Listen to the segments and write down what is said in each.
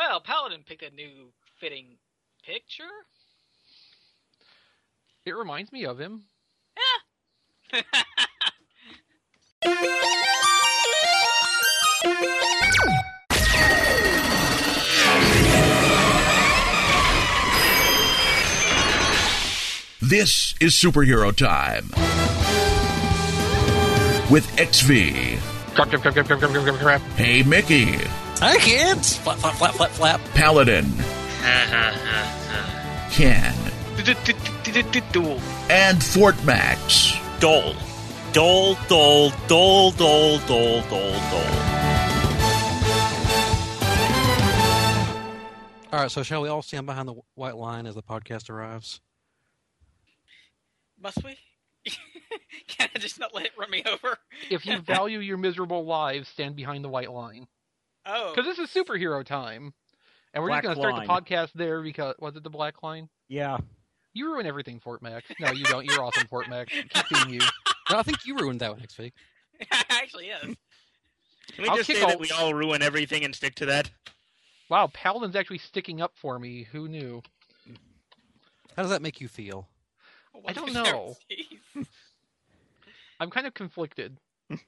Well, Paladin picked a new fitting picture. It reminds me of him. Yeah. This is Superhero Time with XV. Crap. Hey Mickey. Hi kids! Flap, flap, flap, flap, flap. Paladin. Ken. And Fort Max. Dole. Dole, dole, dole, dole, dole, dole, dole. Alright, so shall we all stand behind the white line as the podcast arrives? Must we? Can I just not let it run me over? If you value your miserable lives, stand behind the white line. Oh. Because this is superhero time. And we're Black just going to start line. the podcast there because... Was it the black line? Yeah. You ruin everything, Fort Max. No, you don't. You're awesome, Fort Max. Keep being you. No, I think you ruined that one, XV. Actually, yes. Can we I'll just kick say all- that we all ruin everything and stick to that? Wow, Paladin's actually sticking up for me. Who knew? How does that make you feel? I don't know. I'm kind of conflicted.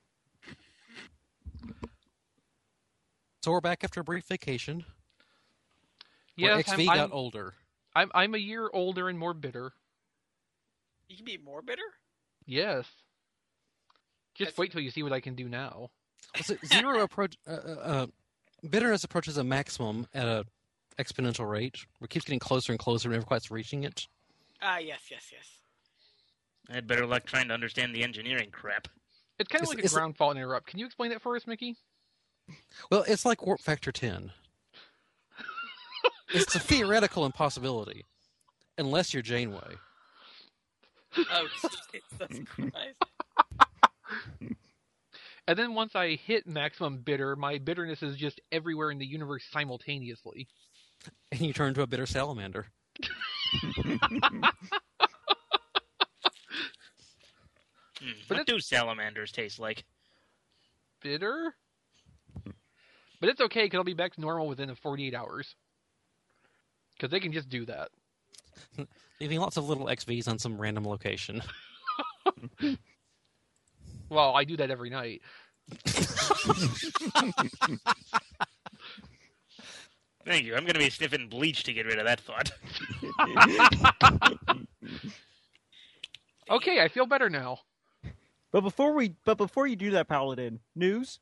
So we're back after a brief vacation. Yes, where XV got older. I'm a year older and more bitter. You can be more bitter? Yes. Just That's- wait till you see what I can do now. Was it zero approach? Bitterness approaches a maximum at a exponential rate, where it keeps getting closer and closer, never quite reaching it. Yes. I had better luck trying to understand the engineering crap. It's kind of It's- like a ground fault interrupt. Can you explain that for us, Mickey? Well, it's like warp factor 10. It's a theoretical impossibility, unless you're Janeway. Oh, Jesus Christ. And then once I hit maximum bitter, my bitterness is just everywhere in the universe simultaneously. And you turn into a bitter salamander. What do salamanders taste like? Bitter? But it's okay, because I'll be back to normal within 48 hours. Because they can just do that. Leaving lots of little XVs on some random location. Well, I do that every night. Thank you. I'm going to be sniffing bleach to get rid of that thought. Okay, I feel better now. But before you do that, Paladin, news?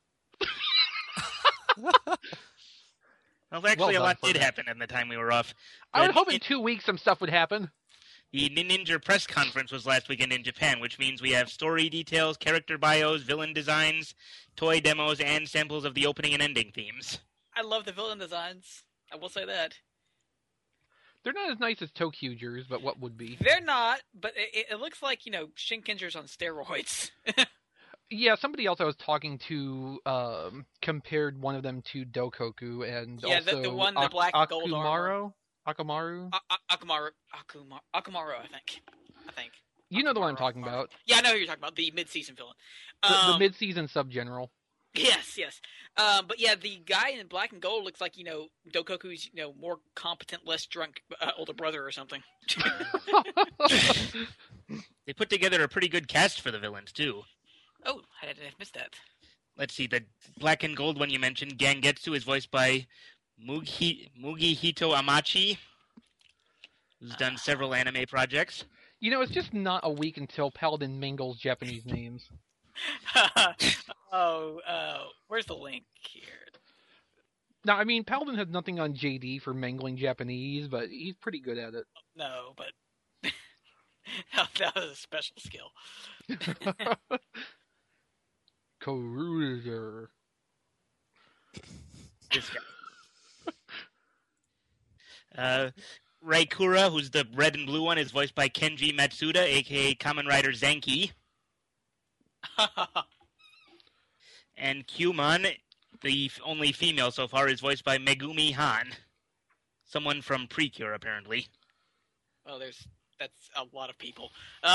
Well, actually, Well a lot done, did Fort happen in the time we were off. I would The hope in 2 weeks some stuff would happen. The Ninja press conference was last weekend in Japan, which means we have story details, character bios, villain designs, toy demos, and samples of the opening and ending themes. I love the villain designs. I will say that. They're not as nice as Tokyugers, but what would be? They're not, but it looks like, Shinkenger's on steroids. Yeah, somebody else I was talking to compared one of them to Dokoku and Yeah, also the one, the black and gold armor. Akamaru? Akamaru, I think. You know the one I'm Akamaru, talking Akamaru. about. Yeah, I know who you're talking about, the mid-season villain. The mid-season sub-general. Yes. But yeah, the guy in black and gold looks like, Dokoku's, more competent, less drunk older brother or something. They put together a pretty good cast for the villains, too. Oh, how did I miss that? Let's see, the black and gold one you mentioned, Gangetsu, is voiced by Mugihito Amachi, who's done several anime projects. It's just not a week until Paladin mingles Japanese names. Where's the link here? Now, I mean, Paladin has nothing on JD for mangling Japanese, but he's pretty good at it. No, but that was a special skill. Cruiser. This guy. Raikura, who's the red and blue one, is voiced by Kenji Matsuda, a.k.a. Kamen Rider Zenki. And Kyumon, the only female so far, is voiced by Megumi Han. Someone from Precure, apparently. Well, that's a lot of people.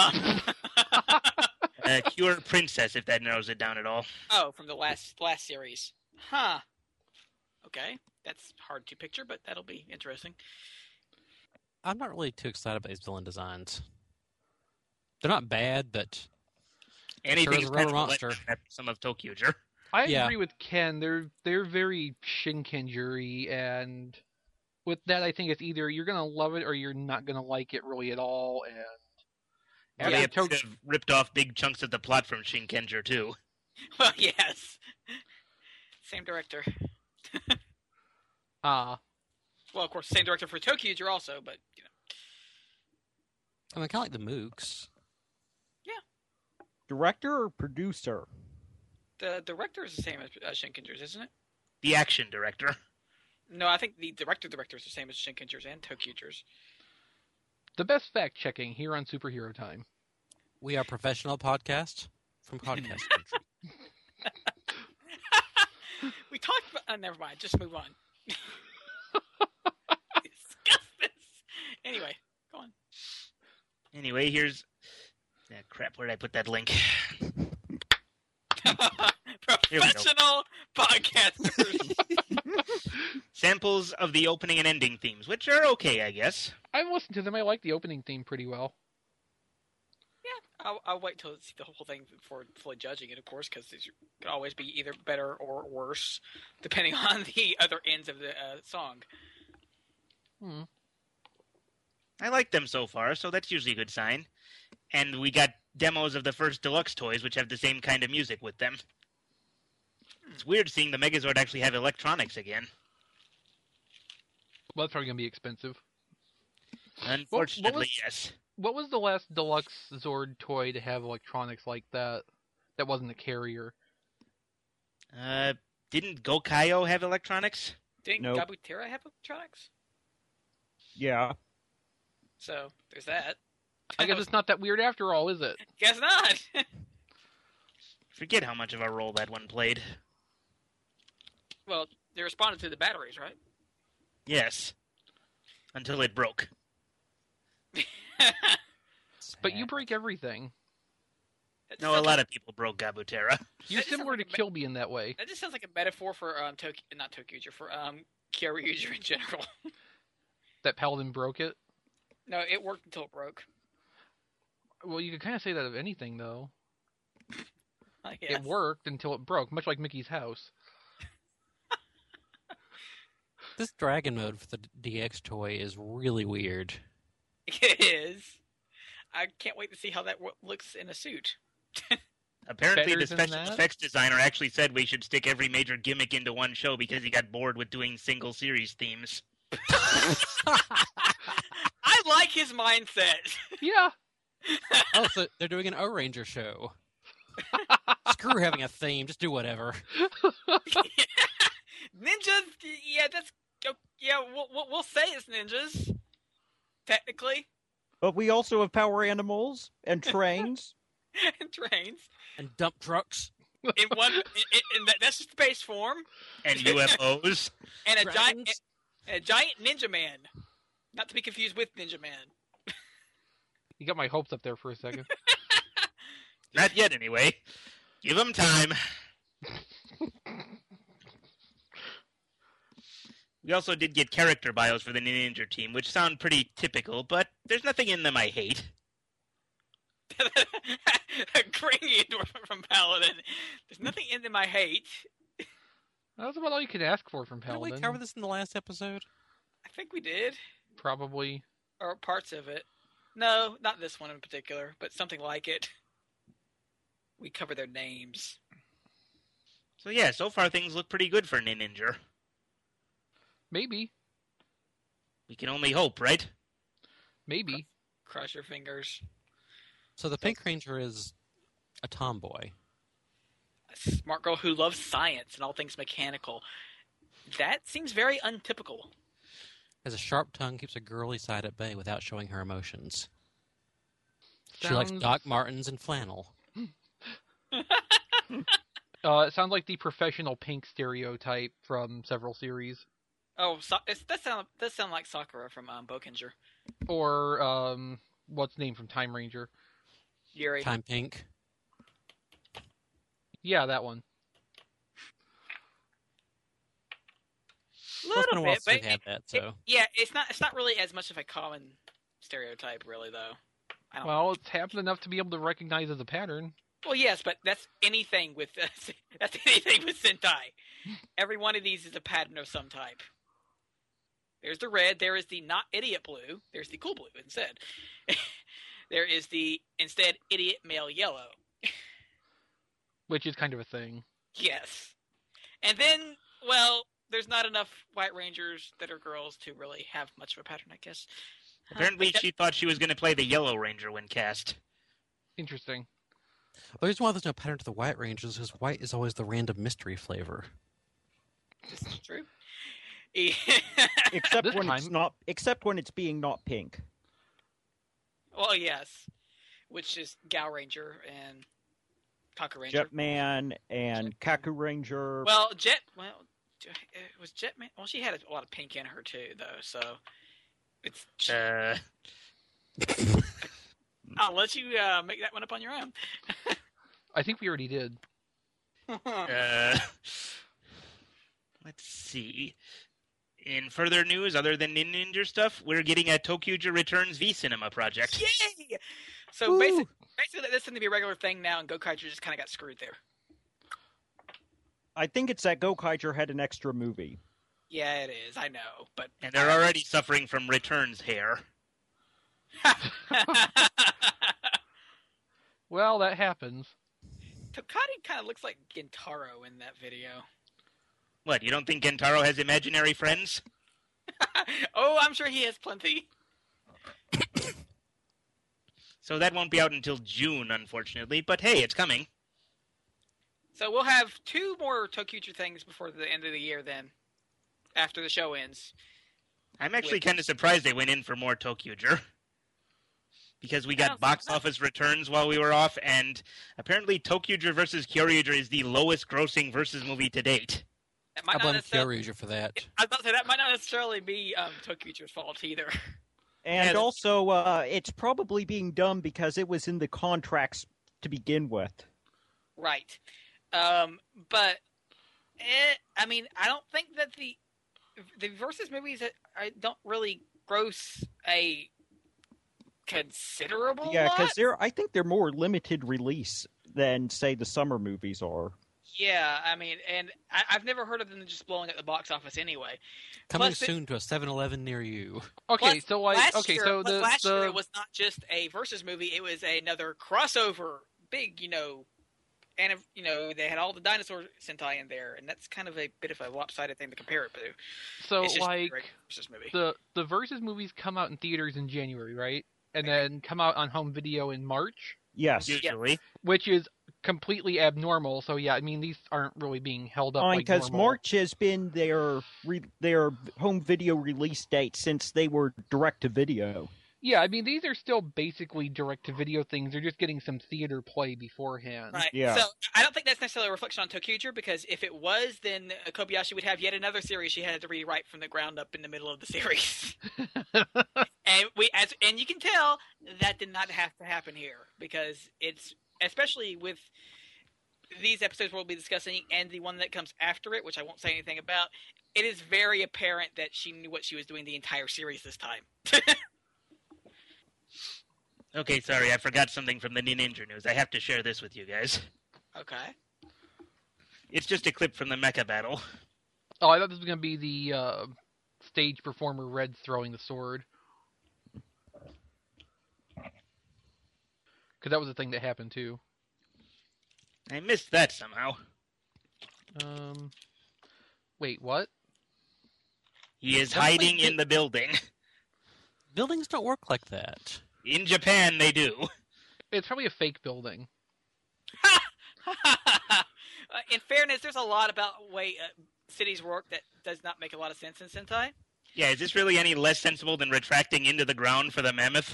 Cure Princess, if that narrows it down at all. Oh, from the last series. Huh. Okay, that's hard to picture, but that'll be interesting. I'm not really too excited about these villain designs. They're not bad, but Anything is a rubber special monster. after some of Tokyuger. I Yeah. agree with Ken. They're very Shinkenjuri, and with that, I think it's either you're gonna love it or you're not gonna like it really at all. And Well, after they Tok- have ripped off big chunks of the plot from Shinkenger too. Well, yes. Same director. Ah, Well, of course, same director for Tokyo also, but you know. I mean, kind of like the Mooks. Director or producer? The director is the same as Shinkenger's, isn't it? The action director. No, I think the director is the same as Shinkenger's and Tokyo's. the best fact checking here on Superhero Time. We are a professional podcast from Podcast Country. We talked about... never mind. Just move on. Discuss this. Anyway, go on. Anyway, here's. Crap, where did I put that link? we go. Professional podcasters. Samples of the opening and ending themes, which are okay, I guess. I've listened to them. I like the opening theme pretty well. Yeah, I'll wait till I see the whole thing before fully judging it, of course, because these could always be either better or worse, depending on the other ends of the song. I like them so far, so that's usually a good sign. And we got demos of the first deluxe toys, which have the same kind of music with them. It's weird seeing the Megazord actually have electronics again. Well, that's probably gonna be expensive. Unfortunately, yes. What was the last deluxe Zord toy to have electronics like that? That wasn't a carrier. Didn't Gokaio have electronics? Didn't Nope. Gabutera have electronics? Yeah. So, there's that. I guess it's not that weird after all, is it? Guess not! Forget how much of a role that one played. Well, they responded to the batteries, right? Yes. Until it broke. But you break everything. That No, a sounds lot like- of people broke Gabutera. You're That sounds similar to like a Kilby in that way. That just sounds like a metaphor for not Tokyo, for Kyoryuger in general. That Paladin broke it. No, it worked until it broke. Well, you could kind of say that of anything, though. I guess. It worked until it broke, much like Mickey's house. This dragon mode for the DX toy is really weird. It is. I can't wait to see how that looks in a suit. Apparently, Better the than special that? effects designer actually said we should stick every major gimmick into one show because he got bored with doing single series themes. I like his mindset. Yeah. Oh, so they're doing an O-Ranger show. Screw having a theme, just do whatever. Ninjas, yeah, that's yeah. We'll say it's ninjas, technically, But we also have power animals and trains. and trains And dump trucks. in one. That's just space form, And UFOs. and a Dragons. giant ninja man, not to be confused with Ninja Man. You got my hopes up there for a second. Not yet, anyway. Give him time. We also did get character bios for the Ninja team, which sound pretty typical, but there's nothing in them I hate. A grainy endorsement from Paladin. There's nothing in them I hate. That's about all you could ask for from Didn't Paladin. we cover this in the last episode? I think we did, Probably. or parts of it. No, not this one in particular, but something like it. We cover their names. So yeah, so far things look pretty good for Ninja. Maybe. We can only hope, right? Maybe. Cross your fingers. So the Pink Ranger is a tomboy. A smart girl who loves science and all things mechanical. That seems very untypical. Has a sharp tongue, keeps a girly side at bay without showing her emotions. She likes Sounds- Doc Martens and flannel. It sounds like the professional pink stereotype from several series. Oh, that sound like Sakura from Bokenger. Or, what's the name from Time Ranger? Yuri. Time Pink. Yeah, that one. Well, it's been a while bit, since but we had that, so. yeah, it's not really as much of a common stereotype, really, though. Well, it's happened enough to be able to recognize as a pattern. Well, yes, but that's anything with Sentai. Every one of these is a pattern of some type. There's the red. There is the not idiot blue. There's the cool blue instead. There is the instead idiot male yellow. Which is kind of a thing. Yes, and then well, there's not enough White Rangers that are girls to really have much of a pattern, I guess. Apparently, she thought she was going to play the Yellow Ranger when cast. Interesting. The reason why there's no pattern to the White Rangers is because white is always the random mystery flavor. This is true. Except This when time- it's not. Except when it's being not pink. Well, yes, which is Gal Ranger and Kaku Ranger. Jetman and Kaku Ranger. Well, it was Jetman. Well, she had a lot of pink in her too, though. So it's. I'll let you make that one up on your own. I think we already did. Let's see. In further news, other than Ninja stuff, we're getting a ToQger Returns V Cinema project. Yay! So basically, that's going to be a regular thing now, and Gokaiger just kind of got screwed there. I think it's that Gokaiger had an extra movie. Yeah, it is. I know, but And they're already suffering from Returns hair. Well, that happens. Tokati kind of looks like Gintaro in that video. What, you don't think Gentaro has imaginary friends? Oh, I'm sure he has plenty. So that won't be out until June, unfortunately. But hey, it's coming. So we'll have 2 more ToQger things before the end of the year then, after the show ends. I'm actually kind of surprised they went in for more ToQger. Because we got box office returns while we were off, and apparently ToQger versus Kyoryuger is the lowest grossing versus movie to date. That I might blame not necessarily, Kyoryuger for that. I was about to say, that might not necessarily be ToQger's fault either. And Yeah, also, it's probably being done because it was in the contracts to begin with. Right. But, I mean, I don't think that the versus movies don't really gross a considerable Yeah, lot. because I think they're more limited release than, say, the summer movies are. Yeah, I mean, and I've never heard of them just blowing at the box office anyway. Coming Plus, soon to a 7-Eleven near you. Okay, Plus, so like, last year, last year the it was not just a versus movie; it was another crossover, big, and they had all the dinosaur Sentai in there, and that's kind of a bit of a lopsided thing to compare it to. so It's just a like regular versus movie. the versus movies come out in theaters in January, right? And then come out on home video in March, Yes. Usually. which is completely abnormal. So yeah, I mean these aren't really being held up like Because normal. March has been their home video release date since they were direct to video. Yeah, I mean these are still basically direct to video things. They're just getting some theater play beforehand. Right. Yeah. So I don't think that's necessarily a reflection on ToQger, because if it was, then Kobayashi would have yet another series she had to rewrite from the ground up in the middle of the series. And you can tell that did not have to happen here, because it's, especially with these episodes we'll be discussing and the one that comes after it, which I won't say anything about, it is very apparent that she knew what she was doing the entire series this time. Okay, sorry, I forgot something from the Ninja news. I have to share this with you guys. Okay. It's just a clip from the mecha battle. Oh, I thought this was gonna be the stage performer Red throwing the sword, because that was the thing that happened too. I missed that somehow. Wait, what? He is Don't hiding wait, in the building. Buildings don't work like that. In Japan, they do. It's probably a fake building. In fairness, there's a lot about the way cities work that does not make a lot of sense in Sentai. Yeah, is this really any less sensible than retracting into the ground for the mammoth?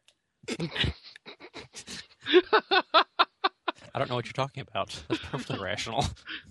I don't know what you're talking about. That's perfectly rational.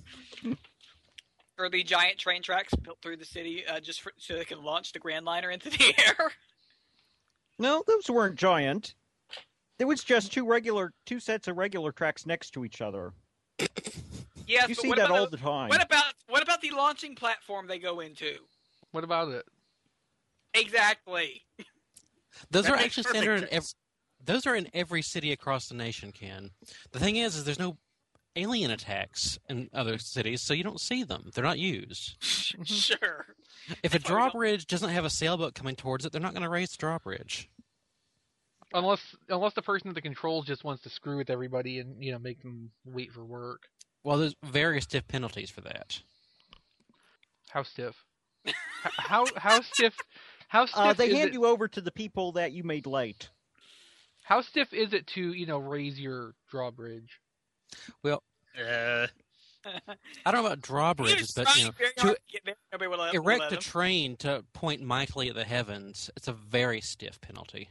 Or the giant train tracks built through the city so they can launch the Grand Liner into the air. No, those weren't giant. There was just two sets of regular tracks next to each other. Yes, You but see what that about all the time. What about the launching platform they go into? What about it? Exactly. Those That are makes actually perfect standard. sense. Those are in every city across the nation, Ken. The thing is there's no alien attacks in other cities, so you don't see them. They're not used. Sure. If a That's why we don't- drawbridge doesn't have a sailboat coming towards it, they're not going to raise the drawbridge. Unless the person at the controls just wants to screw with everybody and make them wait for work. Well, there's very stiff penalties for that. How stiff? how stiff? How stiff They is hand it? you over to the people that you made late. How stiff is it to raise your drawbridge? Well, Uh, I don't know about drawbridges, but Trying very to hard to get there, nobody will let erect a them. train to point mightily at the heavens, it's a very stiff penalty.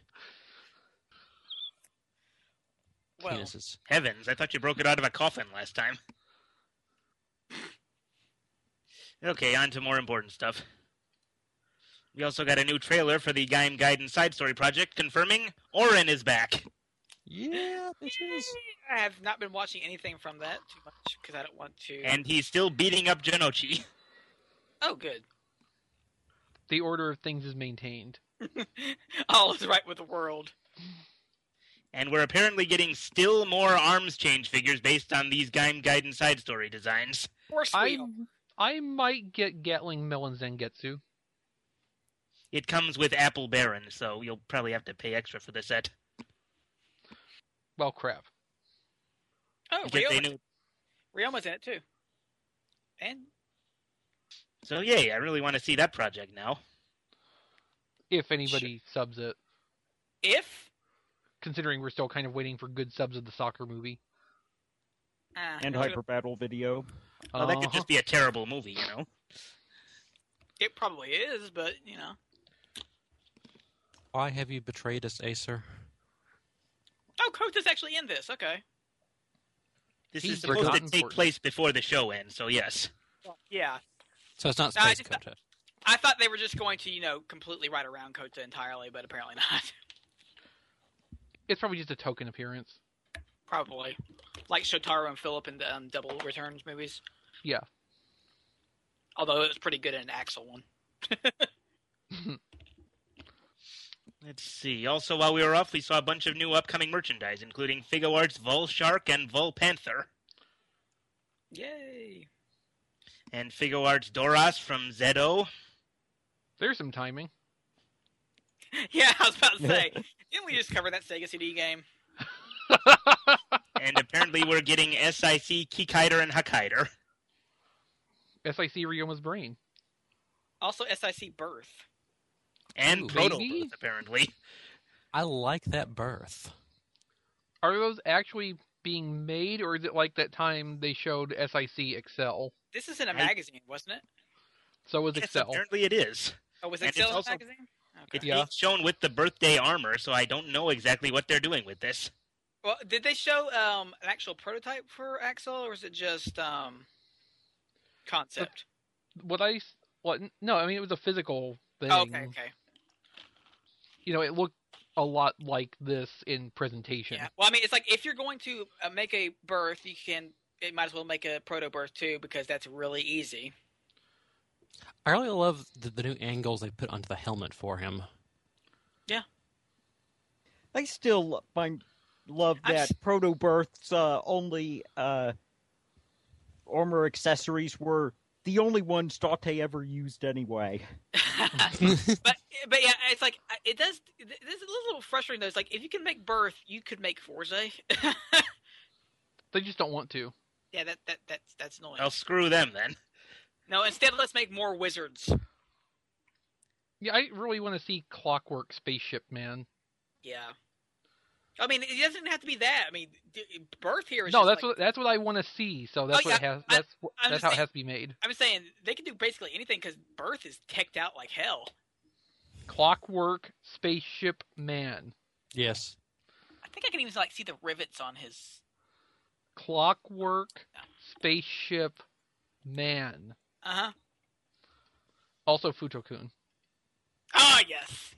Well, Penises. heavens, I thought you broke it out of a coffin last time. Okay, on to more important stuff. We also got a new trailer for the Gaim Gaiden side story project confirming Orin is back. Yeah, bitches. I have not been watching anything from that too much because I don't want to. And he's still beating up Janochi. Oh, good. The order of things is maintained. All is right with the world. And we're apparently getting still more arms change figures based on these Gaim Gaiden side story designs. Force I wheel. I might get Gatling Mill and Zangetsu. It comes with Apple Baron, so you'll probably have to pay extra for the set. Well, crap. Oh, Because they Ryoma's, knew. Ryoma's in it too. And So yay, I really want to see that project now. If anybody subs it, if considering we're still kind of waiting for good subs of the soccer movie. And I was Hyper Battle video. Well, that could Uh-huh. just be a terrible movie, you know? it probably is, but Why have you betrayed us, Acer? Oh, Kota's actually in this. Okay. This He's is supposed to forgotten take for it. place before the show ends, so yes. Yeah. So it's not No, I Space just- Kota. I thought they were just going to, completely write around Kota entirely, but apparently not. It's probably just a token appearance. Probably. Like Shotaro and Philip in the Double Returns movies. Yeah. Although it was pretty good in an Axel one. Let's see. Also, while we were off, we saw a bunch of new upcoming merchandise, including Figuart's Vol Shark and Vol Panther, Yay. and Figuart's Doras from Zedo. There's some timing. Yeah, I was about to say. Didn't we just cover that Sega CD game? And apparently we're getting SIC Kikaider and Hakaider. SIC Ryoma's brain. Also SIC Birth. And Ooh, Proto baby. Booth, apparently. I like that birth. Are those actually being made, or is it like that time they showed SIC Excel? This is in a I- magazine, wasn't it? So was Yes, Excel. apparently it is. Oh, was And it still it's in a also- magazine? Okay. It's Yeah. being shown with the birthday armor, so I don't know exactly what they're doing with this. Well, did they show an actual prototype for Axel, or was it just concept? No, I mean it was a physical thing. Oh, okay. It looked a lot like this in presentation. Yeah. Well, I mean, it's like if you're going to make a birth, it might as well make a proto birth too, because that's really easy. I really love the new angles they put onto the helmet for him. I still love that Proto Birth's only armor accessories were the only ones Date ever used anyway. but yeah, it's like it does. This is a little frustrating though. It's like if you can make birth, you could make Forza. They just don't want to. Yeah, that's annoying. Well, screw them then. No, instead let's make more wizards. Yeah, I really want to see Clockwork Spaceship Man. Yeah. I mean, it doesn't have to be that. I mean, birth here is No, just that's what I want to see. So that's Oh, what yeah, it has. I'm That's just how it saying- has to be made. I'm saying they can do basically anything because birth is teched out like hell. Clockwork Spaceship Man. Yes. I think I can even see the rivets on his. Clockwork Spaceship Man. Uh huh. Also Futokun. Ah, yes.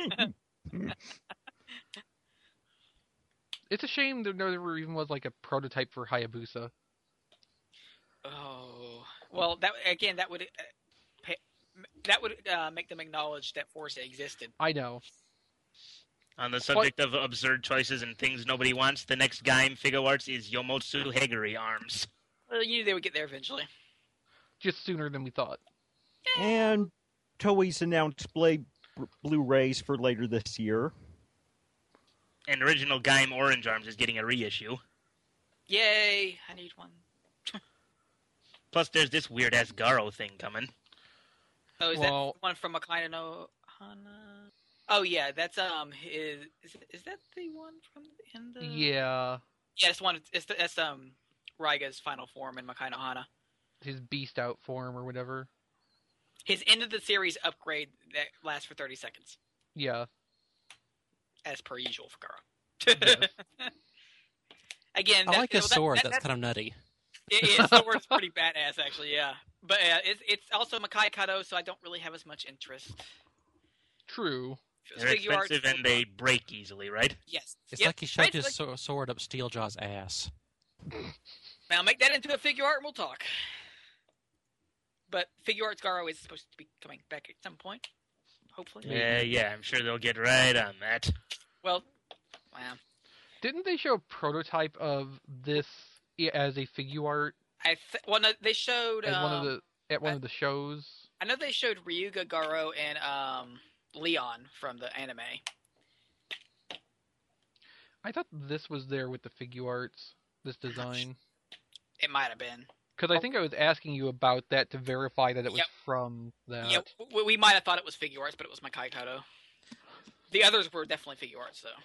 It's a shame there never even was like a prototype for Hayabusa. Oh well, that would that would make them acknowledge that Forza existed. I know. On the subject of absurd choices and things nobody wants, the next Gaim Figuarts is Yomotsu Hagari arms. Well, you knew they would get there eventually. Just sooner than we thought. And Toei's announced Blade Blu-rays for later this year. And original Gaim Orange Arms is getting a reissue. Yay! I need one. Plus, there's this weird-ass Garo thing coming. Oh, is that the one from Makaina no Hana? Oh yeah, that's is that the one from the end of... Yeah. Yeah, that's one. That's Raiga's final form in Makai no Hana. His beast out form or whatever. His end of the series upgrade that lasts for 30 seconds. Yeah. As per usual for Garo. Yes. Again, I like his sword. That's kind of nutty. His sword's pretty badass, actually. Yeah, but it's also Makai Kado, so I don't really have as much interest. True. They're expensive and they break easily, right? Yes. It's like he shoved his sword up Steeljaw's ass. Now make that into a figure art and we'll talk. But figure arts Garo is supposed to be coming back at some point, hopefully. Yeah, I'm sure they'll get right on that. Well, wow. Didn't they show a prototype of this as a figure art? Well, no, they showed at one of the shows. I know they showed Ryuga, Garo, and Leon from the anime. I thought this was there with the figure arts, this design. It might have been. Because I think I was asking you about that to verify that it was from that. Yeah, we might have thought it was figure arts, but it was Makai Kado. The others were definitely figure arts, though.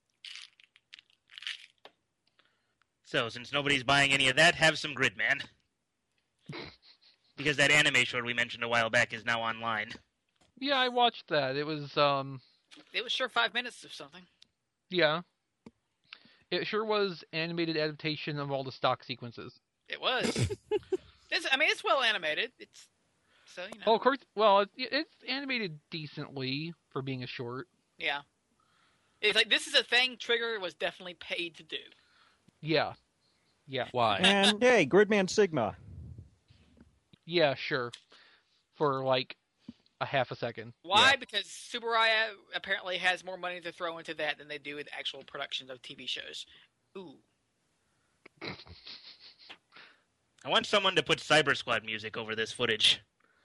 So, since nobody's buying any of that, have some Gridman. Because that anime short we mentioned a while back is now online. Yeah, I watched that. It was, It was sure 5 minutes of something. Yeah. It sure was animated adaptation of all the stock sequences. It was. It's well animated. It's so you know. Oh, of course. Well, it's animated decently for being a short. Yeah. It's like this is a thing Trigger was definitely paid to do. Yeah. Yeah. Why? And hey, Gridman Sigma. Yeah, sure. For like a half a second. Why? Yeah. Because Subaraya apparently has more money to throw into that than they do with actual productions of TV shows. Ooh. I want someone to put Cyber Squad music over this footage.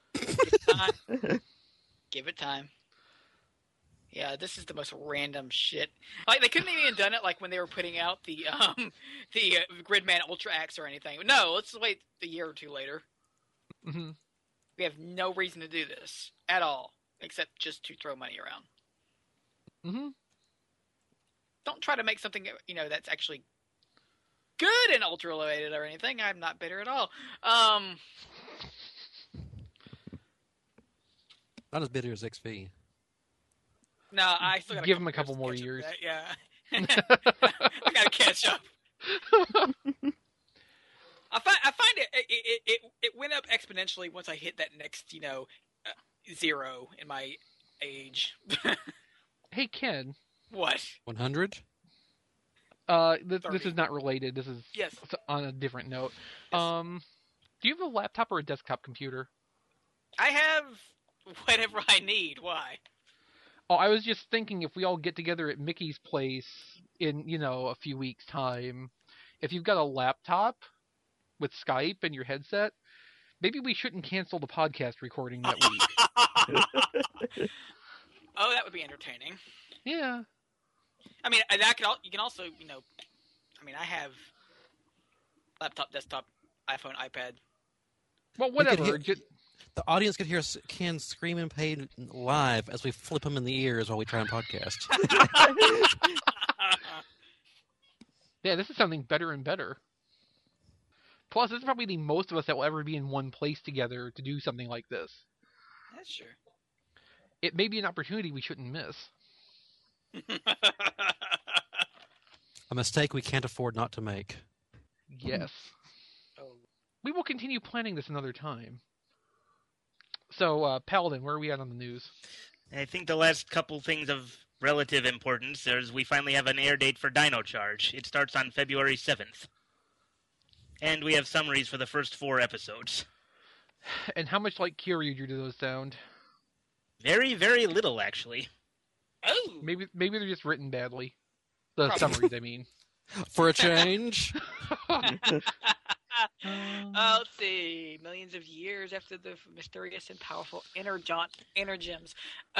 Give it time. Yeah, this is the most random shit. Like they couldn't even done it like when they were putting out the Gridman Ultra Axe or anything. No, let's wait a year or two later. Mm-hmm. We have no reason to do this at all, except just to throw money around. Mm-hmm. Don't try to make something that's actually good and ultra related or anything. I'm not bitter at all. Not as bitter as XV. No, I still got give him a couple more years. Yeah, I gotta catch up. I find it went up exponentially once I hit that next zero in my age. Hey Ken. What? 100? This is not related. This is on a different note. Yes. Do you have a laptop or a desktop computer? I have whatever I need. Why? Oh, I was just thinking if we all get together at Mickey's place in, a few weeks' time, if you've got a laptop with Skype and your headset, maybe we shouldn't cancel the podcast recording that week. Oh, that would be entertaining. Yeah. I mean, you can also, I have laptop, desktop, iPhone, iPad. Well, whatever. The audience could hear Ken scream in pain live as we flip him in the ears while we try and podcast. Yeah, this is something better and better. Plus, this is probably the most of us that will ever be in one place together to do something like this. That's true. It may be an opportunity we shouldn't miss. A mistake we can't afford not to make. Yes. Oh. We will continue planning this another time. So, Paladin, where are we at on the news? I think the last couple things of relative importance is we finally have an air date for Dino Charge. It starts on February 7th. And we have summaries for the first 4 episodes. And how much like Kyoryuger do those sound? Very, very little, actually. Oh, Maybe they're just written badly. The Probably. summaries, I mean. For a change. let's see. Millions of years after the mysterious and powerful Energems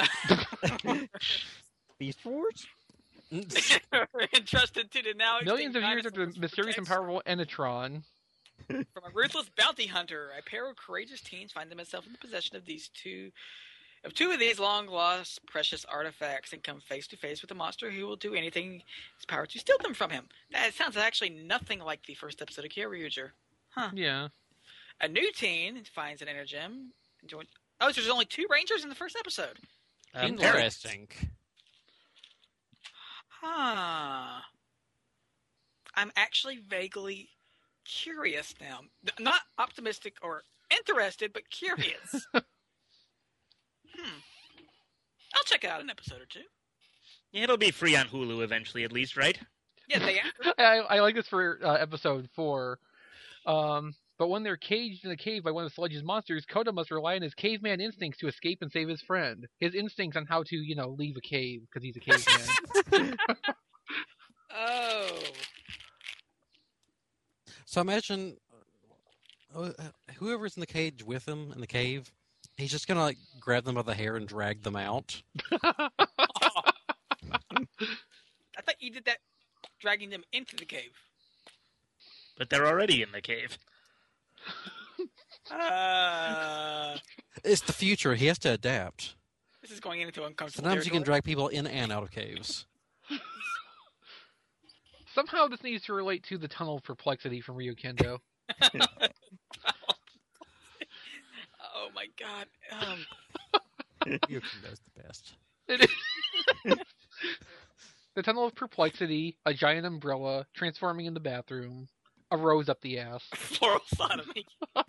Beast Wars? were entrusted to the now Millions of extinct years after the dinosaurs mysterious and protection powerful Enetron. from a ruthless bounty hunter, a pair of courageous teens find themselves in the possession of two of these long lost precious artifacts and come face to face with a monster who will do anything in his power to steal them from him. That sounds actually nothing like the first episode of Kyoryuger. Huh. Yeah. A new teen finds an Energem. Oh, so there's only 2 Rangers in the first episode. Interesting. Huh. I'm actually vaguely curious now. Not optimistic or interested, but curious. I'll check out an episode or 2. Yeah, it'll be free on Hulu eventually, at least, right? Yeah, they I like this for episode 4. But when they're caged in a cave by one of Sludge's monsters, Kota must rely on his caveman instincts to escape and save his friend. His instincts on how to, leave a cave, because he's a caveman. Oh. So imagine whoever's in the cage with him in the cave, he's just gonna grab them by the hair and drag them out. I thought you did that dragging them into the cave. But they're already in the cave. It's the future. He has to adapt. This is going into uncomfortable Sometimes you can territory. drag people in and out of caves. Somehow this needs to relate to the Tunnel of Perplexity from Ryukendo. Oh my god. Ryukendo's the best. The Tunnel of Perplexity, a giant umbrella, transforming in the bathroom, a rose up the ass. Floral sodomy.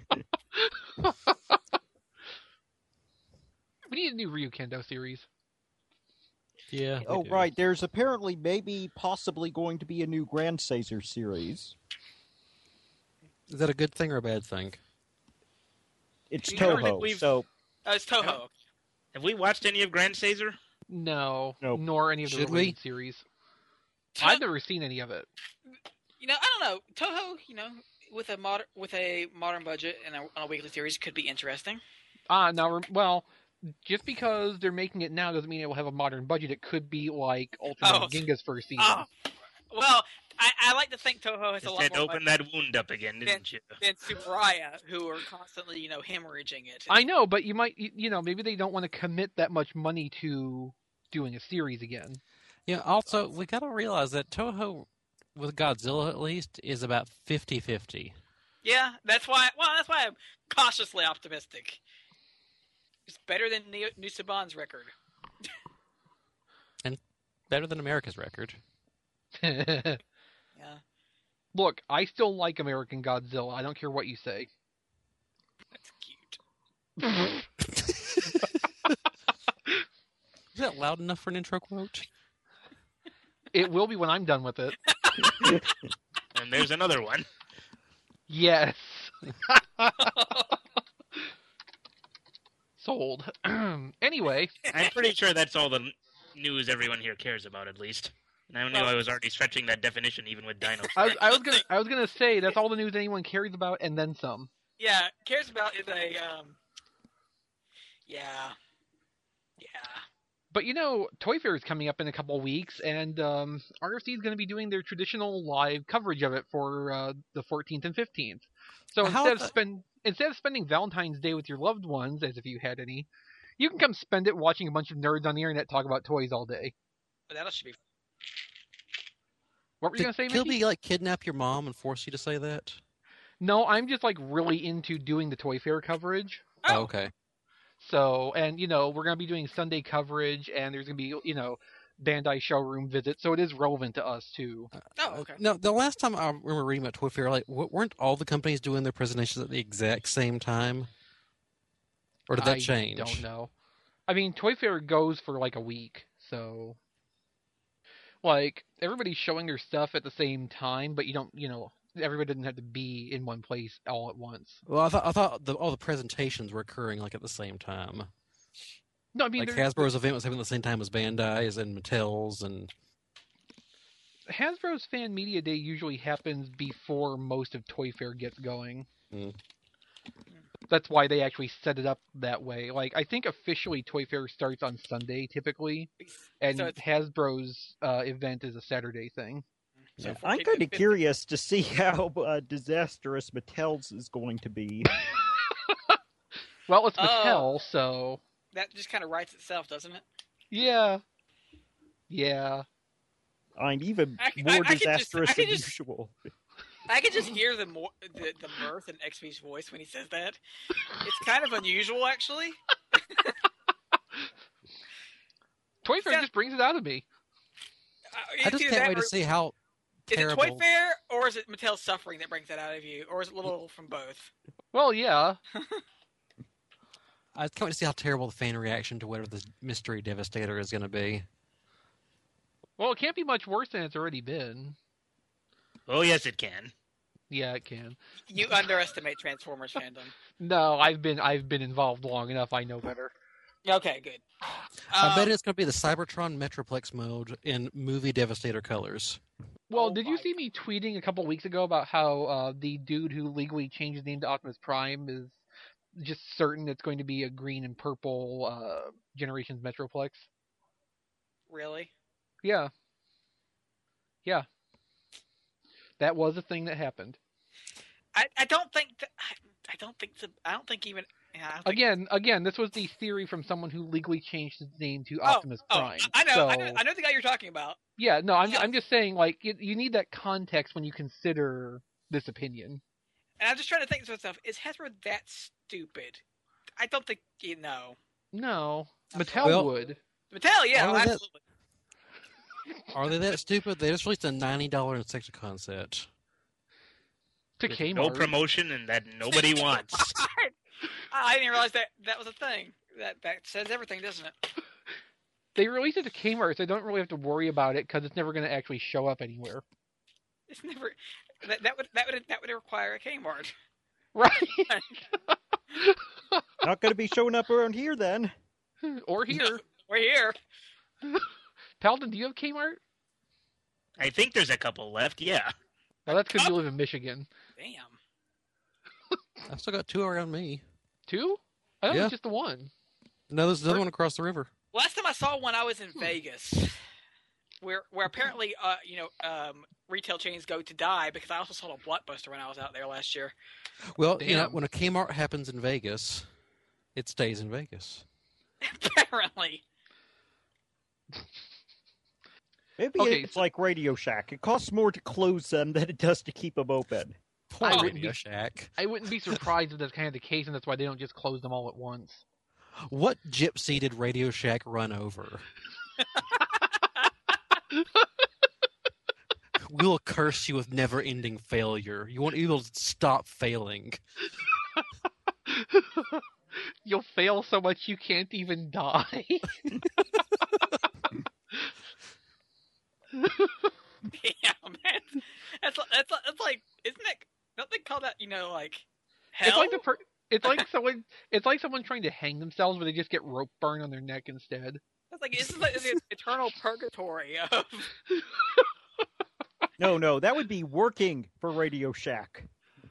We need a new Ryukendo series. Yeah. Oh, right. There's apparently possibly going to be a new Grand Caesar series. Is that a good thing or a bad thing? It's You know that Toho, we've- so It's Toho. Have we watched any of Grand Caesar? No, Nope. nor any of the Should related we? series. To- I've never seen any of it. I don't know. Toho, with a modern budget and on a weekly series could be interesting. Well, just because they're making it now doesn't mean it will have a modern budget. It could be like Ultimate Oh. Ginga's first season. Oh, well, I like to think Toho has a Just lot had to more open budget that wound up again, didn't you? than Tsuburaya, who are constantly, hemorrhaging it. I know, but you might, maybe they don't want to commit that much money to doing a series again. Yeah, also, we got to realize that Toho, with Godzilla at least, is about 50-50. Yeah, that's why I'm cautiously optimistic. It's better than Nusaban's record. Better than America's record. Yeah. Look, I still like American Godzilla. I don't care what you say. That's cute. Is that loud enough for an intro quote? It will be when I'm done with it. And there's another one. Yes. Sold. Anyway, I'm pretty sure that's all the news everyone here cares about, at least. And I knew I was already stretching that definition even with Dino. I was gonna say that's all the news anyone cares about, and then some. Yeah, cares about is a yeah. But Toy Fair is coming up in a couple of weeks, and RFC is going to be doing their traditional live coverage of it for the 14th and 15th. So instead of spending Valentine's Day with your loved ones, as if you had any, you can come spend it watching a bunch of nerds on the internet talk about toys all day. But that should be. What were you going to say, Did Mickey? Kilby kidnap your mom and force you to say that? No, I'm just really into doing the Toy Fair coverage. Oh, Okay. So, and we're going to be doing Sunday coverage, and there's going to be Bandai showroom visits, so it is relevant to us too. Oh, okay. No, the last time I remember reading about Toy Fair, weren't all the companies doing their presentations at the exact same time? Or did that I change? don't know. I mean, Toy Fair goes for a week, so everybody's showing their stuff at the same time, but you don't, everybody doesn't have to be in one place all at once. Well, I thought all the presentations were occurring like at the same time. No, I mean Like Hasbro's event was happening at the same time as Bandai's and Mattel's, and Hasbro's Fan Media Day usually happens before most of Toy Fair gets going. Mm. That's why they actually set it up that way. Like, I think officially Toy Fair starts on Sunday typically, and So it's- Hasbro's event is a Saturday thing. So I'm 14 kind to of 50. curious to see how disastrous Mattel's is going to be. Well, it's Oh. Mattel, so That just kind of writes itself, doesn't it? yeah. I'm even I can more just- disastrous I can than just- usual. I can just hear the mirth in XV's voice when he says that. It's kind of unusual, actually. Toy Fair Yeah. just brings it out of me. I just can't wait to see how Is it terrible. Toy Fair, or is it Mattel's suffering that brings that out of you, or is it a little from both? Well, yeah. I can't wait to see how terrible the fan reaction to whatever the Mystery Devastator is going to be. Well, it can't be much worse than it's already been. Oh, yes, it can. Yeah, it can. You underestimate Transformers fandom. No, I've been involved long enough. I know better. Okay, good. I bet it's going to be the Cybertron Metroplex mode in movie Devastator colors. Well, Oh did you my see me tweeting a couple weeks ago about how the dude who legally changed his name to Optimus Prime is just certain it's going to be a green and purple Generations Metroplex? Really? Yeah. Yeah. That was a thing that happened. I don't think that. I don't think even. Yeah, I don't think- Again, this was the theory from someone who legally changed his name to Oh, Optimus oh, Prime. I know, So, I know the guy you're talking about. yeah, no, Yeah. I'm just saying, like, you need that context when you consider this opinion. And I'm just trying to think to myself: is Hasbro that stupid? I don't think you know. No, That's Mattel Well- would. Mattel, yeah, All of that- absolutely. Are they that stupid? They just released a $90 Insecticon set. To With Kmart. no promotion and that nobody wants. I didn't realize that was a thing. That says everything, doesn't it? They released it to Kmart, so they don't really have to worry about it because it's never going to actually show up anywhere. It's never. That would require a Kmart. Right? Not going to be showing up around here then. Or here. We're here. Paladin, do you have Kmart? I think there's a couple left, yeah. Well, that's because you live in Michigan. Damn. I've still got two around me. Two? I thought it Yeah. was just the one. No, there's another one across the river. Last time I saw one, I was in Vegas, where apparently retail chains go to die, because I also saw a Blockbuster when I was out there last year. Well, you know, Damn. when a Kmart happens in Vegas, it stays in Vegas. Apparently. Maybe Okay, it's so- like Radio Shack. It costs more to close them than it does to keep them open. Poor I wouldn't Radio be- Shack. I wouldn't be surprised if that's kind of the case, and that's why they don't just close them all at once. What gypsy did Radio Shack run over? We'll curse you with never-ending failure. You won't be able to stop failing. You'll fail so much you can't even die. Yeah, man. That's like, isn't that? Don't they call that? Like hell? It's like it's like someone trying to hang themselves, but they just get rope burn on their neck instead. That's like it's like the eternal purgatory of. No, that would be working for Radio Shack.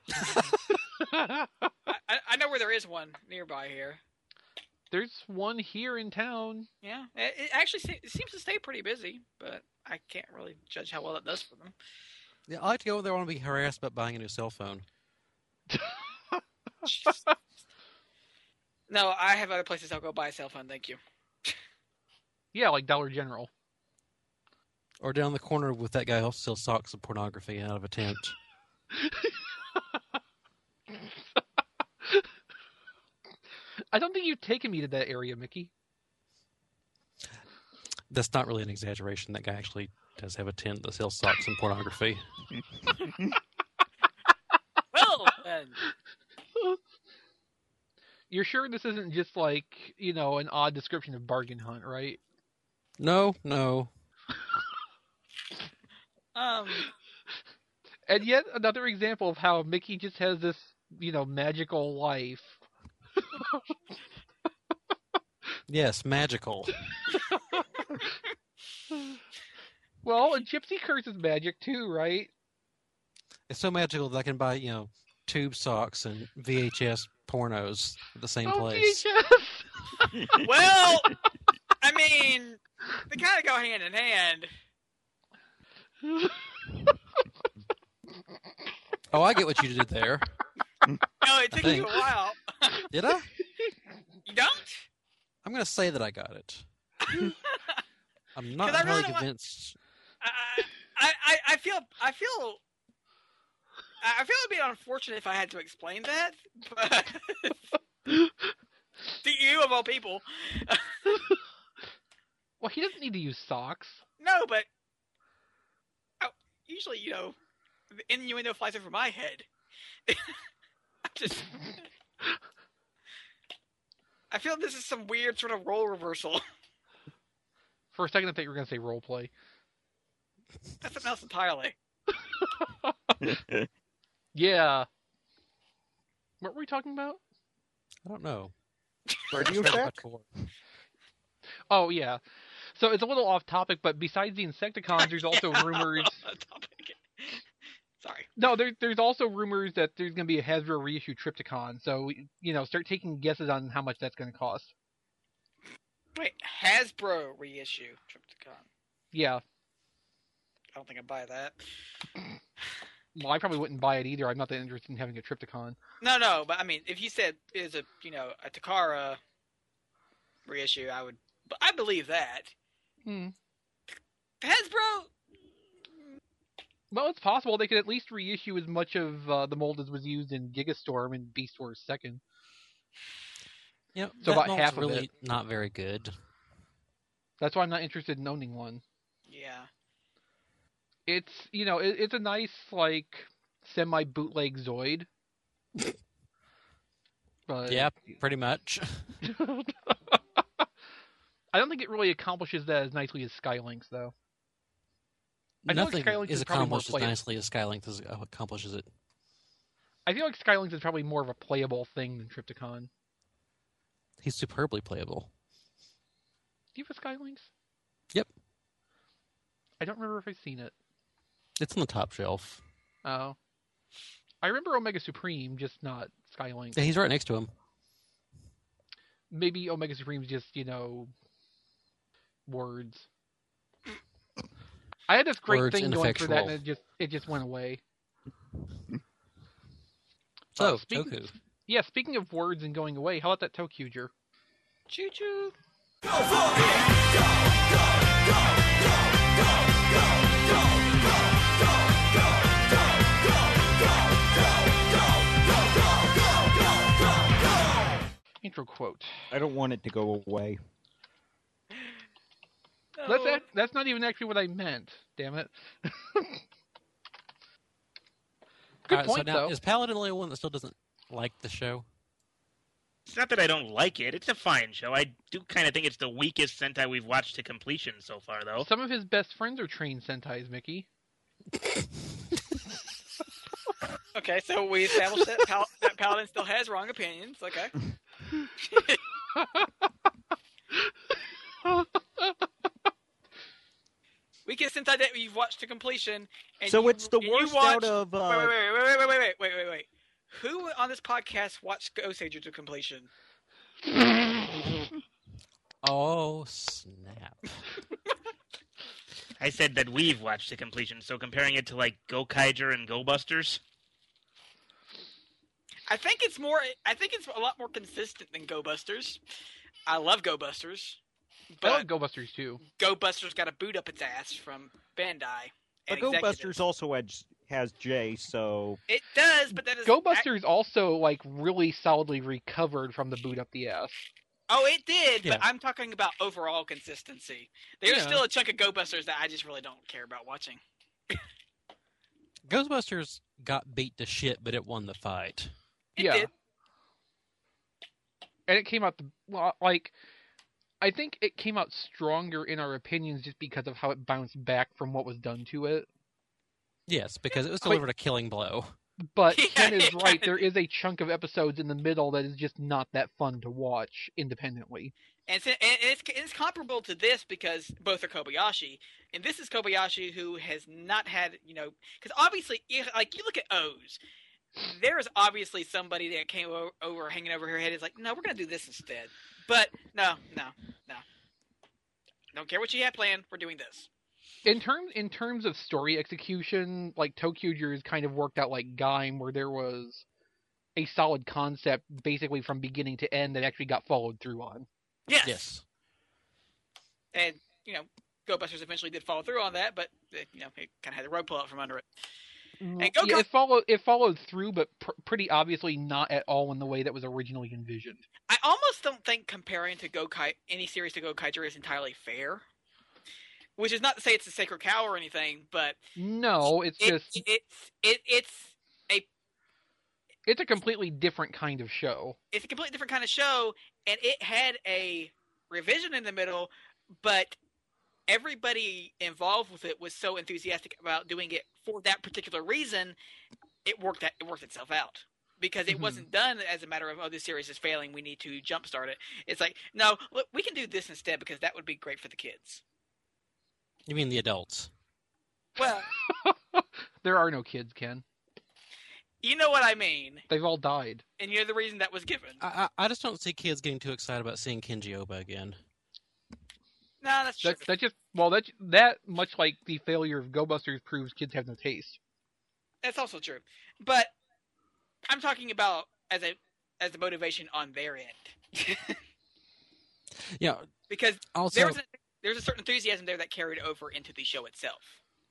I know where there is one nearby here. There's one here in town. Yeah, it actually it seems to stay pretty busy, but I can't really judge how well it does for them. Yeah, I like to go over there. I want to be harassed about buying a new cell phone. No, I have other places I'll go buy a cell phone. Thank you. Yeah, like Dollar General. Or down the corner with that guy who sells socks and pornography out of a tent. I don't think you've taken me to that area, Mickey. That's not really an exaggeration. That guy actually does have a tent that sells socks and pornography. Well, then. You're sure this isn't just like, an odd description of bargain hunt, right? No. And yet another example of how Mickey just has this, magical life. Yes, magical. Well, and Gypsy Curse is magic too, right? It's so magical that I can buy, tube socks and VHS pornos at the same place. VHS! Well, I mean, they kind of go hand in hand. Oh, I get what you did there. No, it took you a think. while. Did I? You don't? I'm going to say that I got it. I'm not 'Cause I really entirely don't want- convinced. I feel it'd be unfortunate if I had to explain that, but to you of all people. Well, he doesn't need to use socks. No, but usually, the innuendo flies over my head. I feel this is some weird sort of role reversal. For a second, I thought you were going to say role play. That's something else entirely. Yeah. What were we talking about? I don't know. Radio Shack? Oh, yeah. So it's a little off topic, but besides the Insecticons, there's also rumors. Sorry. No, there's also rumors that there's going to be a Hasbro reissue Triptychon. So, start taking guesses on how much that's going to cost. Wait, Hasbro reissue Triptychon. Yeah. I don't think I'd buy that. Well, I probably wouldn't buy it either. I'm not that interested in having a Triptychon. No, but I mean, if you said is a Takara reissue, I believe that. Hasbro. Well, it's possible. They could at least reissue as much of the mold as was used in Gigastorm and Beast Wars 2nd. So So that about mold's half of really it. not very good. That's why I'm not interested in owning one. Yeah. It's, it's a nice, semi-bootleg Zoid. But Yeah, pretty much. I don't think it really accomplishes that as nicely as Skylynx, though. I feel like Nothing Skylynx is is probably more accomplished as playable. nicely as Skylynx accomplishes it. I feel like Skylynx is probably more of a playable thing than Triptychon. He's superbly playable. Do you have a Skylynx? Yep. I don't remember if I've seen it. It's on the top shelf. Oh. I remember Omega Supreme, just not Skylynx. Yeah, he's right next to him. Maybe Omega Supreme's just, words. I had this great Words thing going for that, ineffectual. and it just went away. So, speaking- Toku. Yeah, speaking of words and going away, how about that Tokuger? Choo choo. Intro quote. I don't want it to go away. No. That's not even actually what I meant. Damn it. Good Alright, point, so now, though. is Paladin the only one that still doesn't like the show? It's not that I don't like it. It's a fine show. I do kind of think it's the weakest Sentai we've watched to completion so far, though. Some of his best friends are trained Sentais, Mickey. Okay, so we established that, that Paladin still has wrong opinions. Okay. Weakest Sentai that you've watched to completion. And So you- it's the and you worst watched- out of. Wait. Who on this podcast watched Ghost Age to completion? Oh, snap. I said that we've watched to completion, so comparing it to, like, Gokaiger and Go Busters? I think it's a lot more consistent than Go Busters. I love Go Busters, I but love Go Busters, too. Go Busters got a boot up its ass from Bandai. But and Go executives. Busters also has Jay, so It does, but that is Go Busters also, really solidly recovered from the boot up the ass. Oh, it did, Yeah. but I'm talking about overall consistency. There's Yeah. still a chunk of Go Busters that I just really don't care about watching. Ghostbusters got beat to shit, but it won the fight. It Yeah. did. And it came out, I think it came out stronger in our opinions just because of how it bounced back from what was done to it. Yes, because it was delivered a killing blow. But Yeah, Ken is it right. kinda There is a chunk of episodes in the middle that is just not that fun to watch independently. And it's comparable to this because both are Kobayashi, and this is Kobayashi who has not had, because obviously, like you look at O's, there is obviously somebody that came over hanging over her head is like, no, we're gonna do this instead. But no, don't care what you had planned, we're doing this. In terms of story execution, like Tokyuger's kind of worked out like Gaim, where there was a solid concept basically from beginning to end that actually got followed through on. Yes. And Go Busters eventually did follow through on that, but it kind of had the rug pull out from under it. And Yeah, it followed through, but pretty obviously not at all in the way that was originally envisioned. I almost don't think comparing to any series to Gokaiger is entirely fair. Which is not to say it's a sacred cow or anything, but no, it's it's a completely different kind of show. It's a completely different kind of show, and it had a revision in the middle, but everybody involved with it was so enthusiastic about doing it for that particular reason. It worked itself out. Because it wasn't done as a matter of, this series is failing, we need to jumpstart it. It's like, no, look, we can do this instead because that would be great for the kids. You mean the adults? Well, there are no kids, Ken. you know what I mean. They've all died. And you're the reason that was given. I just don't see kids getting too excited about seeing Kenji Oba again. No, that's true. That much like the failure of Go Busters proves kids have no taste. That's also true. But I'm talking about as a motivation on their end. Yeah. Because Also, there's a certain enthusiasm there that carried over into the show itself.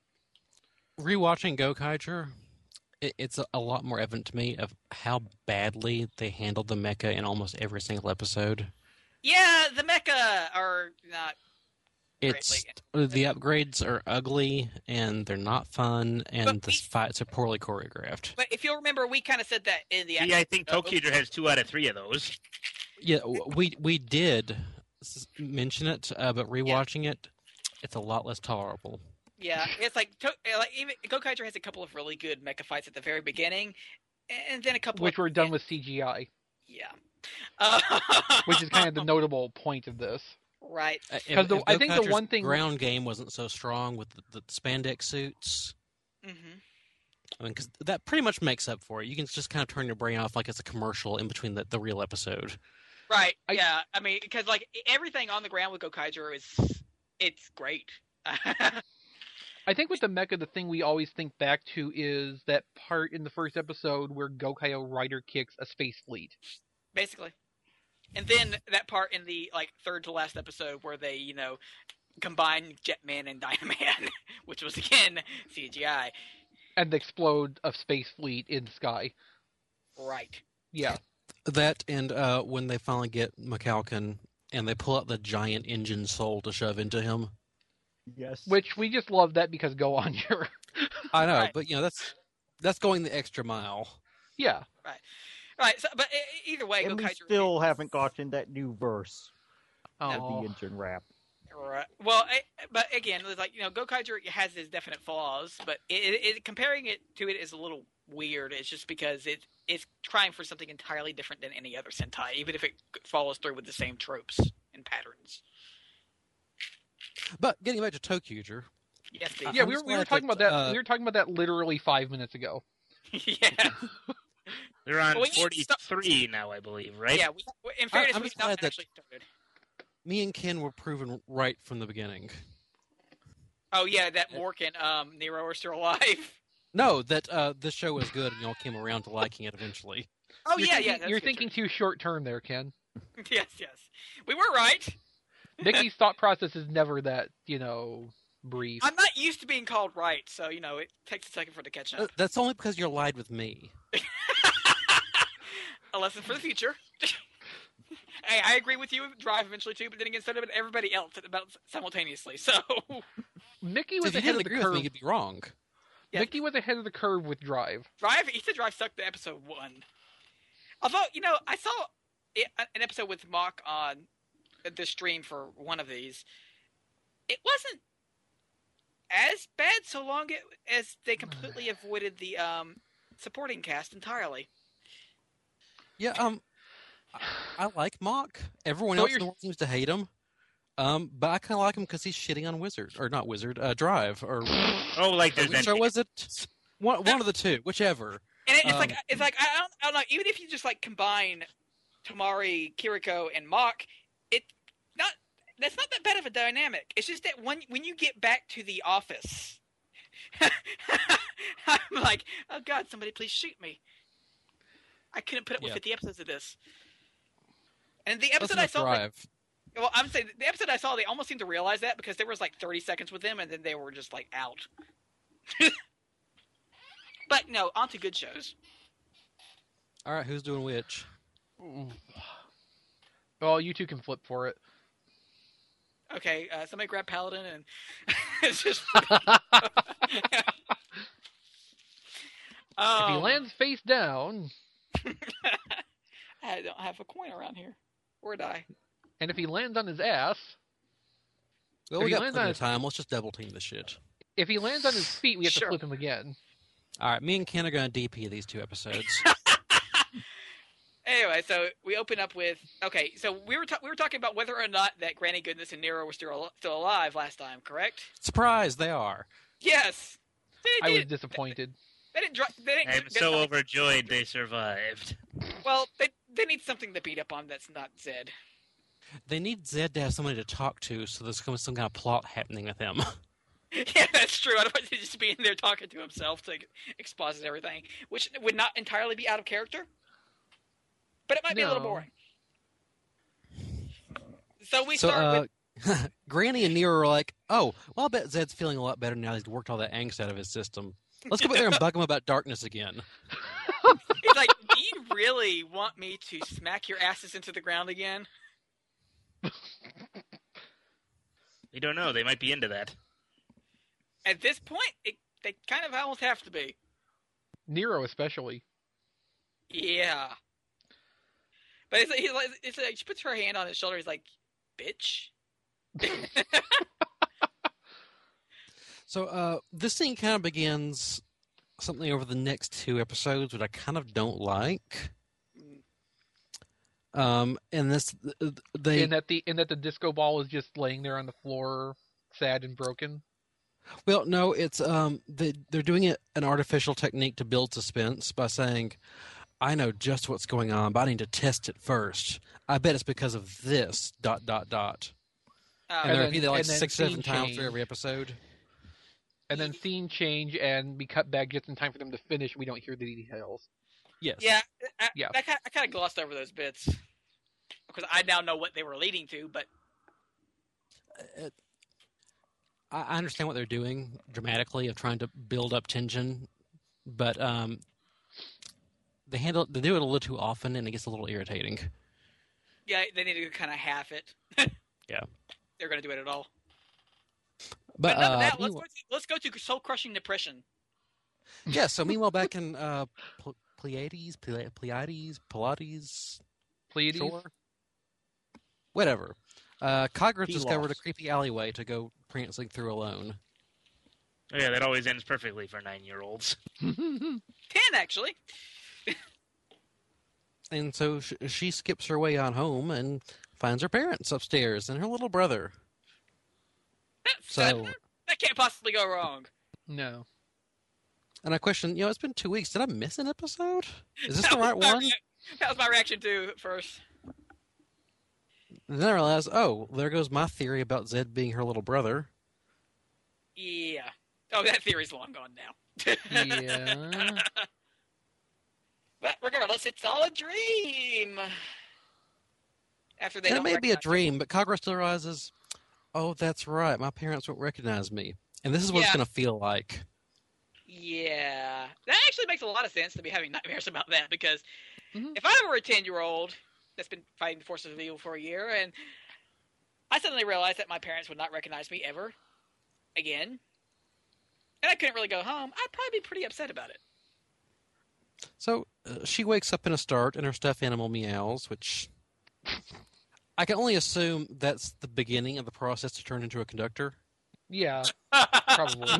rewatching Gokaiger, it's a lot more evident to me of how badly they handled the mecha in almost every single episode. Yeah, the mecha are not. It's the upgrades are ugly and they're not fun, and the fights are poorly choreographed. But if you'll remember, we kind of said that in the. Yeah, I think Tokyuger has 2 out of 3 of those. Yeah, we did mention it, but rewatching it, it's a lot less tolerable. Yeah, it's like even Gokaiger has a couple of really good mecha fights at the very beginning, and then a couple which were done with CGI. Yeah, which is kind of the notable point of this. Right. Because I think the one thing ground game wasn't so strong with the spandex suits. Mm-hmm. I mean, because that pretty much makes up for it. You can just kind of turn your brain off like it's a commercial in between the real episode. Right. Yeah. I mean, because like everything on the ground with Gokaiger it's great. I think with the mecha, the thing we always think back to is that part in the first episode where Gokaio rider kicks a space fleet. Basically. And then that part in the third to last episode where they, combine Jetman and Dynaman, which was again CGI. And explode a space fleet in the sky. Right. Yeah. That and when they finally get McAlkin and they pull out the giant engine soul to shove into him. Yes. Which we just love that because go on your. I know, Right. but that's going the extra mile. Yeah. Right. So, but either way, And we Gokaiger still haven't gotten that new verse of Oh. the engine rap. Right. Well, but again, it's like Gokaiger has its definite flaws, but comparing it to it is a little weird. It's just because it's trying for something entirely different than any other Sentai, even if it follows through with the same tropes and patterns. But getting back to Tokyuger, Yes, Steve. Yeah, I'm we just were glad talking that, about that. We were talking about that literally 5 minutes ago. Yeah. They're on Well, we need to stop- 43 now, I believe, right? Yeah. In fairness, I'm we've just not glad that- actually started. me and Ken were proven right from the beginning. Oh yeah, that Mork and Nero are still alive. No, that this show was good and y'all came around to liking it eventually. Oh You're yeah, thinking, yeah. That's you're good thinking too short term there, Ken. too. Yes. We were right. Mickey's thought process is never that, brief. I'm not used to being called right, so it takes a second for it to catch up. That's only because you're lied with me. A lesson for the future. Hey, I agree with you with Drive eventually too, but then again, so did everybody else about simultaneously. So Mickey So was if you ahead didn't of the agree with curve. me, you'd be wrong. Yeah. Mickey was ahead of the curve with Drive. He said Drive sucked the episode 1. Although I saw an episode with Mock on the stream for one of these. It wasn't as bad so long as they completely avoided the supporting cast entirely. Yeah, I like Mock. Everyone So else in you're- the world seems to hate him. But I kind of like him because he's shitting on Drive, or Oh, like there's which show was it? One of the two, whichever. And it's like I don't know. Even if you just like combine Tamari, Kiriko, and Mock, that's not that bad of a dynamic. It's just that when you get back to the office, I'm like, oh god, somebody please shoot me. I couldn't put up with 50 episodes of this. And the episode I saw, well, I'm saying the episode I saw, they almost seemed to realize that because there was like 30 seconds with them, and then they were just like out. But no, on to good shows. All right, who's doing which? Well, you two can flip for it. Okay, somebody grab Paladin, and it's just. If he lands face down, I don't have a coin around here. Or die. and if he lands on his ass, Well, If we he got lands plenty on of time. Let's just double team this shit. if he lands on his feet, we have Sure. to flip him again. All right, me and Ken are going to DP these 2 episodes. Anyway, so we open up with so we were talking about whether or not that Granny Goodness and Nero were still alive last time, correct? Surprise, they are. Yes. I was disappointed. They didn't I'm get so something- overjoyed they survived. Well, they need something to beat up on that's not Zed. They need Zed to have somebody to talk to, so there's going to be some kind of plot happening with him. Yeah, that's true. Otherwise, he'd just be in there talking to himself to exposit everything, which would not entirely be out of character, but it might be a little No. boring. So we start with Granny and Nero are like, oh, well, I bet Zed's feeling a lot better now he's worked all that angst out of his system. Let's go back there and bug him about darkness again. He's like, do you really want me to smack your asses into the ground again? We don't know. They might be into that. At this point, they kind of almost have to be. Nero especially. Yeah. But it's like she puts her hand on his shoulder. He's like, bitch. So this scene kind of begins something over the next 2 episodes, which I kind of don't like. And this, they In that the disco ball is just laying there on the floor, sad and broken. well, no, it's they're doing an artificial technique to build suspense by saying, "I know just what's going on, but I need to test it first. I bet it's because of this ... And And they then- repeat that like and then 6, 7 scene times change. through every episode. And then scene change, and we cut back just in time for them to finish. We don't hear the details. Yes. Yeah, Yeah. I kind of glossed over those bits because I now know what they were leading to. But I understand what they're doing dramatically of trying to build up tension, but they do it a little too often, and it gets a little irritating. yeah, they need to kind of half it. Yeah. They're going to do it at all. But enough of that. meanwhile- Let's go to soul crushing depression. yeah. So meanwhile, back in Pleiades, Pilates, Pleiades? sure, whatever. Cogra's He discovered lost. a creepy alleyway to go prancing through alone. Oh, yeah, that always ends perfectly for 9-year-olds. 10, actually. And so she skips her way on home and finds her parents upstairs and her little brother. So, That can't possibly go wrong. No. and I question, it's been 2 weeks. Did I miss an episode? Is this the That was right my one? That was my reaction too at first. And then I realized, oh, there goes my theory about Zed being her little brother. Yeah. Oh, that theory's long gone now. Yeah. But regardless, it's all a dream. After they And it don't may be a recognize- dream, but Cogra still realizes, oh, that's right. My parents won't recognize me. And this is what it's Yeah. going to feel like. Yeah. That actually makes a lot of sense to be having nightmares about that because Mhm. if I were a 10-year-old that's been fighting the forces of evil for a year and I suddenly realized that my parents would not recognize me ever again and I couldn't really go home, I'd probably be pretty upset about it. So she wakes up in a start and her stuffed animal meows, which I can only assume that's the beginning of the process to turn into a conductor. Yeah, probably.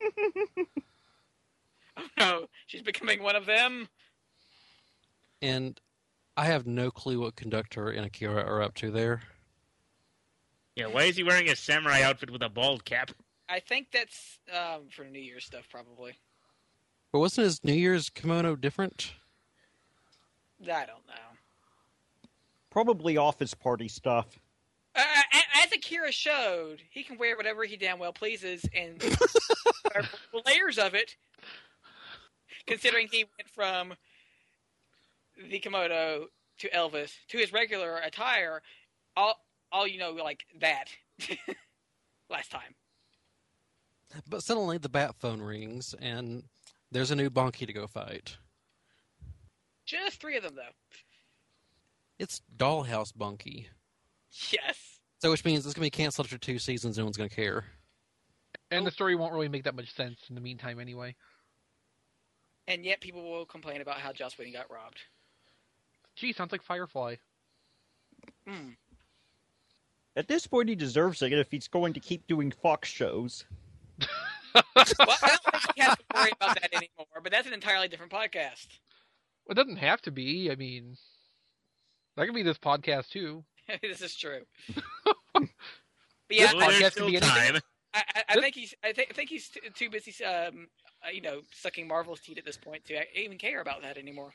Oh no, she's becoming one of them. And I have no clue what Conductor and Akira are up to there. Yeah, why is he wearing a samurai outfit with a bald cap? I think that's for New Year's stuff, probably. But wasn't his New Year's kimono different? I don't know. Probably office party stuff. As Akira showed, he can wear whatever he damn well pleases, and there are layers of it. Considering he went from the kimono to Elvis to his regular attire, all like that last time. But suddenly the bat phone rings, and there's a new Bonky to go fight. Just 3 of them, though. It's Dollhouse Bonky. Yes. So which means it's going to be canceled after 2 seasons, no one's going to care. And the story won't really make that much sense in the meantime anyway. And yet people will complain about how Joss Whedon got robbed. Gee, sounds like Firefly. Mm. At this point, he deserves it if he's going to keep doing Fox shows. Well, I don't think he has to worry about that anymore, but that's an entirely different podcast. Well, it doesn't have to be. I mean, that could be this podcast too. This is true. But yeah, Well, there's podcast still could be anything. time. I think he's too busy, sucking Marvel's teat at this point to even care about that anymore.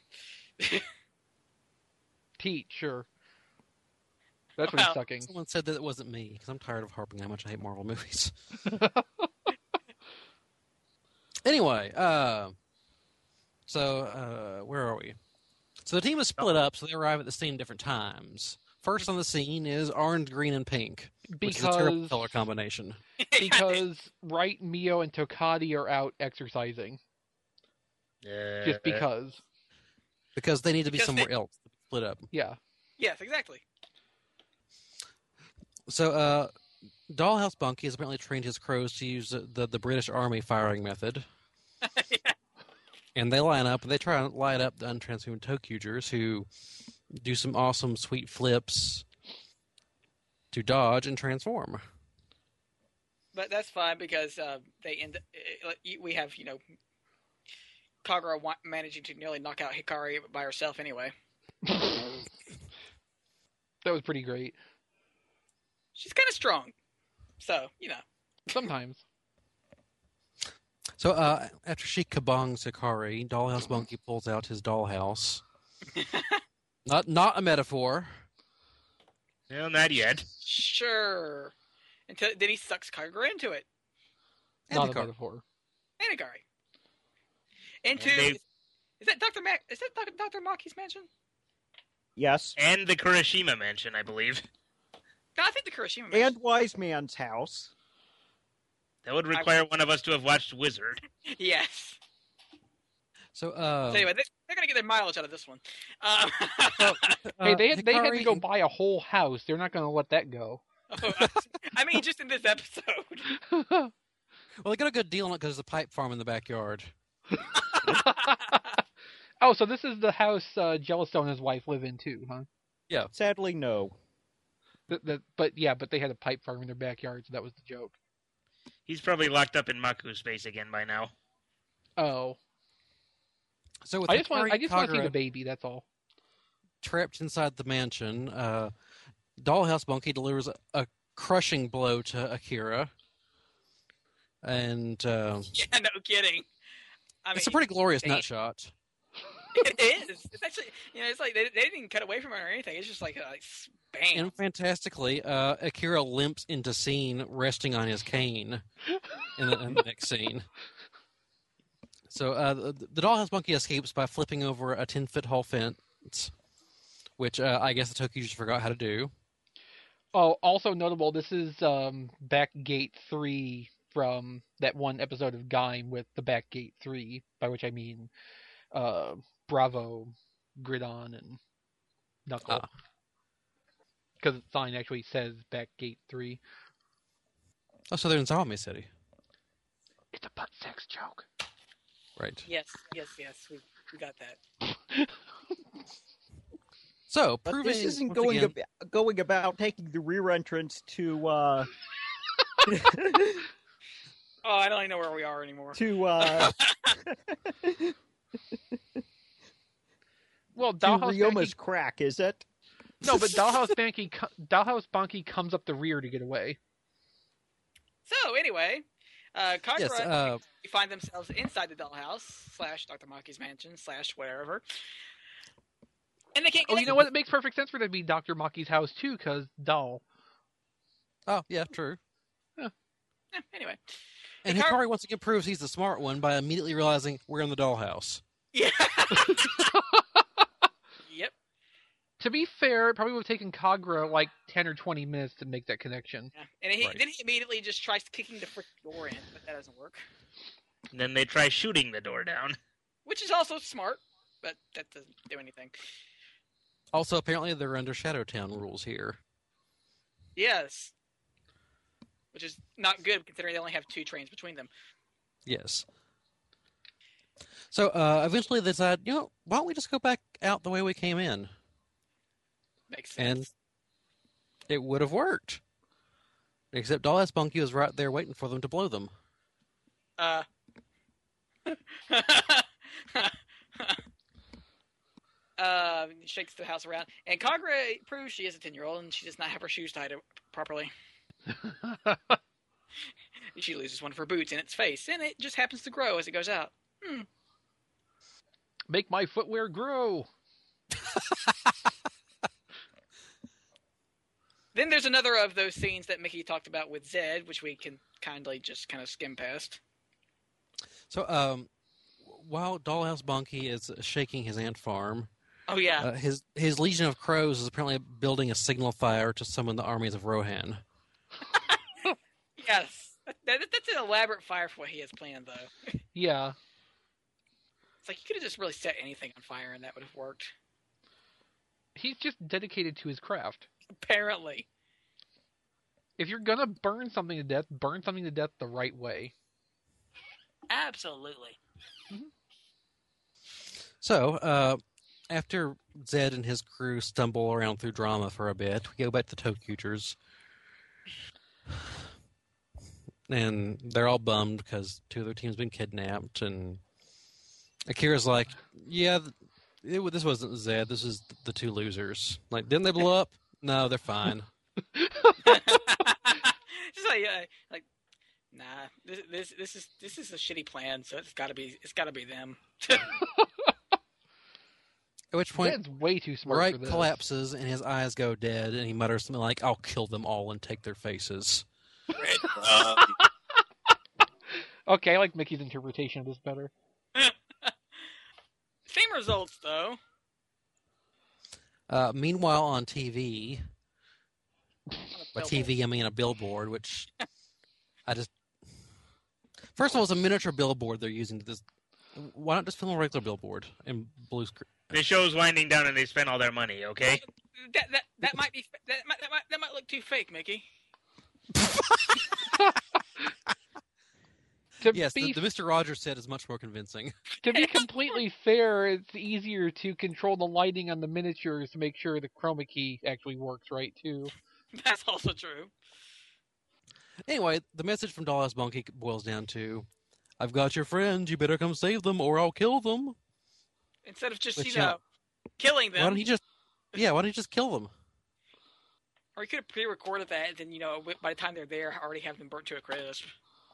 Teat, sure. That's what Well, he's sucking. Someone said that it wasn't me, because I'm tired of harping how much I hate Marvel movies. Anyway, where are we? So the team is split up, so they arrive at the scene at different times. First on the scene is orange, green, and pink, which is a terrible color combination. Because Wright, Mio, and Tokadi are out exercising. Just because. Because they need to be Because somewhere they- else. Split up. Yeah. Yes, exactly. So, Dollhouse Bonky has apparently trained his crows to use the British Army firing method. Yeah. And they line up, and they try and light up the untranshuman Tokugers, who do some awesome, sweet flips to dodge and transform. But that's fine because we have Kagura managing to nearly knock out Hikari by herself anyway. That was pretty great. She's kind of strong, so Sometimes. So, after she kabongs Hikari, Dollhouse Bonky pulls out his dollhouse. Not a metaphor. Well, not yet. Sure. Until then, he sucks Kagura into it. And Not a Hikari. metaphor. And Hikari. Into And is that Dr. Mack? Is that Dr. Maki's mansion? Yes. And the Kurashima mansion, I believe. No, I think the Kurashima mansion. And Wise Man's house. That would require one of us to have watched Wizard. Yes. So, So anyway, they're gonna get their mileage out of this one. Hey, they had to Hikari go and- buy a whole house. They're not going to let that go. I mean, just in this episode. Well, they got a good deal on it because there's a pipe farm in the backyard. Oh, so this is the house Yellowstone and his wife live in too, huh? Sadly, no. But they had a pipe farm in their backyard, so that was the joke. He's probably locked up in Maku space again by now. Oh, So with I just want Hikari to see Kagura the baby. That's all. trapped inside the mansion, Dollhouse Bonky delivers a crushing blow to Akira. And Yeah, no kidding. I mean, it's a pretty glorious they- nut shot. It is. It's actually, it's like they didn't cut away from it or anything. It's just like bam. And fantastically, Akira limps into scene, resting on his cane in the next scene. So the Dollhouse Bonky escapes by flipping over a 10-foot tall fence, which I guess the Tokyo forgot how to do. Oh, also notable. This is Backgate 3 from that one episode of Gaim with the Backgate 3, by which I mean Bravo, Gridon, and Knuckle. Because the sign actually says Backgate 3. Oh, so they're in Zombie City. It's a butt sex joke. Right. Yes. We got that. So, But proving this isn't once again, going about taking the rear entrance to Oh, I don't even know where we are anymore. to Well, to Dollhouse Ryoma's Banky. crack, is it? No, but Dollhouse Banky comes up the rear to get away. So anyway, Kagura Yes. find themselves inside the dollhouse / Dr. Maki's mansion / whatever, and they can't. Oh, you know what? It makes perfect sense for there to be Dr. Maki's house too, because doll. Oh, yeah, true. Anyway, And Hikari once again proves he's the smart one by immediately realizing we're in the dollhouse. yeah. Yep. To be fair, it probably would have taken Kagura like 10 or 20 minutes to make that connection. Yeah. And then he immediately just tries kicking the frick door in, but that doesn't work. And then they try shooting the door down. Which is also smart, but that doesn't do anything. Also, apparently they're under Shadowtown rules here. Yes. Which is not good considering they only have 2 trains between them. Yes. So eventually they decide, why don't we just go back out the way we came in? Makes sense. And it would have worked. Except Dollhouse Bunky was right there waiting for them to blow them. Shakes the house around. And Kagura proves she is a 10-year-old and she does not have her shoes tied properly. She loses one of her boots in its face, and it just happens to grow as it goes out. Make my footwear grow. Then there's another of those scenes that Mickey talked about with Zed, which we can kindly just kind of skim past. So while Dollhouse Bunky is shaking his ant farm, Oh, yeah. his Legion of Crows is apparently building a signal fire to summon the armies of Rohan. Yes. That's an elaborate fire for what he has planned, though. Yeah. It's like you could have just really set anything on fire and that would have worked. He's just dedicated to his craft. Apparently. If you're gonna burn something to death the right way. Absolutely. So, after Zed and his crew stumble around through drama for a bit, we go back to Tokuters. And they're all bummed because 2 of their team's been kidnapped. And Akira's like, yeah, this wasn't Zed. This is the 2 losers. Like, didn't they blow up? No, they're fine. Just like, nah, this is a shitty plan, so it's gotta be them. At which point, Zed's way too smart for Wright this. collapses and his eyes go dead, and he mutters something like, I'll kill them all and take their faces. Okay, I like Mickey's interpretation of this better. Same results, though. Meanwhile, on TV, by Billboard. TV I mean a billboard, which first of all, it's a miniature billboard they're using to this. Why not just film a regular billboard in blue screen? The show's winding down and they spent all their money, okay? That might be that might look too fake, Mickey. Yes, the Mr. Rogers set is much more convincing. To be completely fair, it's easier to control the lighting on the miniatures to make sure the chroma key actually works right, too. That's also true. Anyway, the message from Dollhouse Bunky boils down to, I've got your friends, you better come save them or I'll kill them. Instead of just, Which, killing Why them. don't you just kill them? Or you could have pre-recorded that, and then, by the time they're there, already have them burnt to a crisp.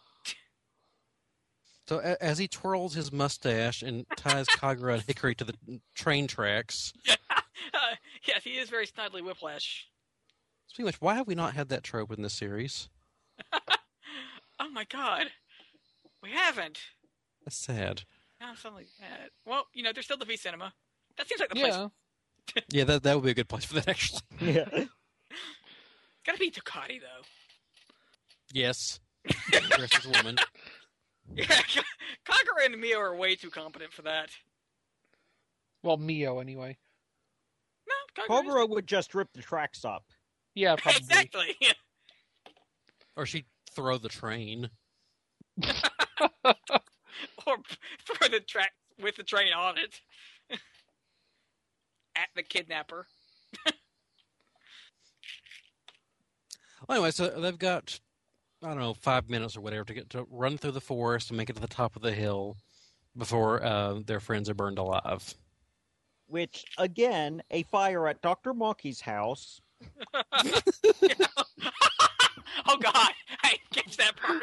So as he twirls his mustache and ties Kagura and Hikari to the train tracks. Yes, he is very snidely Whiplash. Speaking of which, why have we not had that trope in this series? Oh my god. We haven't. That's sad. Now I'm suddenly mad. Well, there's still the V Cinema. That seems like the place. Yeah. Yeah, that would be a good place for that, actually. Yeah. Gotta be Ducati, though. Yes. Dressed as a woman. Yeah, Kagura and Mio are way too competent for that. Well, Mio, anyway. No, Kagura. Kogoro would just rip the tracks up. Yeah, probably. Exactly. Or she'd throw the train. Or throw the track with the train on it. At the kidnapper. Well, anyway, so they've got I don't know, 5 minutes or whatever to run through the forest and make it to the top of the hill before their friends are burned alive. Which, again, a fire at Dr. Monkey's house. Oh God, I didn't catch that part.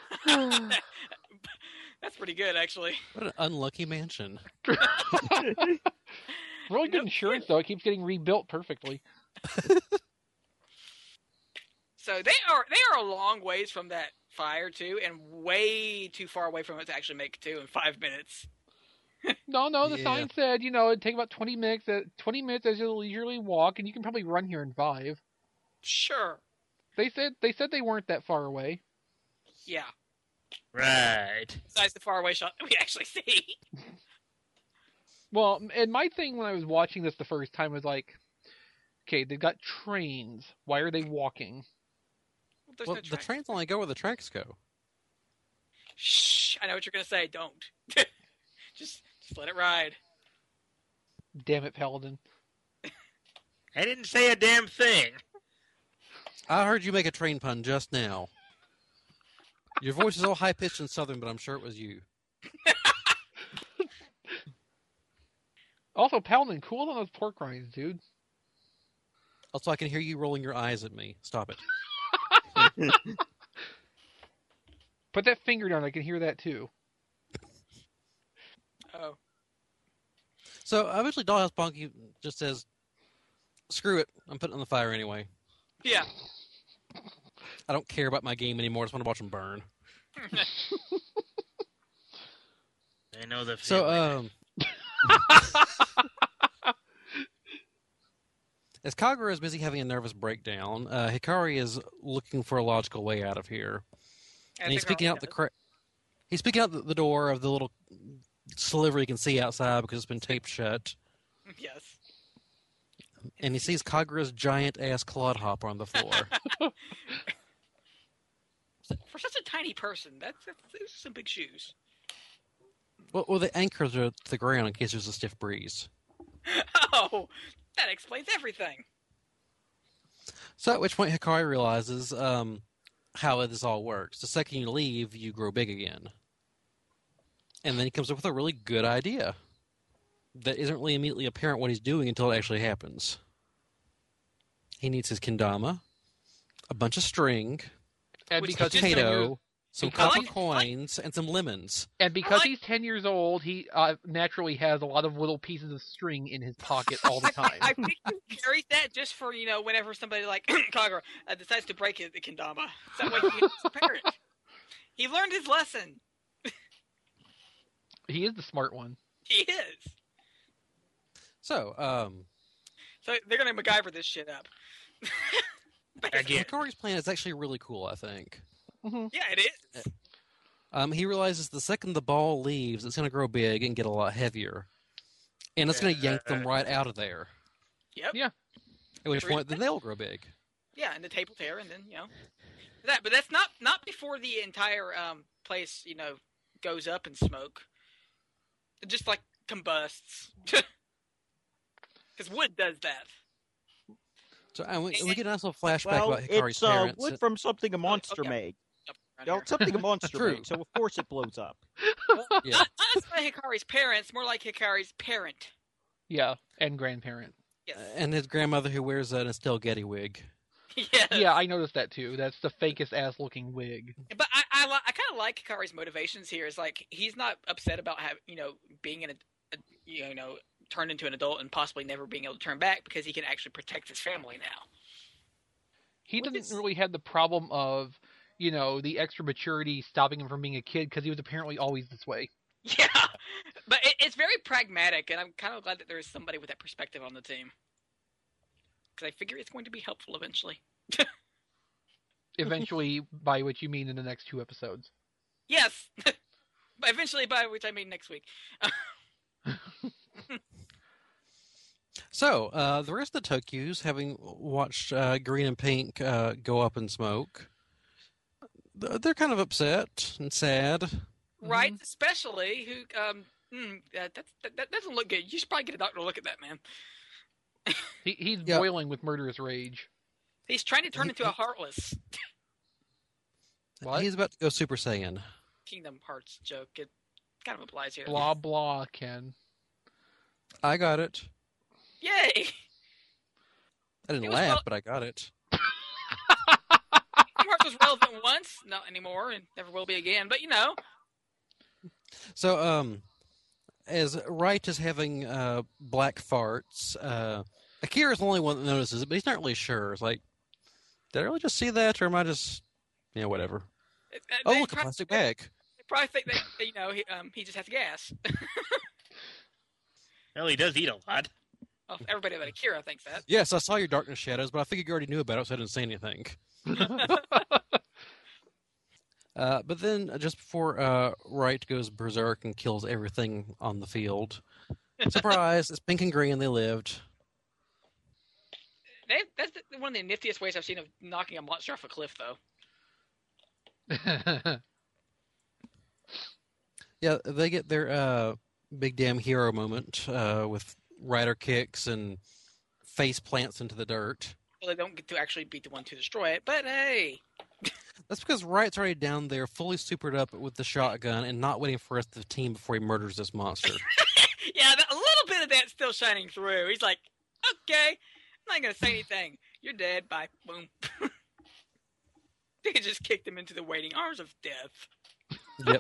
That's pretty good, actually. What an unlucky mansion. Really good insurance, though. It keeps getting rebuilt perfectly. So they are a long ways from that fire too, and way too far away from it to actually make it to in 5 minutes. No, the Yeah. sign said, it'd take about 20 minutes. 20 minutes as you leisurely walk, and you can probably run here in 5. Sure. They said they weren't that far away. Yeah. Right. Besides the faraway shot that we actually see. Well, and my thing when I was watching this the first time was like, okay, they've got trains. Why are they walking? There's Well, no the track. trains only go where the tracks go. Shh! I know what you're gonna say. Don't. just let it ride. Damn it, Paladin. I didn't say a damn thing. I heard you make a train pun just now. Your voice is all high-pitched and southern, but I'm sure it was you. Also, Paladin, cool on those pork rinds, dude. Also, I can hear you rolling your eyes at me. Stop it. Put that finger down. I can hear that too. Oh. So, eventually Dollhouse Bonky just says, screw it. I'm putting it on the fire anyway. Yeah. I don't care about my game anymore. I just want to watch them burn. I know the So, feeling. as Kagura is busy having a nervous breakdown, Hikari is looking for a logical way out of here. And he's speaking out he's speaking out the door of the little sliver you can see outside because it's been taped shut. Yes. And he sees Kagura's giant-ass clodhopper on the floor. For such a tiny person, those are some big shoes. Well, they anchor to the ground in case there's a stiff breeze. Oh, that explains everything. So at which point Hikari realizes how this all works. The second you leave, you grow big again. And then he comes up with a really good idea that isn't really immediately apparent what he's doing until it actually happens. He needs his kendama, a bunch of string, And Which because is he's 10 years, potato, some I copper like- coins, and some lemons. he's 10 years old, he naturally has a lot of little pieces of string in his pocket all the time. I think he carries that just for, whenever somebody like Kagura decides to break the kendama. So that way he can prepare it. He learned his lesson. He is the smart one. He is. So, So they're going to MacGyver this shit up. Again. Hikari's plan is actually really cool, I think. Mm-hmm. Yeah, it is. He realizes the second the ball leaves, it's going to grow big and get a lot heavier. And it's going to yank them right out of there. Yep. Yeah. At which point, then they'll grow big. Yeah, and the tape will tear, and then that. But that's not before the entire place goes up in smoke. It just like combusts, because wood does that. So and we get a nice little flashback Well, about Hikari's it's parents. wood from something a monster okay. made. Up around Well, here. something a monster True. made, so of course it blows up. Yeah. Not necessarily Hikari's parents, more like Hikari's parent. Yeah, and grandparent. Yes. And his grandmother who wears an Estelle Getty wig. Yes. Yeah, I noticed that too. That's the fakest ass looking wig. But I kind of like Hikari's motivations here. Is like he's not upset about being turned into an adult and possibly never being able to turn back because he can actually protect his family now. He Which doesn't is- really have the problem of, the extra maturity stopping him from being a kid because he was apparently always this way. Yeah, but it's very pragmatic, and I'm kind of glad that there is somebody with that perspective on the team because I figure it's going to be helpful eventually. Eventually, by which you mean in the next 2 episodes. Yes, but eventually, by which I mean next week. So, the rest of the Tokyus, having watched Green and Pink go up in smoke, they're kind of upset and sad. Right, especially who that doesn't look good. You should probably get a doctor to look at that, man. He's Yeah. boiling with murderous rage. He's trying to turn into a heartless. What? He's about to go Super Saiyan. Kingdom Hearts joke. It kind of applies here. Blah blah, Ken. I got it. Yay! I didn't It was laugh, well- but I got it. Kingdom Hearts was relevant once, not anymore, and never will be again. But So, as Wright is having black farts, Akira's the only one that notices it, but he's not really sure. It's like, did I really just see that, or am I just, whatever? Oh, they look, a plastic bag. They probably think that he just has gas. Well, he does eat a lot. Well, everybody but Akira thinks that. Yes, I saw your Darkness Shadows, but I figured you already knew about it, so I didn't say anything. But then, just before Wright goes berserk and kills everything on the field, surprise, it's pink and green, they lived. That's one of the niftiest ways I've seen of knocking a monster off a cliff, though. Yeah, they get their big damn hero moment with rider kicks and face plants into the dirt. Well, they don't get to actually beat the one to destroy it, but hey. That's because Wright's already down there, fully supered up with the shotgun and not waiting for us to team before he murders this monster. Yeah, a little bit of that's still shining through. He's like, okay, I'm not going to say anything. You're dead. Bye. Boom. They just kicked him into the waiting arms of death. Yep.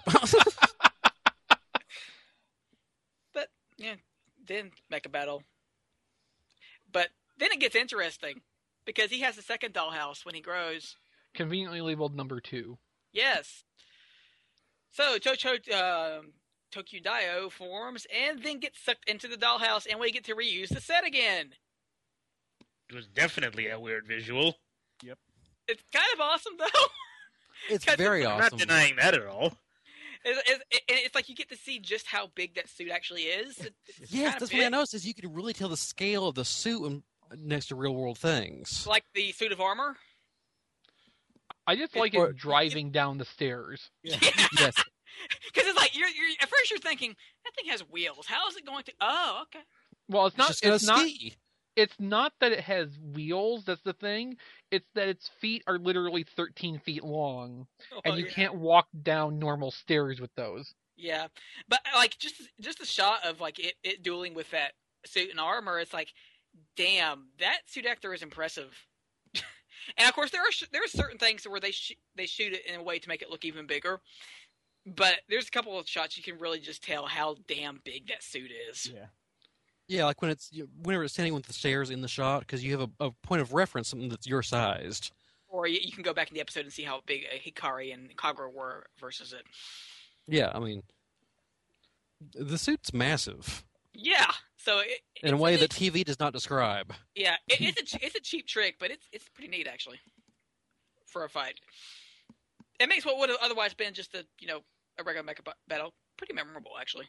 But, yeah, then Mecha Battle. But then it gets interesting, because he has a second dollhouse when he grows. Conveniently labeled number 2. Yes. So, Tokyo Dio forms and then gets sucked into the dollhouse, and we get to reuse the set again. It was definitely a weird visual. It's kind of awesome, though. It's 'Cause very I'm awesome. not denying that at all. It's like you get to see just how big that suit actually is. It's Yes, kinda that's what I big. noticed, is you could really tell the scale of the suit next to real-world things. Like the suit of armor. I just like Or- it driving down the stairs. Yes. Because it's like you're at first you're thinking that thing has wheels. How is it going to? Oh, okay. Well, it's not. Just gonna It's not. ski. It's not that it has wheels. That's the thing. It's that its feet are literally 13 feet long, and you yeah. can't walk down normal stairs with those. Yeah, but like just the shot of like it dueling with that suit and armor. It's like, damn, that suit actor is impressive. And of course, there are certain things where they shoot it in a way to make it look even bigger. But there's a couple of shots you can really just tell how damn big that suit is. Yeah. Yeah, like whenever it's standing with the stairs in the shot, because you have a point of reference, something that's your sized. Or you can go back in the episode and see how big Hikari and Kagura were versus it. Yeah, I mean, the suit's massive Yeah, so in a way that TV does not describe. yeah, it's a cheap trick, but it's pretty neat actually for a fight. It makes what would have otherwise been just a regular mecha battle pretty memorable actually.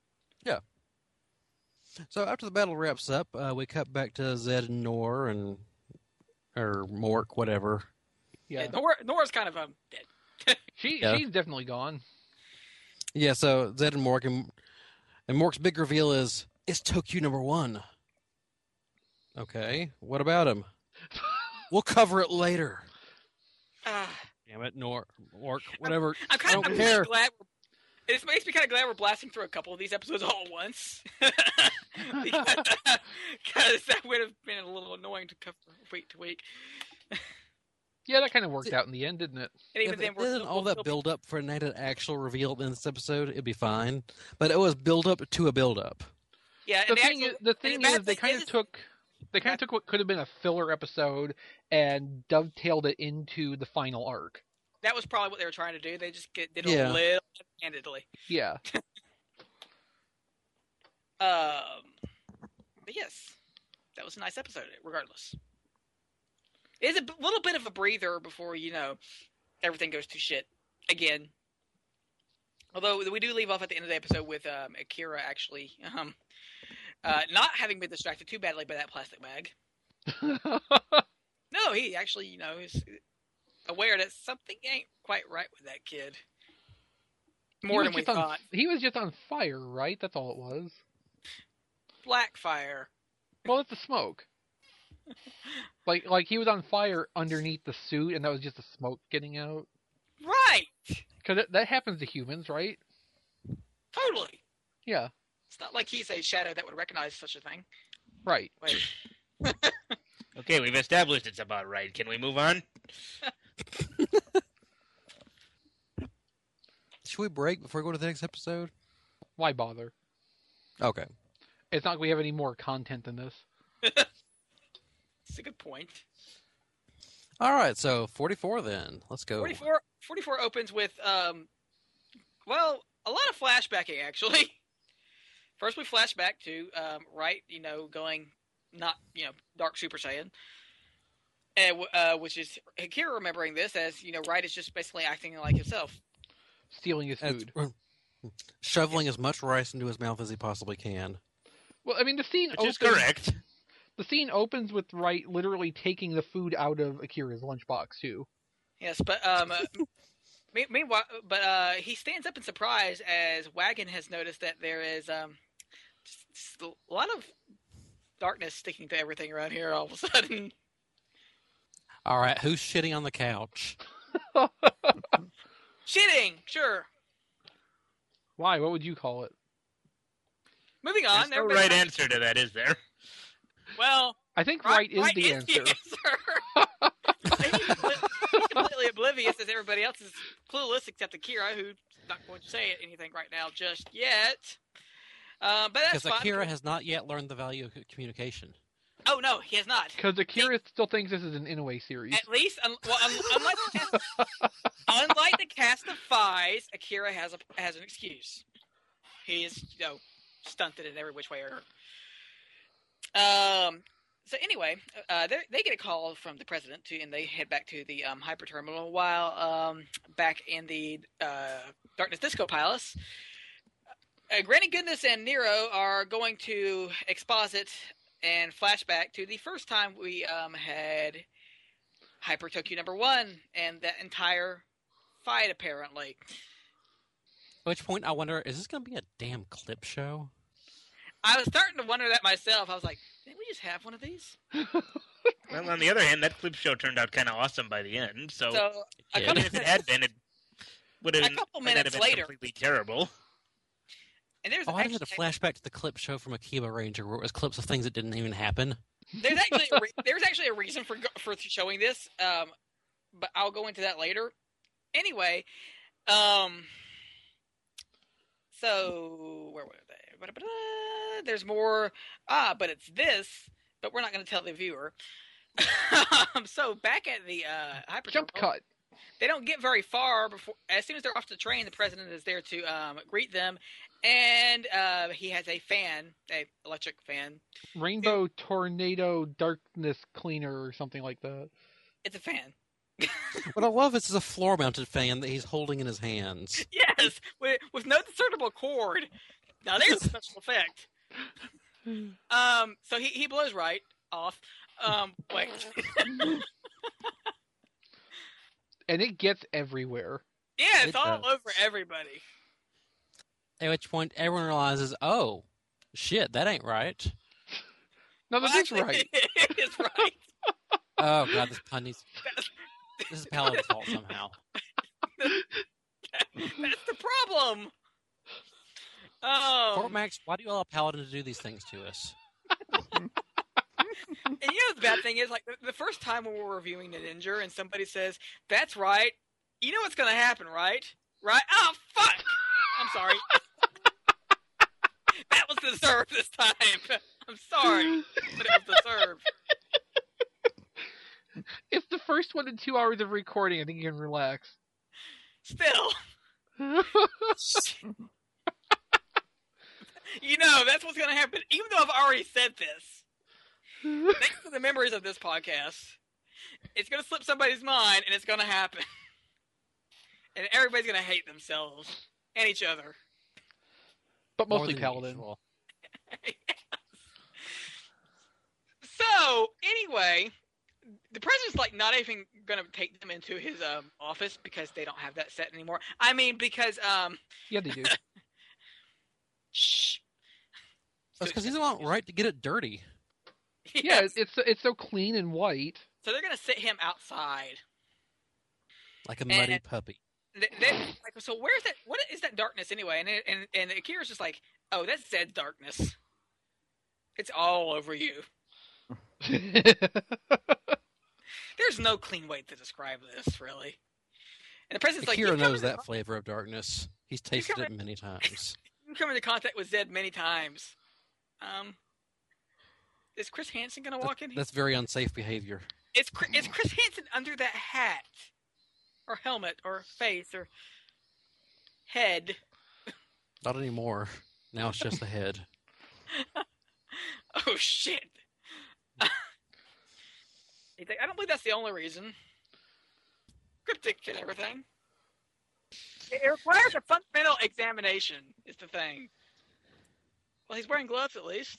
So after the battle wraps up, we cut back to Zed and Nor or Mork, whatever. Yeah, Nora's kind of dead. she's definitely gone. Yeah, so Zed and Mork, and Mork's big reveal is, it's Tokyo #1. Okay, what about him? We'll cover it later. Damn it, Mork, whatever. I'm I don't really care. glad. It makes me kind of glad we're blasting through a couple of these episodes all at once, because that would have been a little annoying to cover week to week. Yeah, that kind of worked out in the end, didn't it? And If even then, it didn't all that build up for an actual reveal in this episode, it'd be fine. But it was build up to a build up. Yeah, The and thing bad is, they thing kind of took what could have been a filler episode and dovetailed it into the final arc. that was probably what they were trying to do. They just did it Yeah. a little handedly. Yeah. But yes, that was a nice episode. Regardless, it's a little bit of a breather before everything goes to shit again. Although we do leave off at the end of the episode with Akira actually not having been distracted too badly by that plastic bag. No, he actually is aware that something ain't quite right with that kid. More than we thought. He was just on fire, right? That's all it was. Black fire. Well, it's the smoke. Like he was on fire underneath the suit, and that was just the smoke getting out. Right. Because that happens to humans, right? Totally. Yeah, It's not like he's a shadow that would recognize such a thing. right. Wait. Okay, we've established it's about right. Can we move on? Should we break before we go to the next episode? Why bother? Okay. It's not like we have any more content than this. It's a good point. All right, so 44 then. Let's go. 44 opens with, well, a lot of flashbacking, actually. First, we flash back to, Wright, going, not, Dark Super Saiyan. Which is Akira remembering this as, Wright is just basically acting like himself. Stealing his food. Shoveling as much rice into his mouth as he possibly can. Well, I mean, the scene Which is correct. The scene opens with Wright literally taking the food out of Akira's lunchbox, too. Yes, but, meanwhile, he stands up in surprise as Wagon has noticed that there is, just a lot of darkness sticking to everything around here all of a sudden. All right, who's shitting on the couch? Shitting, sure. Why? What would you call it? Moving on. There's no right answer to that, is there? Well, I think Wright is the answer. He's completely oblivious as everybody else is clueless except Akira, who's not going to say anything right now just yet. But that's Because fine. Akira has not yet learned the value of communication. Oh, no, he has not. Because Akira still thinks this is an Inoue series. At least, unlike the cast of Fies, Akira has an excuse. He is, stunted in every which way. So anyway, they get a call from the president, and they head back to the hyper terminal. While back in the Darkness Disco Palace, Granny Goodness and Nero are going to exposit and flashback to the first time we had Hyper Tokyo #1 and that entire fight, apparently. At which point, I wonder, is this going to be a damn clip show? I was starting to wonder that myself. I was like, didn't we just have one of these? Well, on the other hand, that clip show turned out kind of awesome by the end. So, a Yeah. couple, if it had been, it would have a couple minutes been later, completely terrible. and there's Oh, I actually, had a flashback to the clip show from Akiba Ranger where it was clips of things that didn't even happen. there's actually a reason for showing this, but I'll go into that later. Anyway, so where were they? There's more. But it's this. But we're not going to tell the viewer. So back at the hyper Jump terminal, cut. they don't get very far before. As soon as they're off the train, the president is there to greet them, and he has a fan, a electric fan. Rainbow Tornado Darkness Cleaner or something like that. It's a fan. What I love is a floor-mounted fan that he's holding in his hands. Yes, with no discernible cord. Now there's a special effect. So he blows right off. Wait. And it gets everywhere. Yeah, it's It all does. over everybody. At which point, everyone realizes, oh, shit, that ain't right. No, Well, that is actually, right. It is right. Oh, God, this pun needs... This is Paladin's fault somehow. That's the problem. Fort Max, why do you allow Paladin to do these things to us? And the bad thing is, like, the first time when we're reviewing the Ninja and somebody says, that's right, you know what's going to happen, right? Right? Oh, fuck! I'm sorry. That was deserved this time. I'm sorry, but it was deserved. It's the first one in 2 hours of recording. I think you can relax. Still, that's what's going to happen. Even though I've already said this, thanks to the members of this podcast, it's going to slip somebody's mind, and it's going to happen. And everybody's going to hate themselves and each other. But More mostly than Paladin. usual. So, anyway, the president's like not even going to take them into his office because they don't have that set anymore. I mean, because Yeah, they do. shh. That's because he's not right to get it dirty. Yeah, Yes. it's so clean and white. So they're going to sit him outside. Like a muddy And- puppy. like, so where's that? What is that darkness anyway? And Akira's just like, oh, that's Zed's darkness. It's all over you. There's no clean way to describe this, really. And the president's like, Akira knows that flavor of darkness. He's tasted it many times. You come into contact with Zed many times. Is Chris Hansen going to walk in here? That's very unsafe behavior. Is Chris Hansen under that hat? Or helmet, or face, or head? Not anymore. Now it's just the head. Oh, shit. He's like, I don't believe that's the only reason. Cryptic and everything. It requires a fundamental examination, is the thing. Well, he's wearing gloves at least.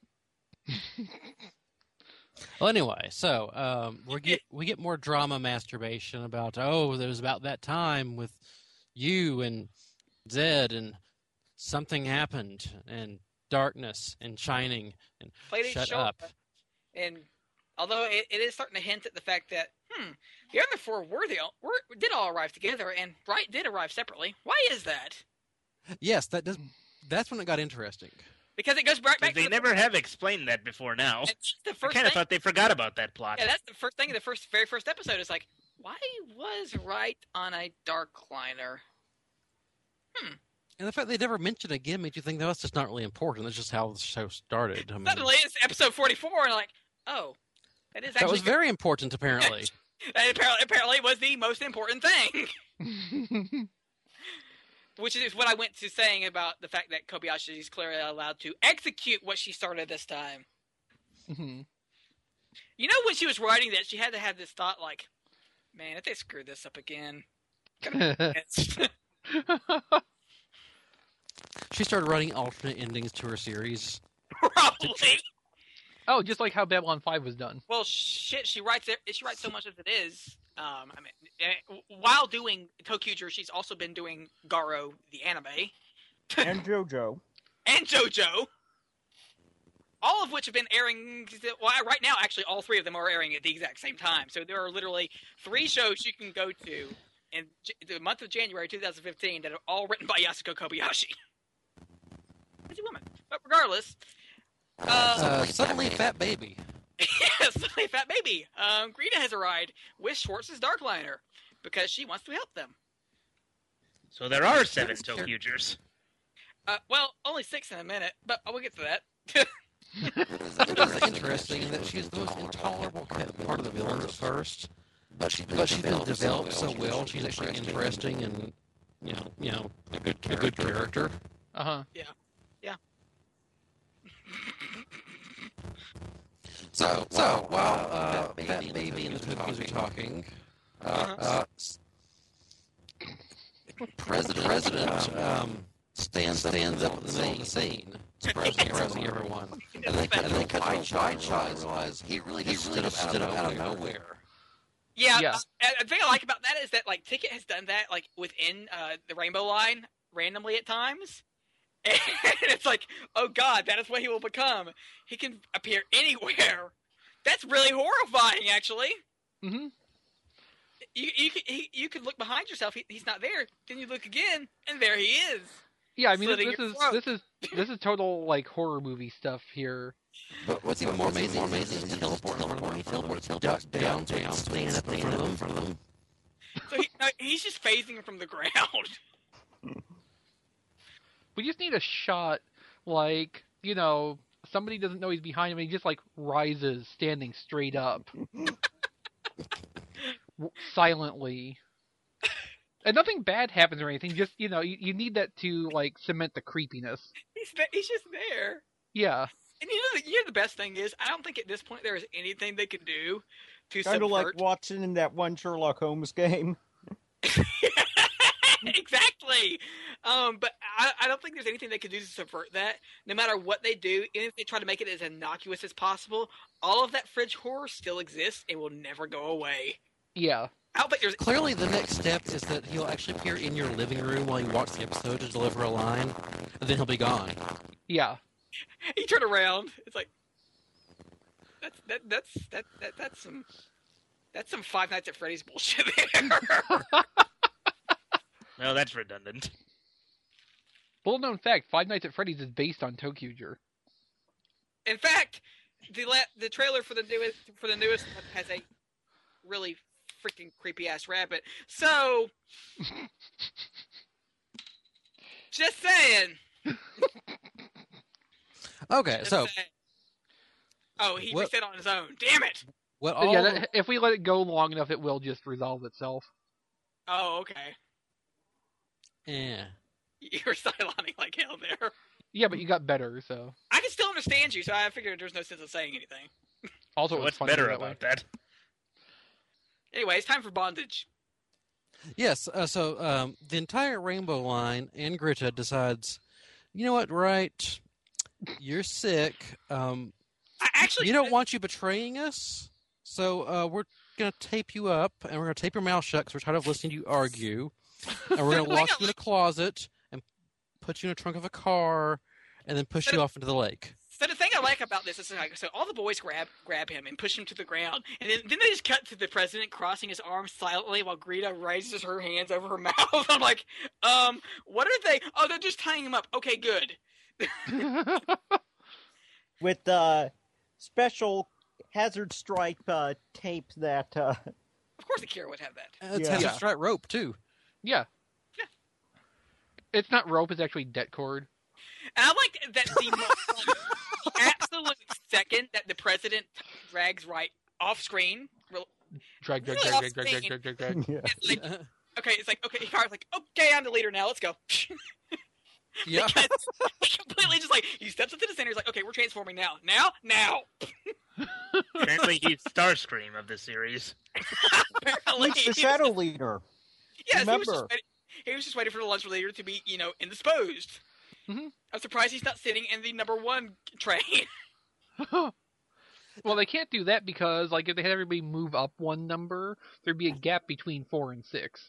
Well, anyway, so we get more drama masturbation about, oh, there was about that time with you and Zed, and something happened, and darkness, and shining, and shut up. And although it is starting to hint at the fact that, the other four did all arrive together, and Bright did arrive separately. Why is that? Yes, that's when it got interesting. Because it goes right back to they never have explained that before now. I kind of thought they forgot about that plot. Yeah, that's the first thing in the very first episode. Is like, why was Wright on a dark liner? And the fact they never mentioned it again makes you think that's just not really important. That's just how the show started. I mean, suddenly it's episode 44, and like, oh, that is actually... That was very important, apparently. That apparently was the most important thing. Which is what I went to saying about the fact that Kobayashi is clearly allowed to execute what she started this time. Mm-hmm. You know, when she was writing that, she had to have this thought like, man, if they screw this up again... She started writing alternate endings to her series. Probably. Oh, just like how Babylon 5 was done. Well, shit, she writes so much as it is. While doing ToQger, she's also been doing Garo, the anime. And JoJo. And JoJo. All of which have been airing... Well, right now, actually, all three of them are airing at the exact same time. So there are literally 3 shows you can go to in the month of January 2015 that are all written by Yasuko Kobayashi. Busy woman. But regardless... Suddenly Fat Baby. Yeah, Suddenly Fat Baby. Greta has arrived with Schwartz's Darkliner because she wants to help them. So there are 7 ToQgers. Well, only 6 in a minute, but I will get to that. It's interesting in that she's the most intolerable part of the villains at first, but she's been developed so well. She's actually interesting and you know a good character. Yeah. So while Fat Baby and the Tookies are talking, President stands up in the middle of the scene, surprising everyone. And they cut to wide shots and realize he really stood up out of nowhere. Yeah. The thing I like about that is that like Ticket has done that like within the Rainbow Line randomly at times. And it's like, oh god, that is what he will become. He can appear anywhere. That's really horrifying, actually. Mm-hmm. You could look behind yourself. He's not there. Then you look again, and there he is. Yeah, I mean this is total like horror movie stuff here. But what's even more amazing is he teleports down, stand up in front of them. So he's just phasing from the ground. We just need a shot, like, somebody doesn't know he's behind him, and he just, like, rises, standing straight up. Silently. And nothing bad happens or anything, just, you need that to, like, cement the creepiness. He's just there. Yeah. And the best thing is, I don't think at this point there is anything they can do to subvert. Kind of like Watson in that one Sherlock Holmes game. Exactly. But I don't think there's anything they can do to subvert that. No matter what they do, even if they try to make it as innocuous as possible, all of that fridge horror still exists and will never go away. Yeah. I don't think there's... Clearly the next step is that he'll actually appear in your living room while you watch the episode to deliver a line, and then he'll be gone. Yeah. He turned around. It's like... That's some Five Nights at Freddy's bullshit there. Well, that's redundant. Little known fact: Five Nights at Freddy's is based on ToQger. In fact, the trailer for the newest one has a really freaking creepy ass rabbit. So, just saying. Okay, Just so saying. Oh, he What- reset on his own. Damn it! what But all? yeah, if we let it go long enough, it will just resolve itself. Oh, okay. Yeah. You're siloning like hell there. Yeah, but you got better, so. I can still understand you, so I figured there's no sense of saying anything. Also, So it was what's funnier better that way. about that? Anyway, it's time for bondage. Yes. So the entire Rainbow line and Greta decides, you know what, right? You're sick. I actually We don't want you betraying us, so we're gonna tape you up, and we're gonna tape your mouth shut because we're tired of listening to you argue, and we're gonna lock you in a closet and put you in a trunk of a car, and then push you off into the lake. So the thing I like about this is like, so all the boys grab him and push him to the ground, and then they just cut to the president crossing his arms silently while Greta raises her hands over her mouth. I'm like, what are they? Oh, they're just tying him up. Okay, good. With special hazard stripe tape that. Of course, Akira would have that. It's Yeah. hazard strike rope too. Yeah. Yeah. It's not rope, it's actually det cord. And I like that the absolute second that the president drags right off screen. Drag. Yeah. It's Like, okay, it's like, okay, Hikaru's like, okay, I'm the leader now. Let's go. Yeah. Because he completely just like, he steps into the center. He's like, okay, we're transforming now. Now. Apparently, he's Starscream of the series. Apparently, He's the Shadow Leader. Yes, Remember. he was just waiting for the lunch leader to be, indisposed. Mhm. I'm surprised he's not sitting in the number one train. Well, they can't do that because, like, if they had everybody move up one number, there'd be a gap between 4 and 6.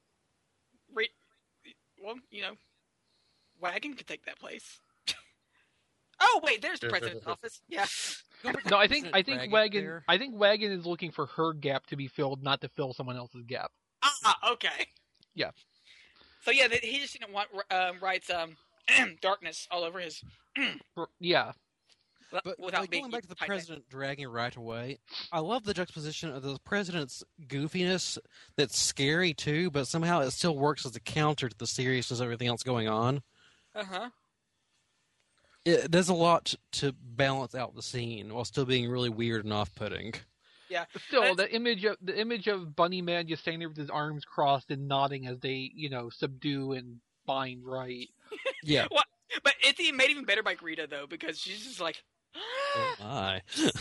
Well, Wagon could take that place. Oh wait, there's the president's office. Yeah. No, I think Dragging Wagon. there. I think Wagon is looking for her gap to be filled, not to fill someone else's gap. Okay. Yeah. So yeah, he just didn't want Wright's darkness all over his. Yeah. But without like, being going back to the typing. president dragging right away, I love the juxtaposition of the president's goofiness that's scary too, but somehow it still works as a counter to the seriousness of everything else going on. Uh-huh. It does a lot to balance out the scene while still being really weird and off-putting. Yeah. Still, That's- the image of Bunny Man just standing there with his arms crossed and nodding as they, subdue and bind right. Yeah. But it's even made even better by Greta though, because she's just like. Oh my.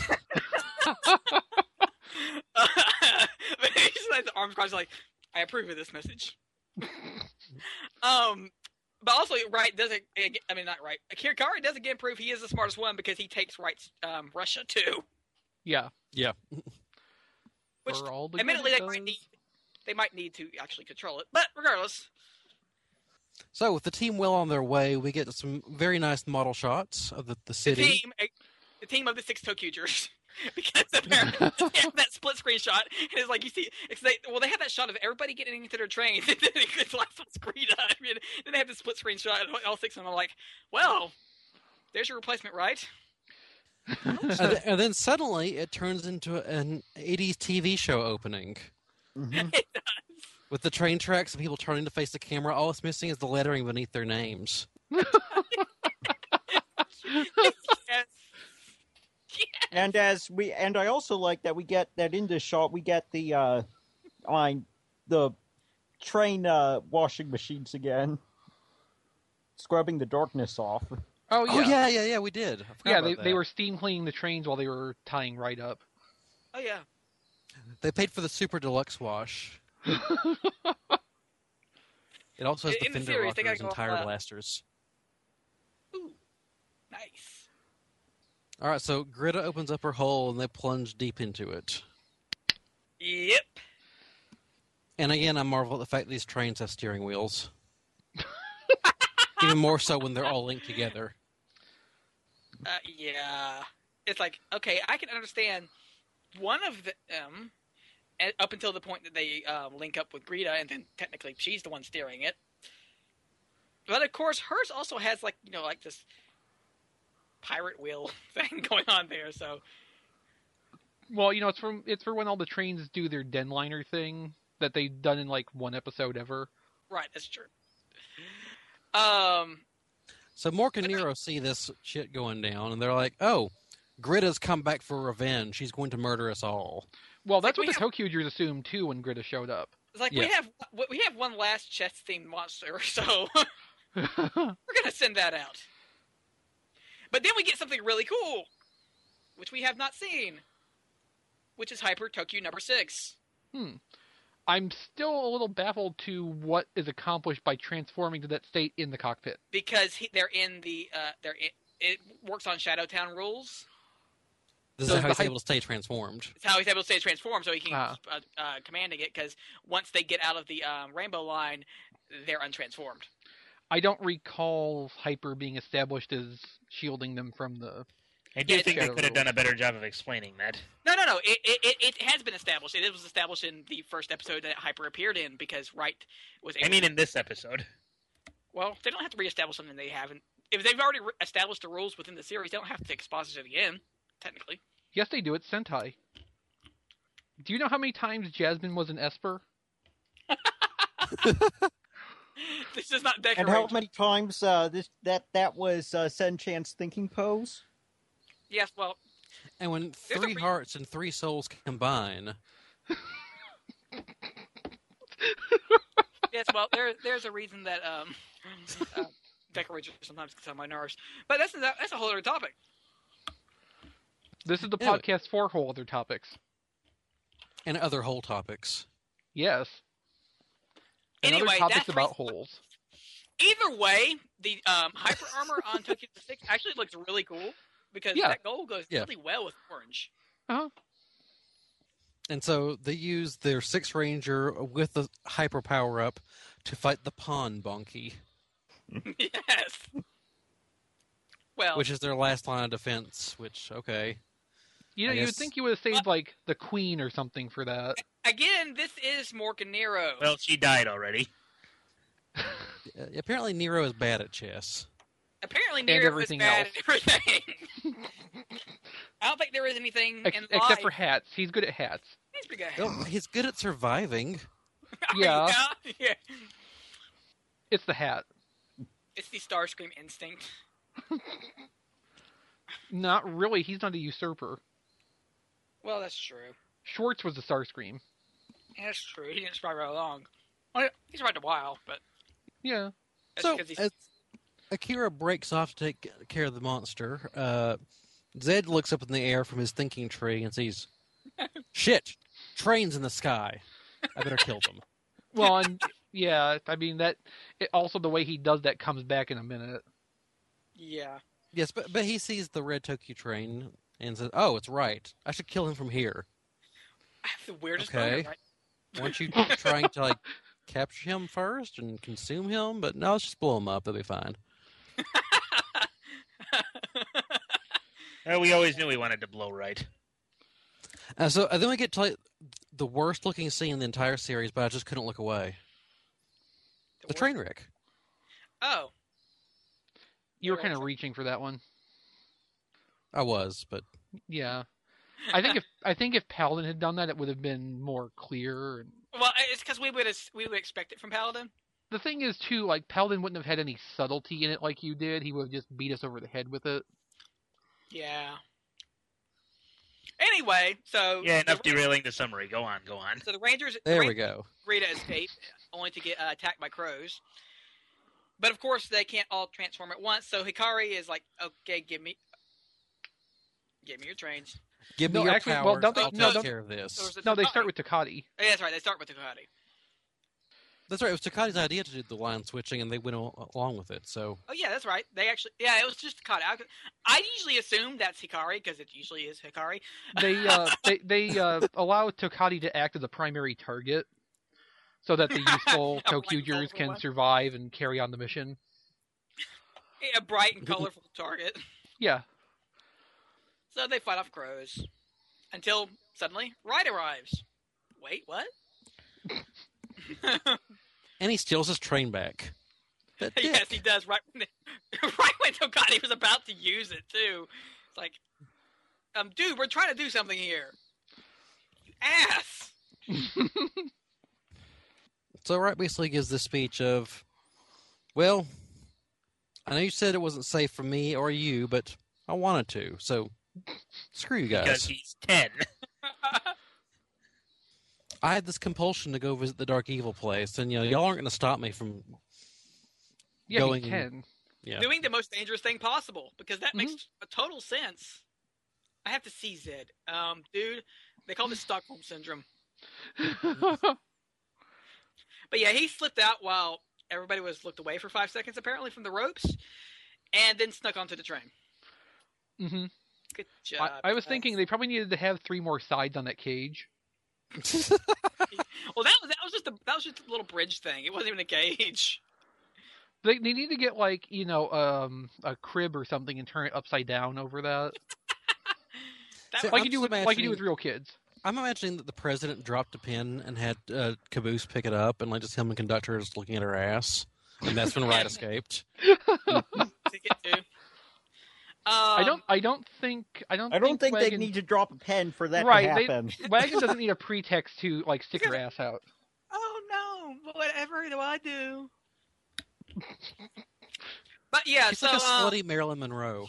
But he just like the arms crossed, like, I approve of this message. But also, Wright doesn't. I mean, not Wright. Hikaru does again prove he is the smartest one because he takes Wright's Russia too. Yeah. Yeah. Which, For all the admittedly, good they it might does. need. They might need to actually control it, but regardless. So with the team well on their way, we get some very nice model shots of the city. The team of the 6 Tokugers. Because apparently they have that split screen shot, and it's like you see, they have that shot of everybody getting into their train, and then it's last on screen. I mean, then they have the split screen shot, and all 6 of them are like, well, there's your replacement, right? And then suddenly it turns into an 80s TV show opening. Mhm. It does. With the train tracks and people turning to face the camera, all it's missing is the lettering beneath their names. Yes. And I also like that we get that in this shot we get the train washing machines again, scrubbing the darkness off. Oh, Oh yeah. yeah, we did. I forgot Yeah, about they that. were steam cleaning the trains while they were tying right up. Oh yeah. They paid for the super deluxe wash. It also has the In the fender series, they rockers gotta and go tire all, blasters. Ooh, nice. All right, so Greta opens up her hole and they plunge deep into it. Yep. And again, I marvel at the fact that these trains have steering wheels. Even more so when they're all linked together. Yeah. It's like, okay, I can understand one of them up until the point that they link up with Greta, and then technically she's the one steering it. But of course, hers also has like this pirate wheel thing going on there. So, Well, it's for when all the trains do their denliner thing that they've done in like one episode ever. right, that's true. So Mork and Nero see this shit going down, and they're like, "Oh, Greta's come back for revenge. She's going to murder us all." Well, that's like what the Tokyugers assumed too when Greta showed up. It's like Yeah. we have one last chest-themed monster, so we're gonna send that out. But then we get something really cool, which we have not seen, which is Hyper Tokyo number 6. I'm still a little baffled to what is accomplished by transforming to that state in the cockpit. Because they're in the it works on Shadowtown rules. This So is how he's the able to stay transformed. It's how he's able to stay transformed, so he can Ah. keep commanding it. Because once they get out of the rainbow line, they're untransformed. I don't recall Hyper being established as shielding them from the. I do Yeah, think they Shadow could have Rule. done a better job of explaining that. No. It has been established. It was established in the first episode that Hyper appeared in because Wright was able. I mean, in this episode. Well, they don't have to reestablish something they haven't. If they've already established the rules within the series, they don't have to exposit it again. Technically, Yes, they do. It's Sentai. Do you know how many times Jasmine was an Esper? this is not And decorated. how many times that was Sen-chan's thinking pose? Yes, well, And when There's a 3 re- hearts and 3 souls combine, yes, well, there's a reason that decorators sometimes get on my nerves. But that's a whole other topic. This is the Yeah. podcast for whole other topics. and other whole topics. Yes. And Anyway, other topics that's about reason- holes. Either way, the hyper armor on Tokyo 6 actually looks really cool because Yeah. that gold goes Yeah. really well with orange. And so they use their 6 Ranger with the hyper power up to fight the Pawn Bonky, Yes. Well, which is their last line of defense. Which, okay, You know, I you would guess- think you would have saved like the Queen or something for that. again, this is Mork and Nero. Well, she died already. apparently Nero is bad at chess. Apparently, And Nero is everything bad else. at everything. I don't think there is anything in Except life. for hats. He's good at hats. He's pretty good. Oh, he's good at surviving. Yeah. yeah. It's the hat. It's the Starscream instinct. Not really. He's not a usurper. Well, that's true. Schwartz was the Starscream. Yeah, that's true. He didn't survive very long. Well, he survived a while, but Yeah. that's So because he's... as Akira breaks off to take care of the monster, Zed looks up in the air from his thinking tree and sees, shit, trains in the sky. I better kill them. Well, and yeah, I mean also the way he does that comes back in a minute. Yeah. Yes, but he sees the red Tokyo train and says, "Oh, it's right. I should kill him from here." I have the weirdest Okay. boner, right? Weren't you trying to like capture him first and consume him? But no, let's just blow him up. They'll be fine. Well, we always knew we wanted to blow right. So then we get to like, the worst looking scene in the entire series, but I just couldn't look away. The train wreck. Oh. You were Yeah, kind of that's- reaching for that one. I was, but Yeah. I think if Paladin had done that, it would have been more clear. And Well, it's because we would expect it from Paladin. the thing is, too, like Paladin wouldn't have had any subtlety in it like you did. He would have just beat us over the head with it. Yeah. Anyway, so Yeah, enough derailing the summary. Go on. So the Rangers, there the we go. Rita escape, only to get attacked by crows. But of course, they can't all transform at once. So Hikari is like, "Okay, give me your trains." Give me No, your actually, powers. well, don't they- I'll no, take don't- care of So this. there's a No, they Takati. start with Takati. Oh, yeah, that's right. They start with Takati. That's right. It was Takati's idea to do the line switching, and they went along with it. So Oh yeah, that's right. They actually, yeah, it was just Takati. I usually assume that's Hikari because it usually is Hikari. They allow Takati to act as a primary target, so that the useful A bright, Tokyugers colorful can one. survive and carry on the mission. A bright and colorful target. Yeah. So they fight off crows until suddenly Wright arrives. wait, what? And he steals his train back. That Yes, dick. he does. Right when Tokati was about to use it too. It's like, dude, we're trying to do something here. You ass. So Wright basically gives this speech of, well, I know you said it wasn't safe for me or you, but I wanted to. So screw you Because guys. he's 10. I had this compulsion to go visit the Dark Evil place, and y'all aren't going to stop me from Yeah, going. he's 10. Yeah. Doing the most dangerous thing possible, because that makes a total sense. I have to see Zed. Dude, they call this Stockholm Syndrome. But yeah, he slipped out while everybody was looked away for 5 seconds, apparently, from the ropes, and then snuck onto the train. hmm Good job. I was guys. thinking they probably needed to have 3 more sides on that cage. Well, that was just a little bridge thing. It wasn't even a cage. They need to get like a crib or something and turn it upside down over that, That See, was- like I'm you do just with imagining- real kids. I'm imagining that the president dropped a pin and had Caboose pick it up, and like just him and conductor just looking at her ass, and that's when Wright escaped. to get to. I don't think I don't think they Wagon, need to drop a pen for that right. to happen. Wagon doesn't need a pretext to like stick her ass out. Oh no! Whatever do I do? But yeah, She's so like a slutty Marilyn Monroe.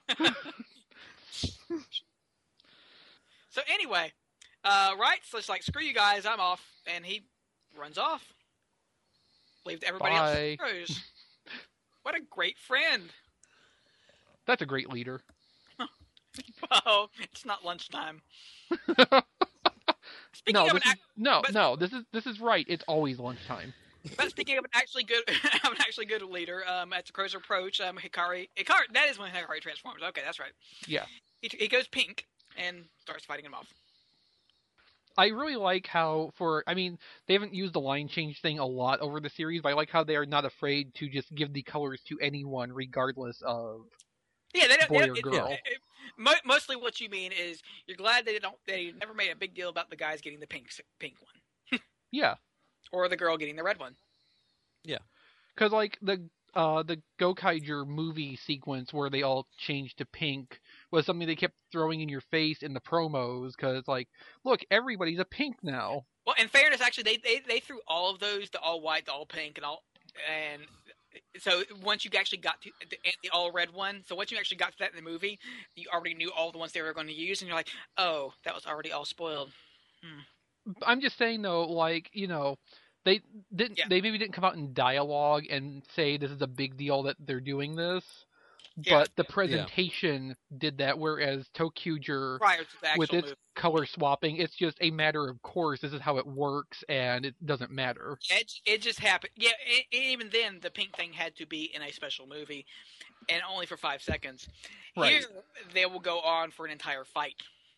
so anyway, Wright's just like, screw you guys, I'm off, and he runs off. Leave everybody else Bye. to cruise. What a great friend! That's a great leader. Oh, it's not lunchtime. Speaking No, of this an is, no, but- no. This is right. It's always lunchtime. But speaking of an actually good, leader, at the crow's approach, Hikari, that is when Hikari transforms. Okay, that's right. Yeah. He goes pink and starts fighting him off. I really like how they haven't used the line change thing a lot over the series, but I like how they are not afraid to just give the colors to anyone, regardless of Yeah, they don't. boy they or don't- girl. Mostly, what you mean is you're glad they never made a big deal about the guys getting the pink one Yeah, or the girl getting the red one. because like the Gokaiger movie sequence where they all changed to pink was something they kept throwing in your face in the promos. Because like, look, everybody's a pink now. Well, in fairness, actually, they threw all of those, the all white, the all pink, and so once you actually got to the all red one, so once you actually got to that in the movie, you already knew all the ones they were going to use, and you're like, oh, that was already all spoiled. I'm just saying though, like they didn't. Yeah. They maybe didn't come out in dialogue and say this is a big deal that they're doing this. Yeah. But the presentation did that, whereas Tokuger Prior to the actual with its movie. color swapping, it's just a matter of course. This is how it works, and it doesn't matter. It just happened. Yeah, even then, the pink thing had to be in a special movie, and only for 5 seconds. Right. Here, they will go on for an entire fight.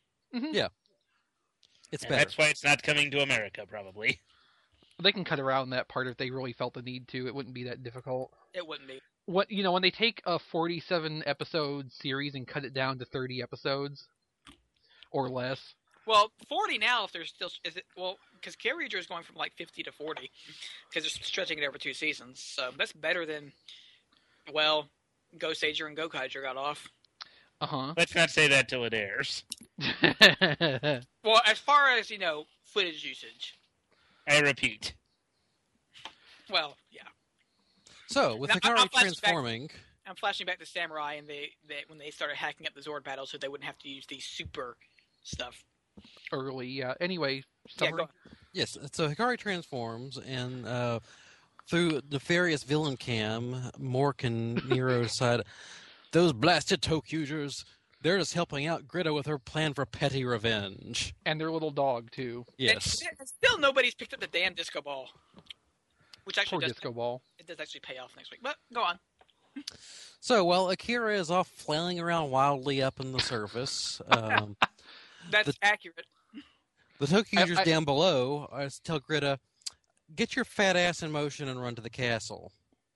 It's And better. that's why it's not coming to America, probably. They can cut around that part if they really felt the need to. It wouldn't be that difficult. It wouldn't be. What when they take a 47 episode series and cut it down to 30 episodes or less. Well, 40 now, if there's still... because Kill Ranger is going from like 50 to 40, because they're stretching it over 2 seasons. So that's better than, well, Ghost Ager and Gokaiger got off. Uh Let's not say that till it airs. huh. Well, as far as, footage usage. I repeat. Well, yeah. So, with Now, I'll Hikari flash transforming, I'm flashing back to Samurai and they when they started hacking up the Zord battles so they wouldn't have to use the super stuff. Early, yeah. Anyway, Yeah, summary. go, yes, so Hikari transforms, and through nefarious villain cam, Mork and Nero decide, those blasted Tokugers, they're just helping out Greta with her plan for petty revenge. And their little dog too. Yes. And still nobody's picked up the damn disco ball. Which actually Poor does disco ball. it does actually pay off next week. But go on. So, while Akira is off flailing around wildly up in the surface, That's accurate. the Tokugers I- down below tell Greta, get your fat ass in motion and run to the castle.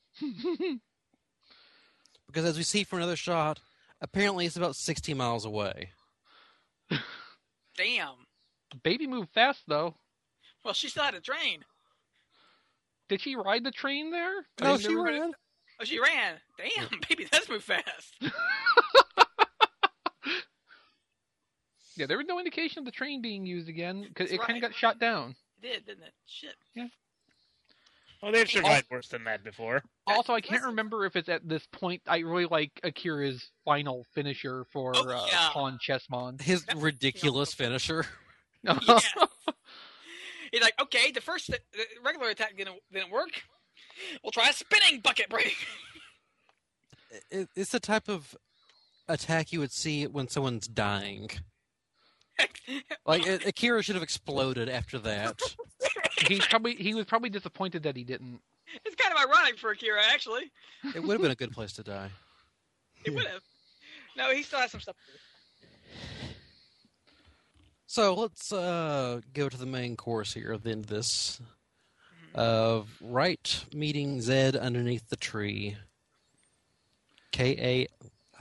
Because as we see from another shot, apparently it's about 60 miles away. Damn. Baby moved fast though. Well, she still had a train. Did she ride the train there? No, I she never- ran. Oh, she ran. Damn, baby, that's move fast. Yeah, there was no indication of the train being used again because That's it kind right. of got shot down. It did, didn't it? Shit. Well, they've survived worse than that before. Also, I can't Listen. remember if it's at this point. I really like Akira's final finisher for Oh, yeah. Pawn Chessmon. His ridiculous finisher. Yeah. He's like, okay, the first the regular attack didn't work. We'll try a spinning bucket break. It's the type of attack you would see when someone's dying. Like Akira should have exploded after that. He was probably disappointed that he didn't. It's kind of ironic for Akira, actually. It would have been a good place to die. He would have. No, he still has some stuff to do. So let's go to the main course here of this of Wright meeting Zed underneath the tree. Kailing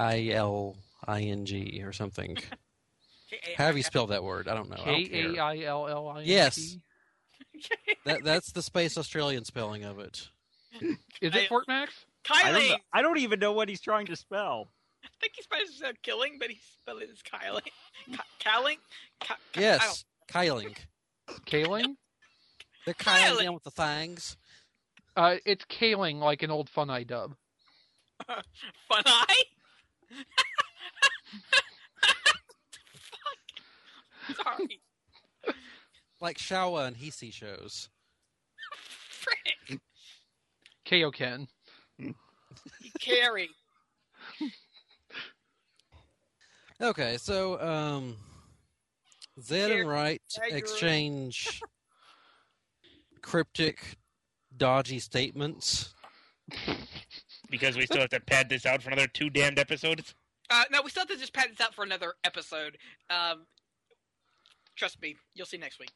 or something. How do you spell that word? I don't know. I don't care. Kailling. Yes. That's the Space Australian spelling of it. Is it Fort Max? Kylie! I don't even know what he's trying to spell. I think he's supposed to say killing, but he's spelled it as Kylie. Kyling? Yes, Kailing. Kaling? They're Kailing. Kailing down with the fangs. It's Kaling, like an old Fun Eye dub. Fun Eye? Fuck. Sorry. Like Shawa and Heisei shows. Frick. Kaioken. Carrie. Okay, so Zed and Wright Tiger. exchange cryptic, dodgy statements. Because we still have to pad this out for another 2 damned episodes. No, we still have to just pad this out for another episode. Trust me, you'll see next week.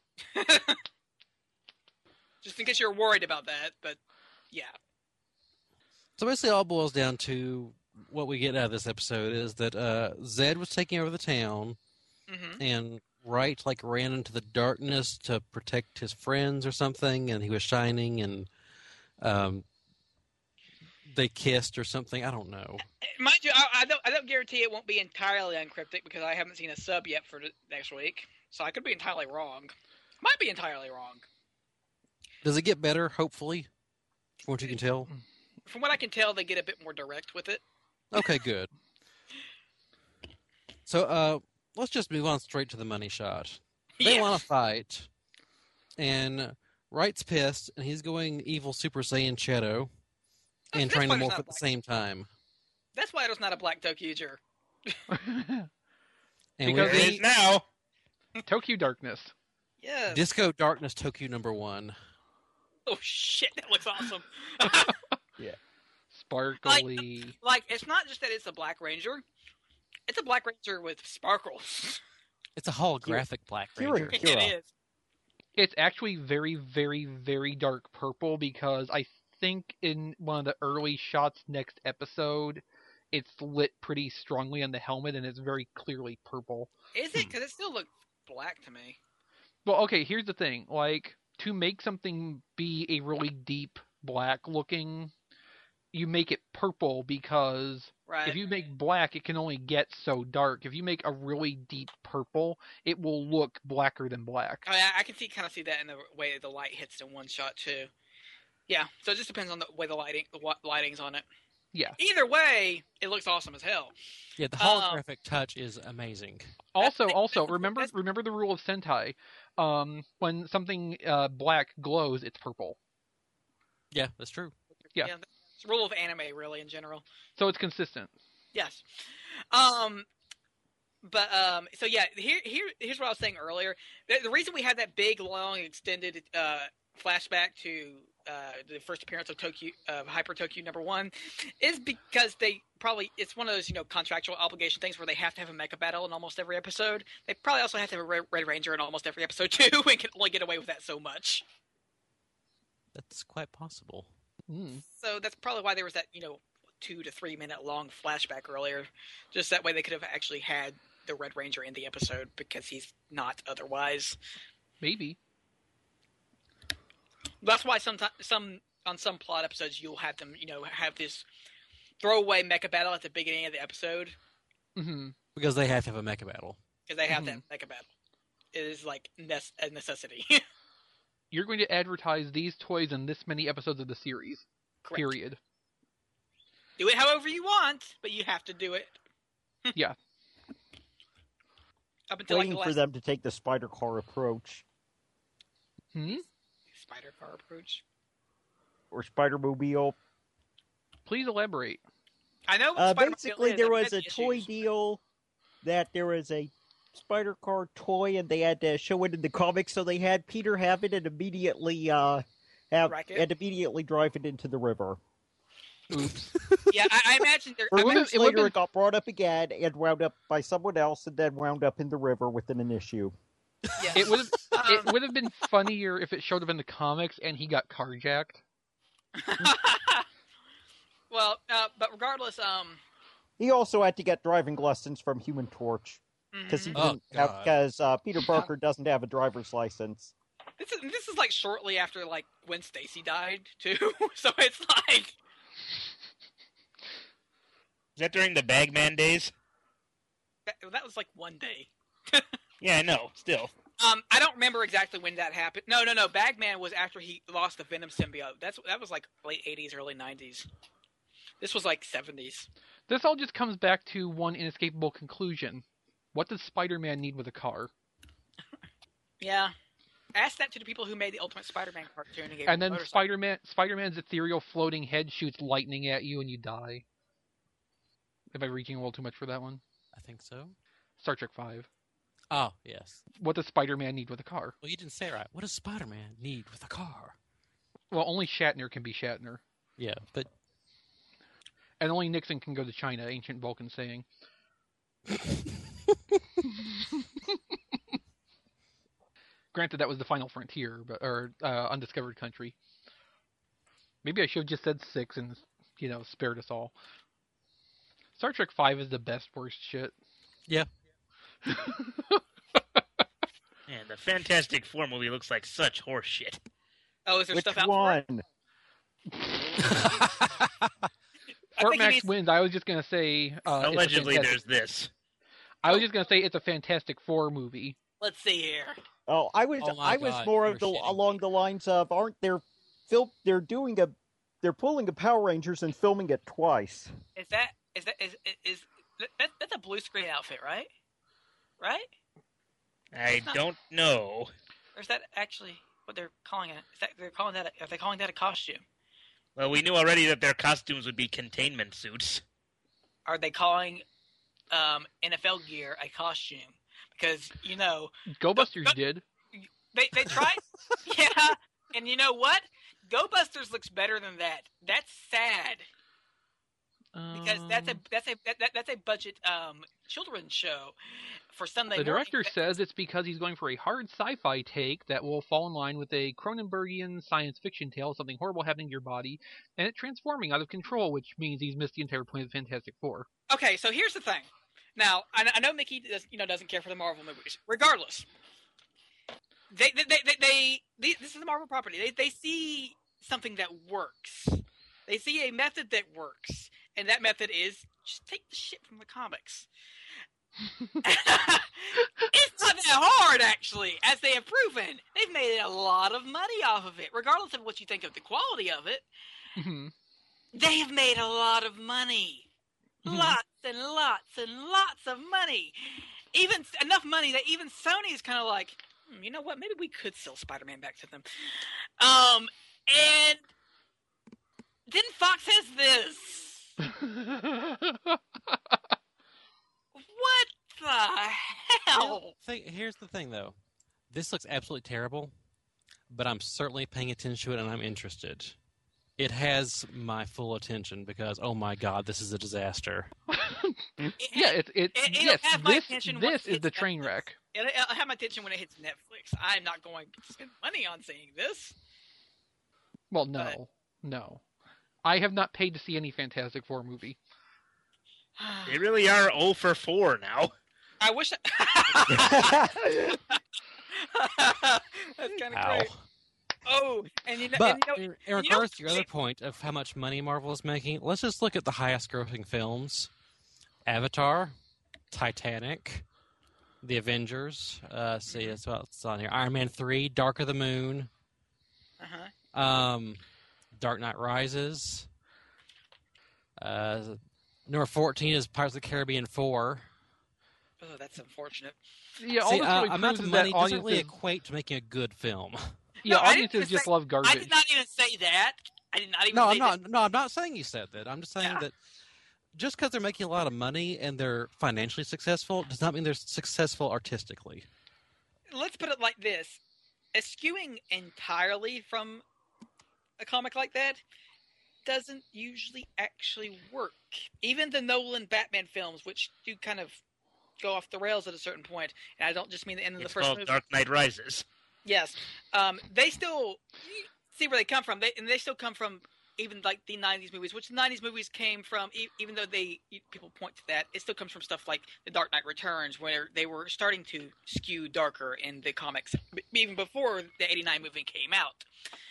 Just in case you're worried about that, but yeah. So basically, all boils down to what we get out of this episode is that Zed was taking over the town, Mm-hmm. and Wright ran into the darkness to protect his friends or something, and he was shining, and they kissed or something. I don't know. Mind you, I don't guarantee it won't be entirely uncryptic because I haven't seen a sub yet for next week, so I could be entirely wrong. Might be entirely wrong. Does it get better? Hopefully, from what you can tell. From what I can tell, they get a bit more direct with it. Okay, good. So, let's just move on straight to the money shot. They Yeah. want to fight, and Wright's pissed, and he's going evil Super Saiyan Shadow, and That's trying to why there's morph not at the black- same time. That's why it was not a Black Tokuger. And Because we It they- is now. Tokyo Darkness. Yeah. Disco Darkness Tokyo #1. Oh shit, that looks awesome. Sparkly. Like, it's not just that it's a Black Ranger. It's a Black Ranger with sparkles. It's a holographic Black Kira. Ranger. It Kira. is. It's actually very, very, very dark purple because I think in one of the early shots next episode, it's lit pretty strongly on the helmet and it's very clearly purple. Is it? Because it still looks black to me. Well, okay, here's the thing. To make something be a really deep black looking, you make it purple because Right. if you make black, it can only get so dark. If you make a really deep purple, it will look blacker than black. I can kind of see that in the way the light hits in one shot too. Yeah, so it just depends on the way the lighting's on it. Yeah. Either way, it looks awesome as hell. Yeah, the holographic touch is amazing. Also, that's- remember the rule of Sentai. When something black glows, it's purple. Yeah, that's true. Yeah. It's a rule of anime, really, in general. So it's consistent. Yes. So yeah, here's what I was saying earlier. The reason we had that big, long, extended flashback to the first appearance of Hyper Tokyo #1 is because it's one of those contractual obligation things where they have to have a mecha battle in almost every episode. They probably also have to have a Red Ranger in almost every episode too, and can only get away with that so much. That's quite possible. Mm. So that's probably why there was that 2 to 3 minute long flashback earlier. Just that way they could have actually had the Red Ranger in the episode because he's not otherwise. Maybe. That's why some plot episodes you'll have them, have this throwaway mecha battle at the beginning of the episode Hmm. Because they have to have a mecha battle. because they have that mecha battle. It is like a necessity. You're going to advertise these toys in this many episodes of the series. Correct. Period. Do it however you want, but you have to do it. Yeah. Up until Waiting like for the last them to take the spider car approach Hmm? spider car approach. or spider mobile. Please elaborate. I know. What Spider-Man Basically, is, there I've was had a the toy issues. deal that there was a spider car toy, and they had to show it in the comics. So they had Peter have it and immediately Wreck it? and immediately drive it into the river. Oops. Yeah, I imagine there. For It would've- years it would've later, been- it got brought up again and wound up by someone else, and then wound up in the river within an issue. Yeah. It would have Um, it would have been funnier if it showed up in the comics and he got carjacked. Well, but regardless, He also had to get driving lessons from Human Torch because he mhm. Oh, didn't have God. because Peter Parker doesn't have a driver's license. This is like shortly after like when Stacy died too, so it's like Is that during the Bagman days? that was like one day. Yeah, I know. Still. I don't remember exactly when that happened. No. Bagman was after he lost the Venom symbiote. That was like late 80s, early 90s. This was like 70s. This all just comes back to one inescapable conclusion. What does Spider-Man need with a car? Yeah. Ask that to the people who made the Ultimate Spider-Man cartoon and gave And him then a motorcycle. Spider-Man's ethereal floating head shoots lightning at you and you die. Am I reaching a little too much for that one? I think so. Star Trek V. Oh, yes. What does Spider-Man need with a car? Well, you didn't say it right. What does Spider-Man need with a car? Well, only Shatner can be Shatner. Yeah, but And only Nixon can go to China, ancient Vulcan saying. Granted, that was the final frontier, or undiscovered country. Maybe I should have just said 6 and, spared us all. Star Trek V is the best worst shit. yeah. Man, the Fantastic Four movie looks like such horse shit. Oh, is there Which stuff out for it? one? I Fort think he Max needs- wins. I was just gonna say. It's a Allegedly, fantastic- there's this. I was just gonna say it's a Fantastic Four movie. Let's see here. Oh, I was Oh my was God, more you're of the shitting along me. the lines of aren't there they're pulling a Power Rangers and filming it twice. Is that's a blue screen outfit, right? Right? I don't know. Or is that actually what they're calling it? Are they calling that a costume? Well, we knew already that their costumes would be containment suits. Are they calling NFL gear a costume? Because Go Busters Go- did. they tried, yeah. And you know what? Go Busters looks better than that. That's sad because that's a budget children's show for Sunday. The morning. director says it's because he's going for a hard sci-fi take that will fall in line with a Cronenbergian science fiction tale, something horrible happening to your body, and it transforming out of control, which means he's missed the entire point of the Fantastic Four. Okay, so here's the thing. Now, I know Mickey doesn't care for the Marvel movies. Regardless, this is a Marvel property. They see something that works. They see a method that works, and that method is just take the shit from the comics. It's not that hard, actually, as they have proven. They've made a lot of money off of it, regardless of what you think of the quality of it. Mhm. They have made a lot of money. Mhm. Lots and lots and lots of money. Even enough money that even Sony is kind of like, you know what? Maybe we could sell Spider-Man back to them. And then Fox has this. What the hell? Here's the thing, though. This looks absolutely terrible, but I'm certainly paying attention to it and I'm interested. It has my full attention because, oh my God, this is a disaster. Yeah, it's It'll yes. have my This attention once it is the hits train Netflix. wreck. It'll have my attention when it hits Netflix. I'm not going to spend money on seeing this. Well, But- no. I have not paid to see any Fantastic Four movie. They really are 0 for 4 now. I wish. That's kind of Ow. great. Oh, and you know, But and you know, in you know- regards to your other point of how much money Marvel is making, let's just look at the highest grossing films. Avatar, Titanic, The Avengers, see, that's what's on here. Iron Man 3, Dark of the Moon, uh-huh. Dark Knight Rises. Number 14 is Pirates of the Caribbean 4. Oh, that's unfortunate. Yeah, all See, this really amount proves of is money that doesn't really audiences, equate to making a good film. yeah, No, I didn't audiences even just say- love garbage. I did not even say that. I did not even No, say I'm that. not. No, I'm not saying you said that. I'm just saying Yeah. that just because they're making a lot of money and they're financially successful does not mean they're successful artistically. Let's put it like this: eschewing entirely from a comic like that doesn't usually actually work. Even the Nolan Batman films, which do kind of go off the rails at a certain point, and I don't just mean the end of the It's first called movie. Dark Knight Rises. Yes, they still see where they come from. They still come from even like the '90s movies, which the '90s movies came from. Even though people point to that, it still comes from stuff like The Dark Knight Returns, where they were starting to skew darker in the comics, even before the '89 movie came out.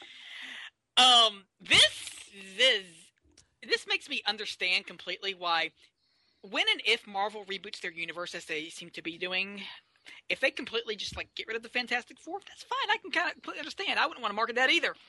This makes me understand completely why, when and if Marvel reboots their universe as they seem to be doing, if they completely just like get rid of the Fantastic Four, that's fine. I can kind of completely understand. I wouldn't want to market that either.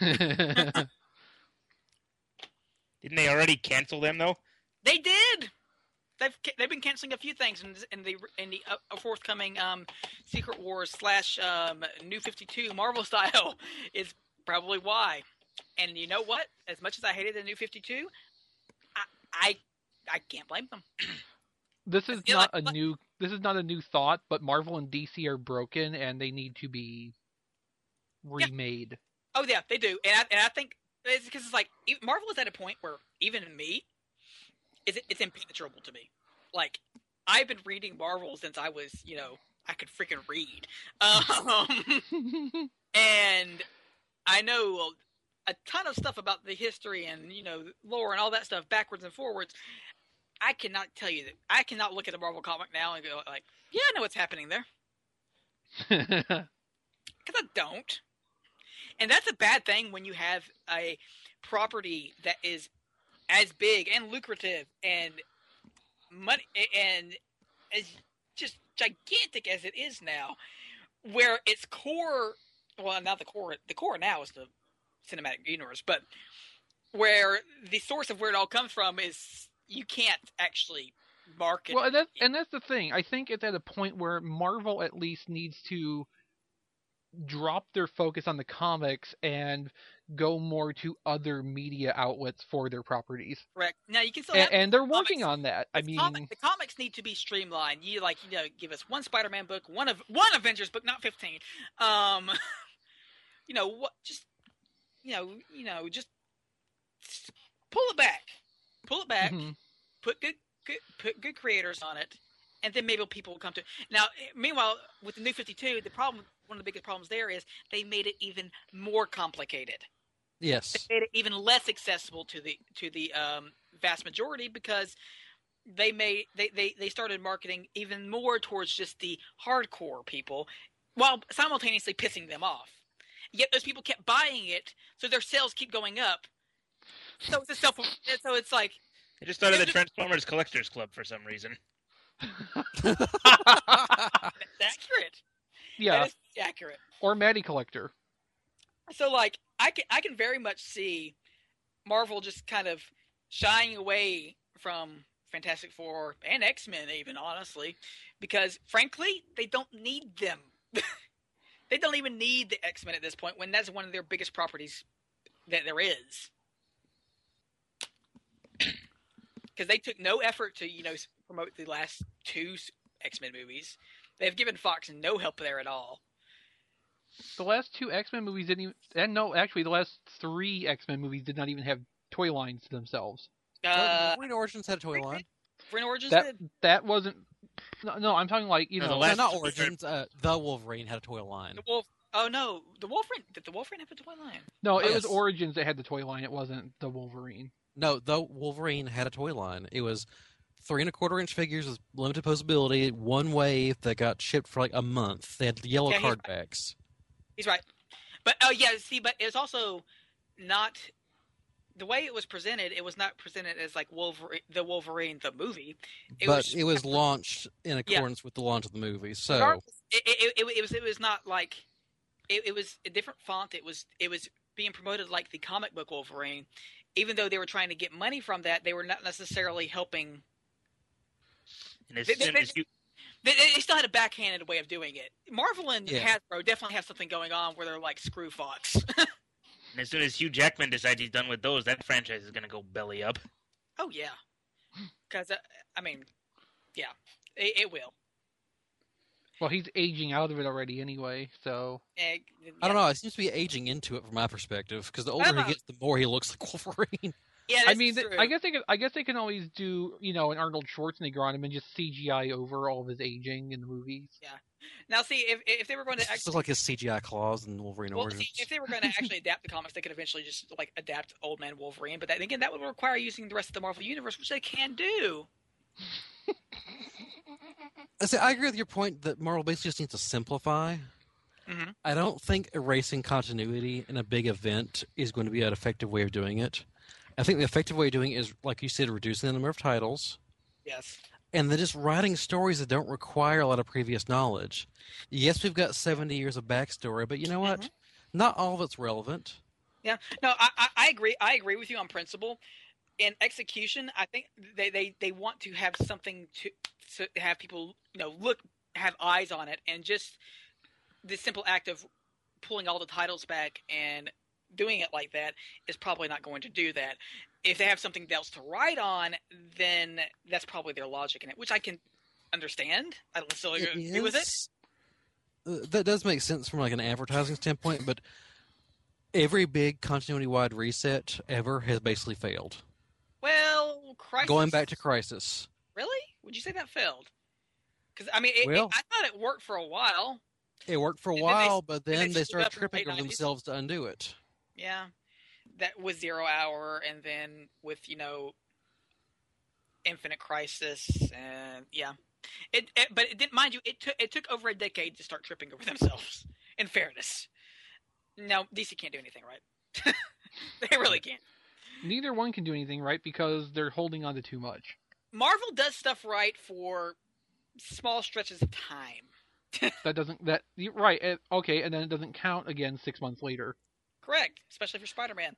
Didn't they already cancel them though? They did. They've been canceling a few things in the forthcoming Secret Wars / New 52 Marvel style is probably why. And you know what? As much as I hated the New 52, I can't blame them. This is Yeah, not like- a new. This is not a new thought, but Marvel and DC are broken, and they need to be remade. Oh yeah, they do, and I think it's because it's like Marvel is at a point where even me, it's impenetrable to me. Like I've been reading Marvel since I was, I could freaking read, and I know a ton of stuff about the history and lore and all that stuff backwards and forwards. I cannot tell you that. I cannot look at a Marvel comic now and go like, yeah, I know what's happening there, because I don't. And that's a bad thing when you have a property that is as big and lucrative and money and as just gigantic as it is now, where its core, well, not the core now is the cinematic universe, but where the source of where it all comes from is you can't actually market. Well, and that's the thing. I think it's at a point where Marvel at least needs to drop their focus on the comics and go more to other media outlets for their properties. Correct. Now you can still have And they're working comics. on that. I mean, The comics need to be streamlined. You give us one Spider-Man book, one Avengers book, not 15. Just pull it back. Pull it back. mhm. Put good creators on it, and then maybe people will come to it. Now, meanwhile, with the New 52, one of the biggest problems there is they made it even more complicated. Yes. They made it even less accessible to the vast majority because they started marketing even more towards just the hardcore people, while simultaneously pissing them off. Yet those people kept buying it, so their sales keep going up. So it's like I just thought of the Transformers Collectors Club for some reason. that's accurate. Yeah, That is accurate. or Maddie Collector. So like I can very much see Marvel just kind of shying away from Fantastic Four and X-Men even, honestly, because frankly they don't need them. They don't even need the X-Men at this point when that's one of their biggest properties that there is. Because they took no effort to promote the last two X-Men movies. They've given Fox no help there at all. The last two X-Men movies didn't even... And no, actually, the last three X-Men movies did not even have toy lines to themselves. Wolverine Origins had a toy line. Wolverine Origins That did? that wasn't... No, I'm talking like, No, the No, last not two Origins. The Wolverine had a toy line. The Wolf. Oh no, the Wolverine. Did the Wolverine have a toy line? No, it was Yes. Origins that had the toy line. It wasn't the Wolverine. No, the Wolverine had a toy line. It was 3 1/4-inch figures with limited posability, one wave that got shipped for like a month. They had yellow Yeah, card backs. He's right. But oh yeah, see, but it's also not the way it was presented. It was not presented as like Wolverine the movie. But it was launched in accordance with the launch of the movie. So it was not like it was a different font. It was being promoted like the comic book Wolverine, even though they were trying to get money from that. They were not necessarily helping. And they still had a backhanded way of doing it. Marvel and Hasbro definitely have something going on where they're like screw Fox. And as soon as Hugh Jackman decides he's done with those, that franchise is going to go belly up. Oh yeah, because I mean, yeah, it will. Well, he's aging out of it already anyway, so... I don't know, it seems to be aging into it from my perspective, because the older he gets, the more he looks like Wolverine. Yeah, I mean, I guess they can always do, an Arnold Schwarzenegger on him and just CGI over all of his aging in the movies. Yeah. Now, see, if they were going to actually... looks like his CGI claws in Wolverine Origins. See, if they were going to actually adapt the comics, they could eventually just, adapt Old Man Wolverine, but again, that would require using the rest of the Marvel Universe, which they can do. I agree with your point that Marvel basically just needs to simplify. Mm-hmm. I don't think erasing continuity in a big event is going to be an effective way of doing it. I think the effective way of doing it is, like you said, reducing the number of titles. Yes. And then just writing stories that don't require a lot of previous knowledge. Yes, we've got 70 years of backstory, but you know what? Not all of it's relevant. Yeah. No, I agree. I agree with you on principle. In execution, I think they want to have something to have people have eyes on it, and just the simple act of pulling all the titles back and doing it like that is probably not going to do that. If they have something else to write on, then that's probably their logic in it, which I can understand. I don't necessarily agree with it. That does make sense from an advertising standpoint, but every big continuity-wide reset ever has basically failed. Well, Crisis... Going back to Crisis. Really? Would you say that failed? Because, I mean, I thought it worked for a while. It worked for a while, but then they started tripping over themselves to undo it. Yeah. That was 0 Hour, and then with, Infinite Crisis, and yeah. But it didn't, mind you, it took over a decade to start tripping over themselves, in fairness. Now, DC can't do anything right. They really can't. Neither one can do anything right because they're holding on to too much. Marvel does stuff right for small stretches of time. Right, okay, and then it doesn't count again 6 months later. Correct, especially for Spider-Man.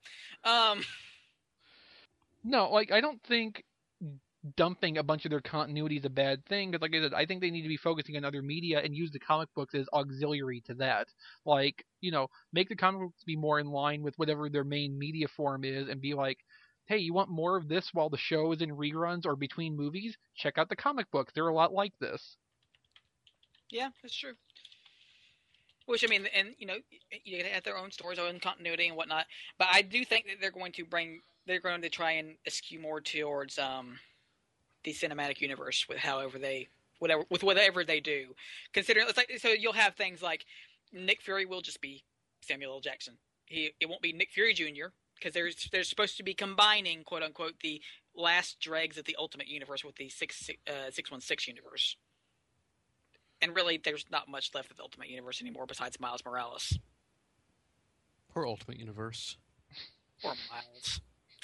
No, I don't think dumping a bunch of their continuity is a bad thing, because like I said, I think they need to be focusing on other media and use the comic books as auxiliary to that. Make the comic books be more in line with whatever their main media form is, and be like, hey, you want more of this while the show is in reruns or between movies? Check out the comic books. They're a lot like this. Yeah, that's true. Which, I mean, and, you have their own stories, own continuity and whatnot. But I do think that they're going to try and eschew more towards the cinematic universe with whatever they do. Considering, so you'll have things like Nick Fury will just be Samuel L. Jackson. It won't be Nick Fury Jr., because they're supposed to be combining, quote unquote, the last dregs of the Ultimate Universe with the 616 universe. And really, there's not much left of the Ultimate Universe anymore besides Miles Morales. Poor Ultimate Universe. Poor Miles.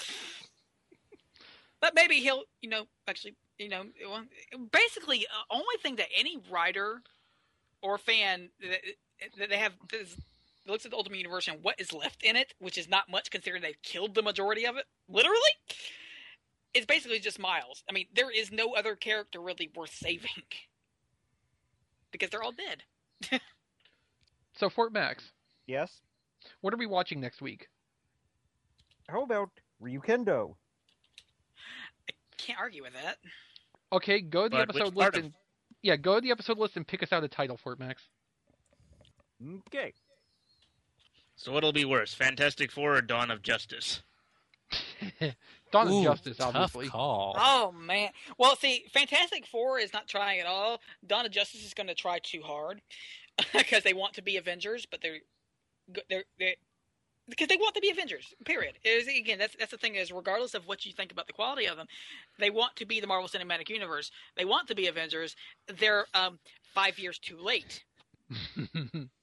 But maybe he'll, basically, only thing that any writer or fan that they have looks at the Ultimate Universe and what is left in it, which is not much considering they've killed the majority of it, literally, it's basically just Miles. I mean, there is no other character really worth saving. Because they're all dead. So, Fort Max. Yes? What are we watching next week? How about Ryukendo? I can't argue with that. Okay, go to the episode list and... Yeah, go to the episode list and pick us out a title, Fort Max. Okay. So what'll be worse, Fantastic Four or Dawn of Justice? Dawn of Justice, obviously. Tough call. Oh, man. Well, see, Fantastic Four is not trying at all. Dawn of Justice is going to try too hard because they want to be Avengers, but they're because they want to be Avengers, period. Again, that's the thing is, regardless of what you think about the quality of them, they want to be the Marvel Cinematic Universe. They want to be Avengers. They're 5 years too late.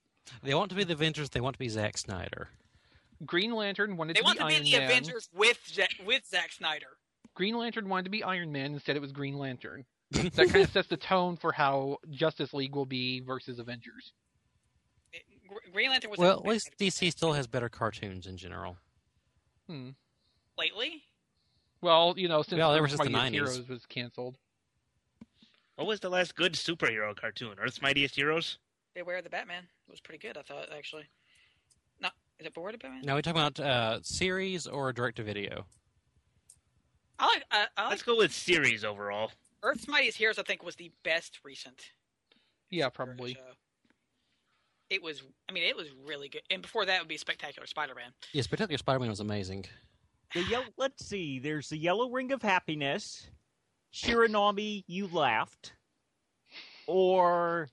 They want to be the Avengers. They want to be Zack Snyder. Green Lantern wanted They to want be to be Iron the Man. Avengers with Zack Snyder. Green Lantern wanted to be Iron Man. Instead, it was Green Lantern. That kind of sets the tone for how Justice League will be versus Avengers. Green Lantern was Well, at least DC still has better cartoons in general. lately. Well, since Well, ever Earth's since the Mightiest 90s. Heroes was canceled. What was the last good superhero cartoon? Earth's Mightiest Heroes? Beware the Batman. It was pretty good, I thought, actually. No, is it Beware the Batman? Now, are we talking about series or direct-to-video? I like Let's go with series overall. Earth's Mightiest Heroes. I think was the best recent. Yeah, probably. show. It was really good. And before that would be Spectacular Spider-Man. Yes, Spectacular Spider-Man was amazing. Let's see. There's the Yellow Ring of Happiness, Shiranami, You Laughed, or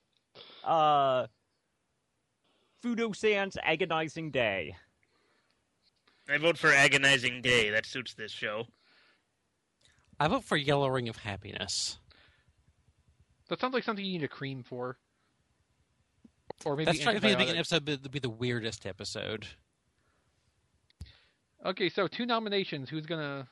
Fudo-san's Agonizing Day. I vote for Agonizing Day. That suits this show. I vote for Yellow Ring of Happiness. That sounds like something you need a cream for. Or maybe That strikes me as being an antibiotics. episode that would be the weirdest episode. Okay, so 2 nominations. Who's gonna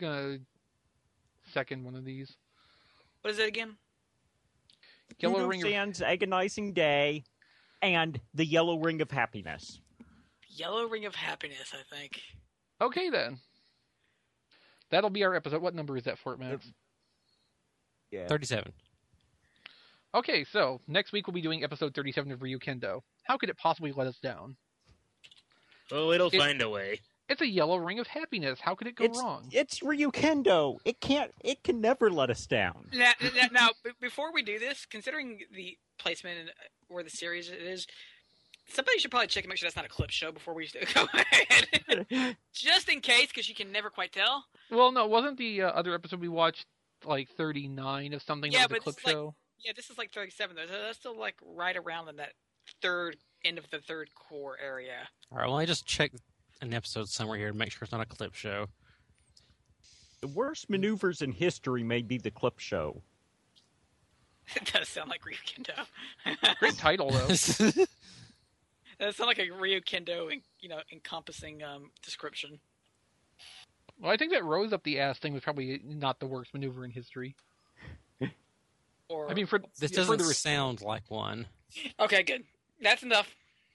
second one of these? What is it again? Yellow Ring of Fudo-san's Agonizing Day, and the Yellow Ring of Happiness. Yellow Ring of Happiness, I think. Okay then. That'll be our episode. What number is that, Fort Max? Yeah. 37. Okay, so next week we'll be doing episode 37 of Ryukendo. How could it possibly let us down? Oh, it'll find a way. It's a Yellow Ring of Happiness. How could it go wrong? It's Ryukendo. It can never let us down. Now, before we do this, considering the placement and where the series it is, somebody should probably check and make sure that's not a clip show before we go ahead. Just in case, because you can never quite tell. Well, no, wasn't the other episode we watched like 39 of something Yeah, that was a but clip it's like- show? Yeah, this is like 37, though. So that's still like right around in that end of the third core area. All right, well, I just check an episode somewhere here to make sure it's not a clip show. The worst maneuvers in history may be the clip show. It does sound like Ryukendo. Great title though. That sounds like a Ryukendo, encompassing description. Well, I think that rose up the ass thing was probably not the worst maneuver in history. Or I mean, for This for doesn't the sound like one. okay, good. That's enough.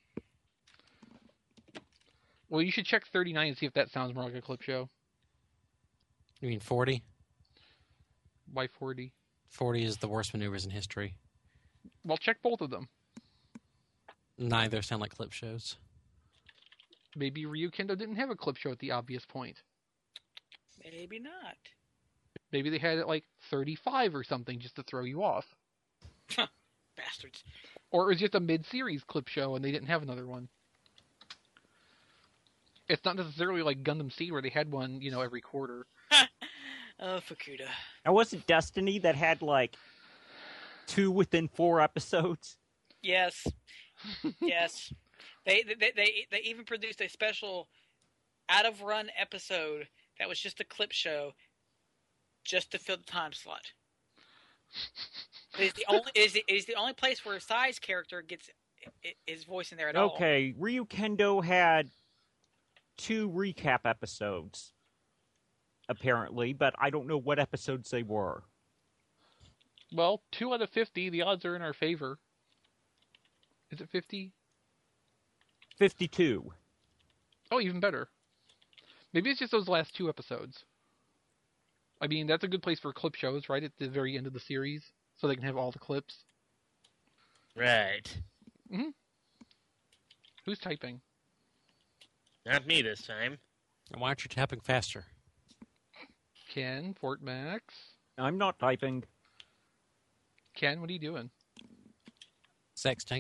well, you should check 39 and see if that sounds more like a clip show. You mean 40? Why 40? 40 is the worst maneuvers in history. Well, check both of them. Neither sound like clip shows. Maybe Ryukendo didn't have a clip show at the obvious point. Maybe not. Maybe they had it like 35 or something just to throw you off. Bastards. Or it was just a mid-series clip show and they didn't have another one. It's not necessarily like Gundam Seed where they had one, every quarter. Oh, Fukuda. Now, was it Destiny that had like 2 within 4 episodes? Yes. Yes. They even produced a special out-of-run episode that was just a clip show just to fill the time slot. It is the only place where a Sai's character gets his voice in there at all. Okay, Ryukendo had 2 recap episodes, apparently, but I don't know what episodes they were. Well, 2 out of 50, the odds are in our favor. Is it 50? 52. Oh, even better. Maybe it's just those last 2 episodes. I mean, that's a good place for clip shows, right? At the very end of the series, so they can have all the clips. Right. Who's typing? Not me this time. And why aren't you tapping faster? Ken, Fort Max. I'm not typing. Ken, what are you doing? Sexting.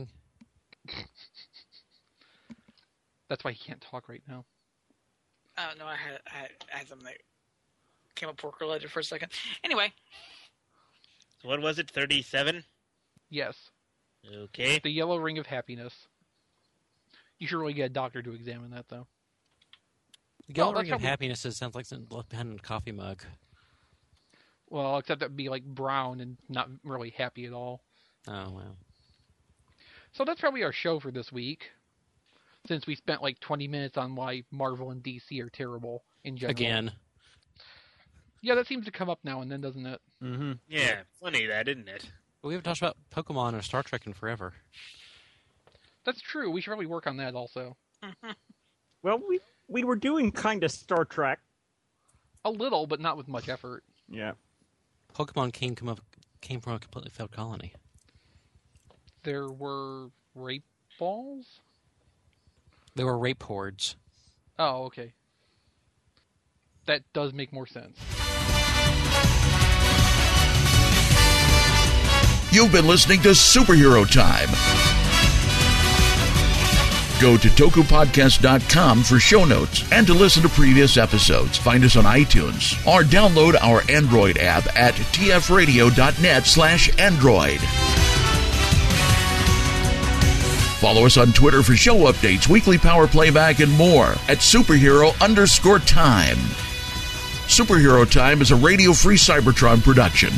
That's why he can't talk right now. Oh, no, I had something that came up work-related for a second. Anyway. So what was it, 37? Yes. Okay. The Yellow Ring of Happiness. You should really get a doctor to examine that, though. The Yellow that's Ring of how we- Happiness sounds like something left behind in a coffee mug. Well, except that'd be like brown and not really happy at all. Oh, well. So that's probably our show for this week. since we spent like 20 minutes on why Marvel and DC are terrible in general. Again. Yeah, that seems to come up now and then, doesn't it? Mm-hmm. Yeah, funny that, isn't it? But we haven't talked about Pokemon or Star Trek in forever. That's true. We should probably work on that also. Well, we were doing kind of Star Trek. A little, but not with much effort. Yeah. Pokemon came from a completely failed colony. There were rape balls? They were rape hordes. Oh, okay. That does make more sense. You've been listening to Superhero Time. Go to tokupodcast.com for show notes and to listen to previous episodes. Find us on iTunes or download our Android app at tfradio.net/Android. Follow us on Twitter for show updates, weekly power playback, and more at superhero_time. Superhero Time is a radio-free Cybertron production.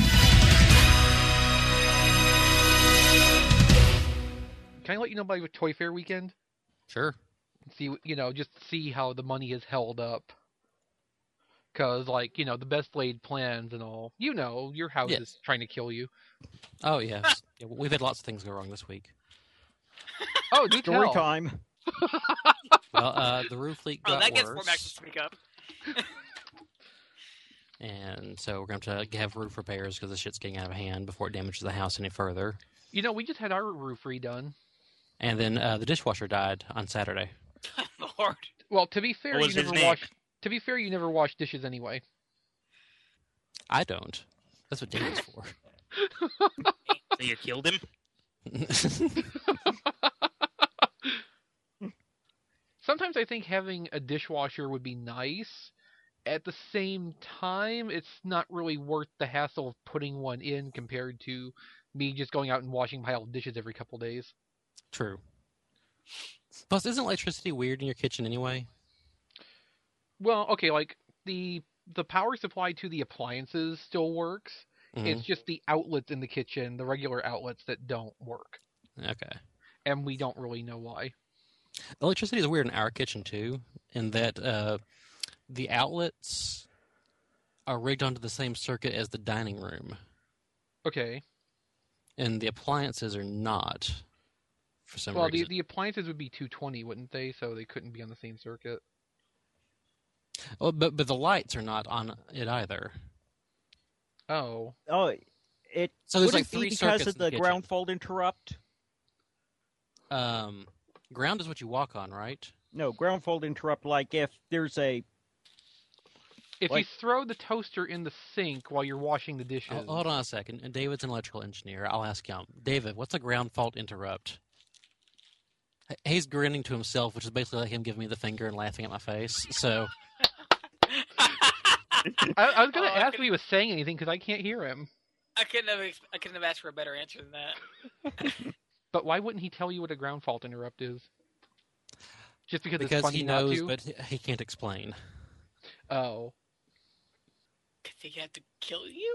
Can I let you know about your Toy Fair weekend? Sure. See, just see how the money is held up. Because, the best laid plans and all. Your house Yes. is trying to kill you. Oh, yes. Yeah, we've had lots of things go wrong this week. Oh, do Story tell. time. Well, the roof leak got that gets worse. Formax to speak up. And so we're going to have to have roof repairs because the shit's getting out of hand before it damages the house any further. We just had our roof redone. And then the dishwasher died on Saturday. Lord. Well, to be fair, What was his name? you never wash dishes anyway. I don't. That's what David's for. So you killed him? Sometimes I think having a dishwasher would be nice. At the same time, it's not really worth the hassle of putting one in compared to me just going out and washing my old dishes every couple days. True. Plus, isn't electricity weird in your kitchen anyway? Well, okay, the power supply to the appliances still works. Mhm. It's just the outlets in the kitchen, the regular outlets, that don't work. Okay. And we don't really know why. Electricity is weird in our kitchen, too, in that the outlets are rigged onto the same circuit as the dining room, Okay. and the appliances are not, for some Well, reason. the appliances would be 220, wouldn't they? So they couldn't be on the same circuit. Oh, but the lights are not on it either. Oh. Oh, it So there's wouldn't like three be because circuits of in the the kitchen. ground fault interrupt. Ground is what you walk on, right? No, ground fault interrupt. Like if there's a If Like- you throw the toaster in the sink while you're washing the dishes. Hold on a second. And David's an electrical engineer. I'll ask him. David, what's a ground fault interrupt? He's grinning to himself, which is basically like him giving me the finger and laughing at my face. So, I was going to Oh, I ask could- if he was saying anything because I can't hear him. I couldn't have asked for a better answer than that. But why wouldn't he tell you what a ground fault interrupt is? Just because it's because funny he not knows, to? but he can't explain. Oh. Because they have to kill you?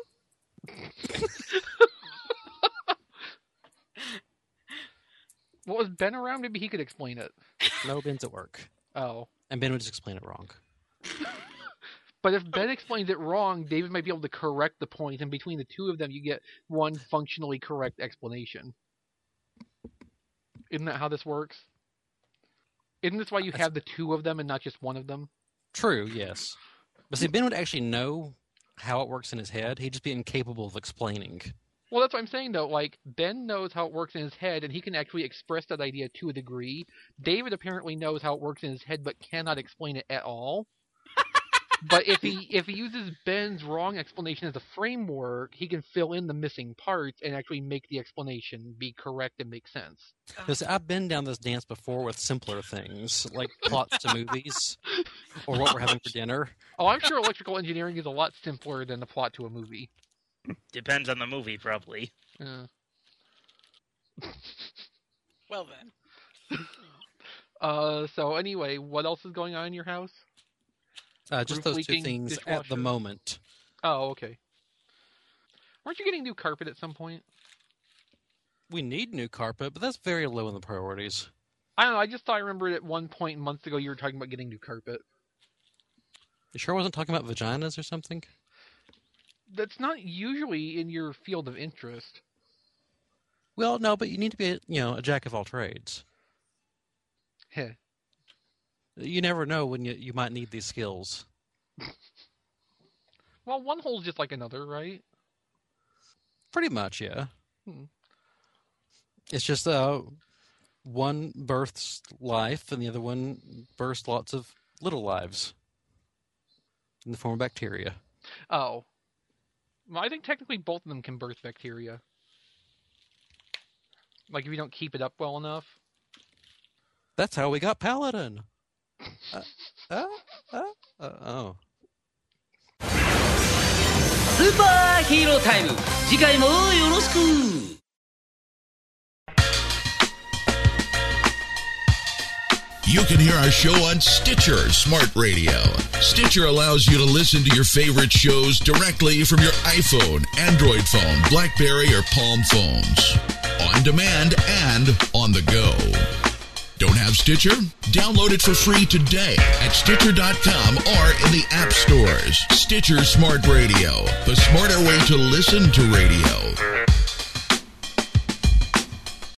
Well, was Ben around? Maybe he could explain it. No, Ben's at work. Oh. And Ben would just explain it wrong. But if Ben explains it wrong, David might be able to correct the point, and between the two of them, you get one functionally correct explanation. Isn't that how this works? Isn't this why you have the two of them and not just one of them? True, yes. But see, Ben would actually know how it works in his head. He'd just be incapable of explaining. Well, that's what I'm saying, though. Like, Ben knows how it works in his head, and he can actually express that idea to a degree. David apparently knows how it works in his head, but cannot explain it at all. But if he uses Ben's wrong explanation as a framework, he can fill in the missing parts and actually make the explanation be correct and make sense. Because I've been down this dance before with simpler things, like plots to movies, or what we're having for dinner. Oh, I'm sure electrical engineering is a lot simpler than the plot to a movie. Depends on the movie, probably. Well then. So anyway, what else is going on in your house? Just Roof those two leaking, things at dishwasher. the moment. Oh, okay. Weren't you getting new carpet at some point? We need new carpet, but that's very low in the priorities. I don't know. I just thought I remembered at one point months ago you were talking about getting new carpet. You sure I wasn't talking about vaginas or something? That's not usually in your field of interest. Well, no, but you need to be, a jack of all trades. Heh. You never know when you might need these skills. Well, one hole's just like another, right? Pretty much, yeah. It's just one births life and the other one births lots of little lives in the form of bacteria. Oh. Well, I think technically both of them can birth bacteria. Like if you don't keep it up well enough. That's how we got Paladin. Oh. スーパーヒーロータイム次回もよろしく You can hear our show on Stitcher Smart Radio. Stitcher allows you to listen to your favorite shows directly from your iPhone, Android phone, BlackBerry, or Palm phones. On demand and on the go. Don't have Stitcher? Download it for free today at Stitcher.com or in the app stores. Stitcher Smart Radio, the smarter way to listen to radio.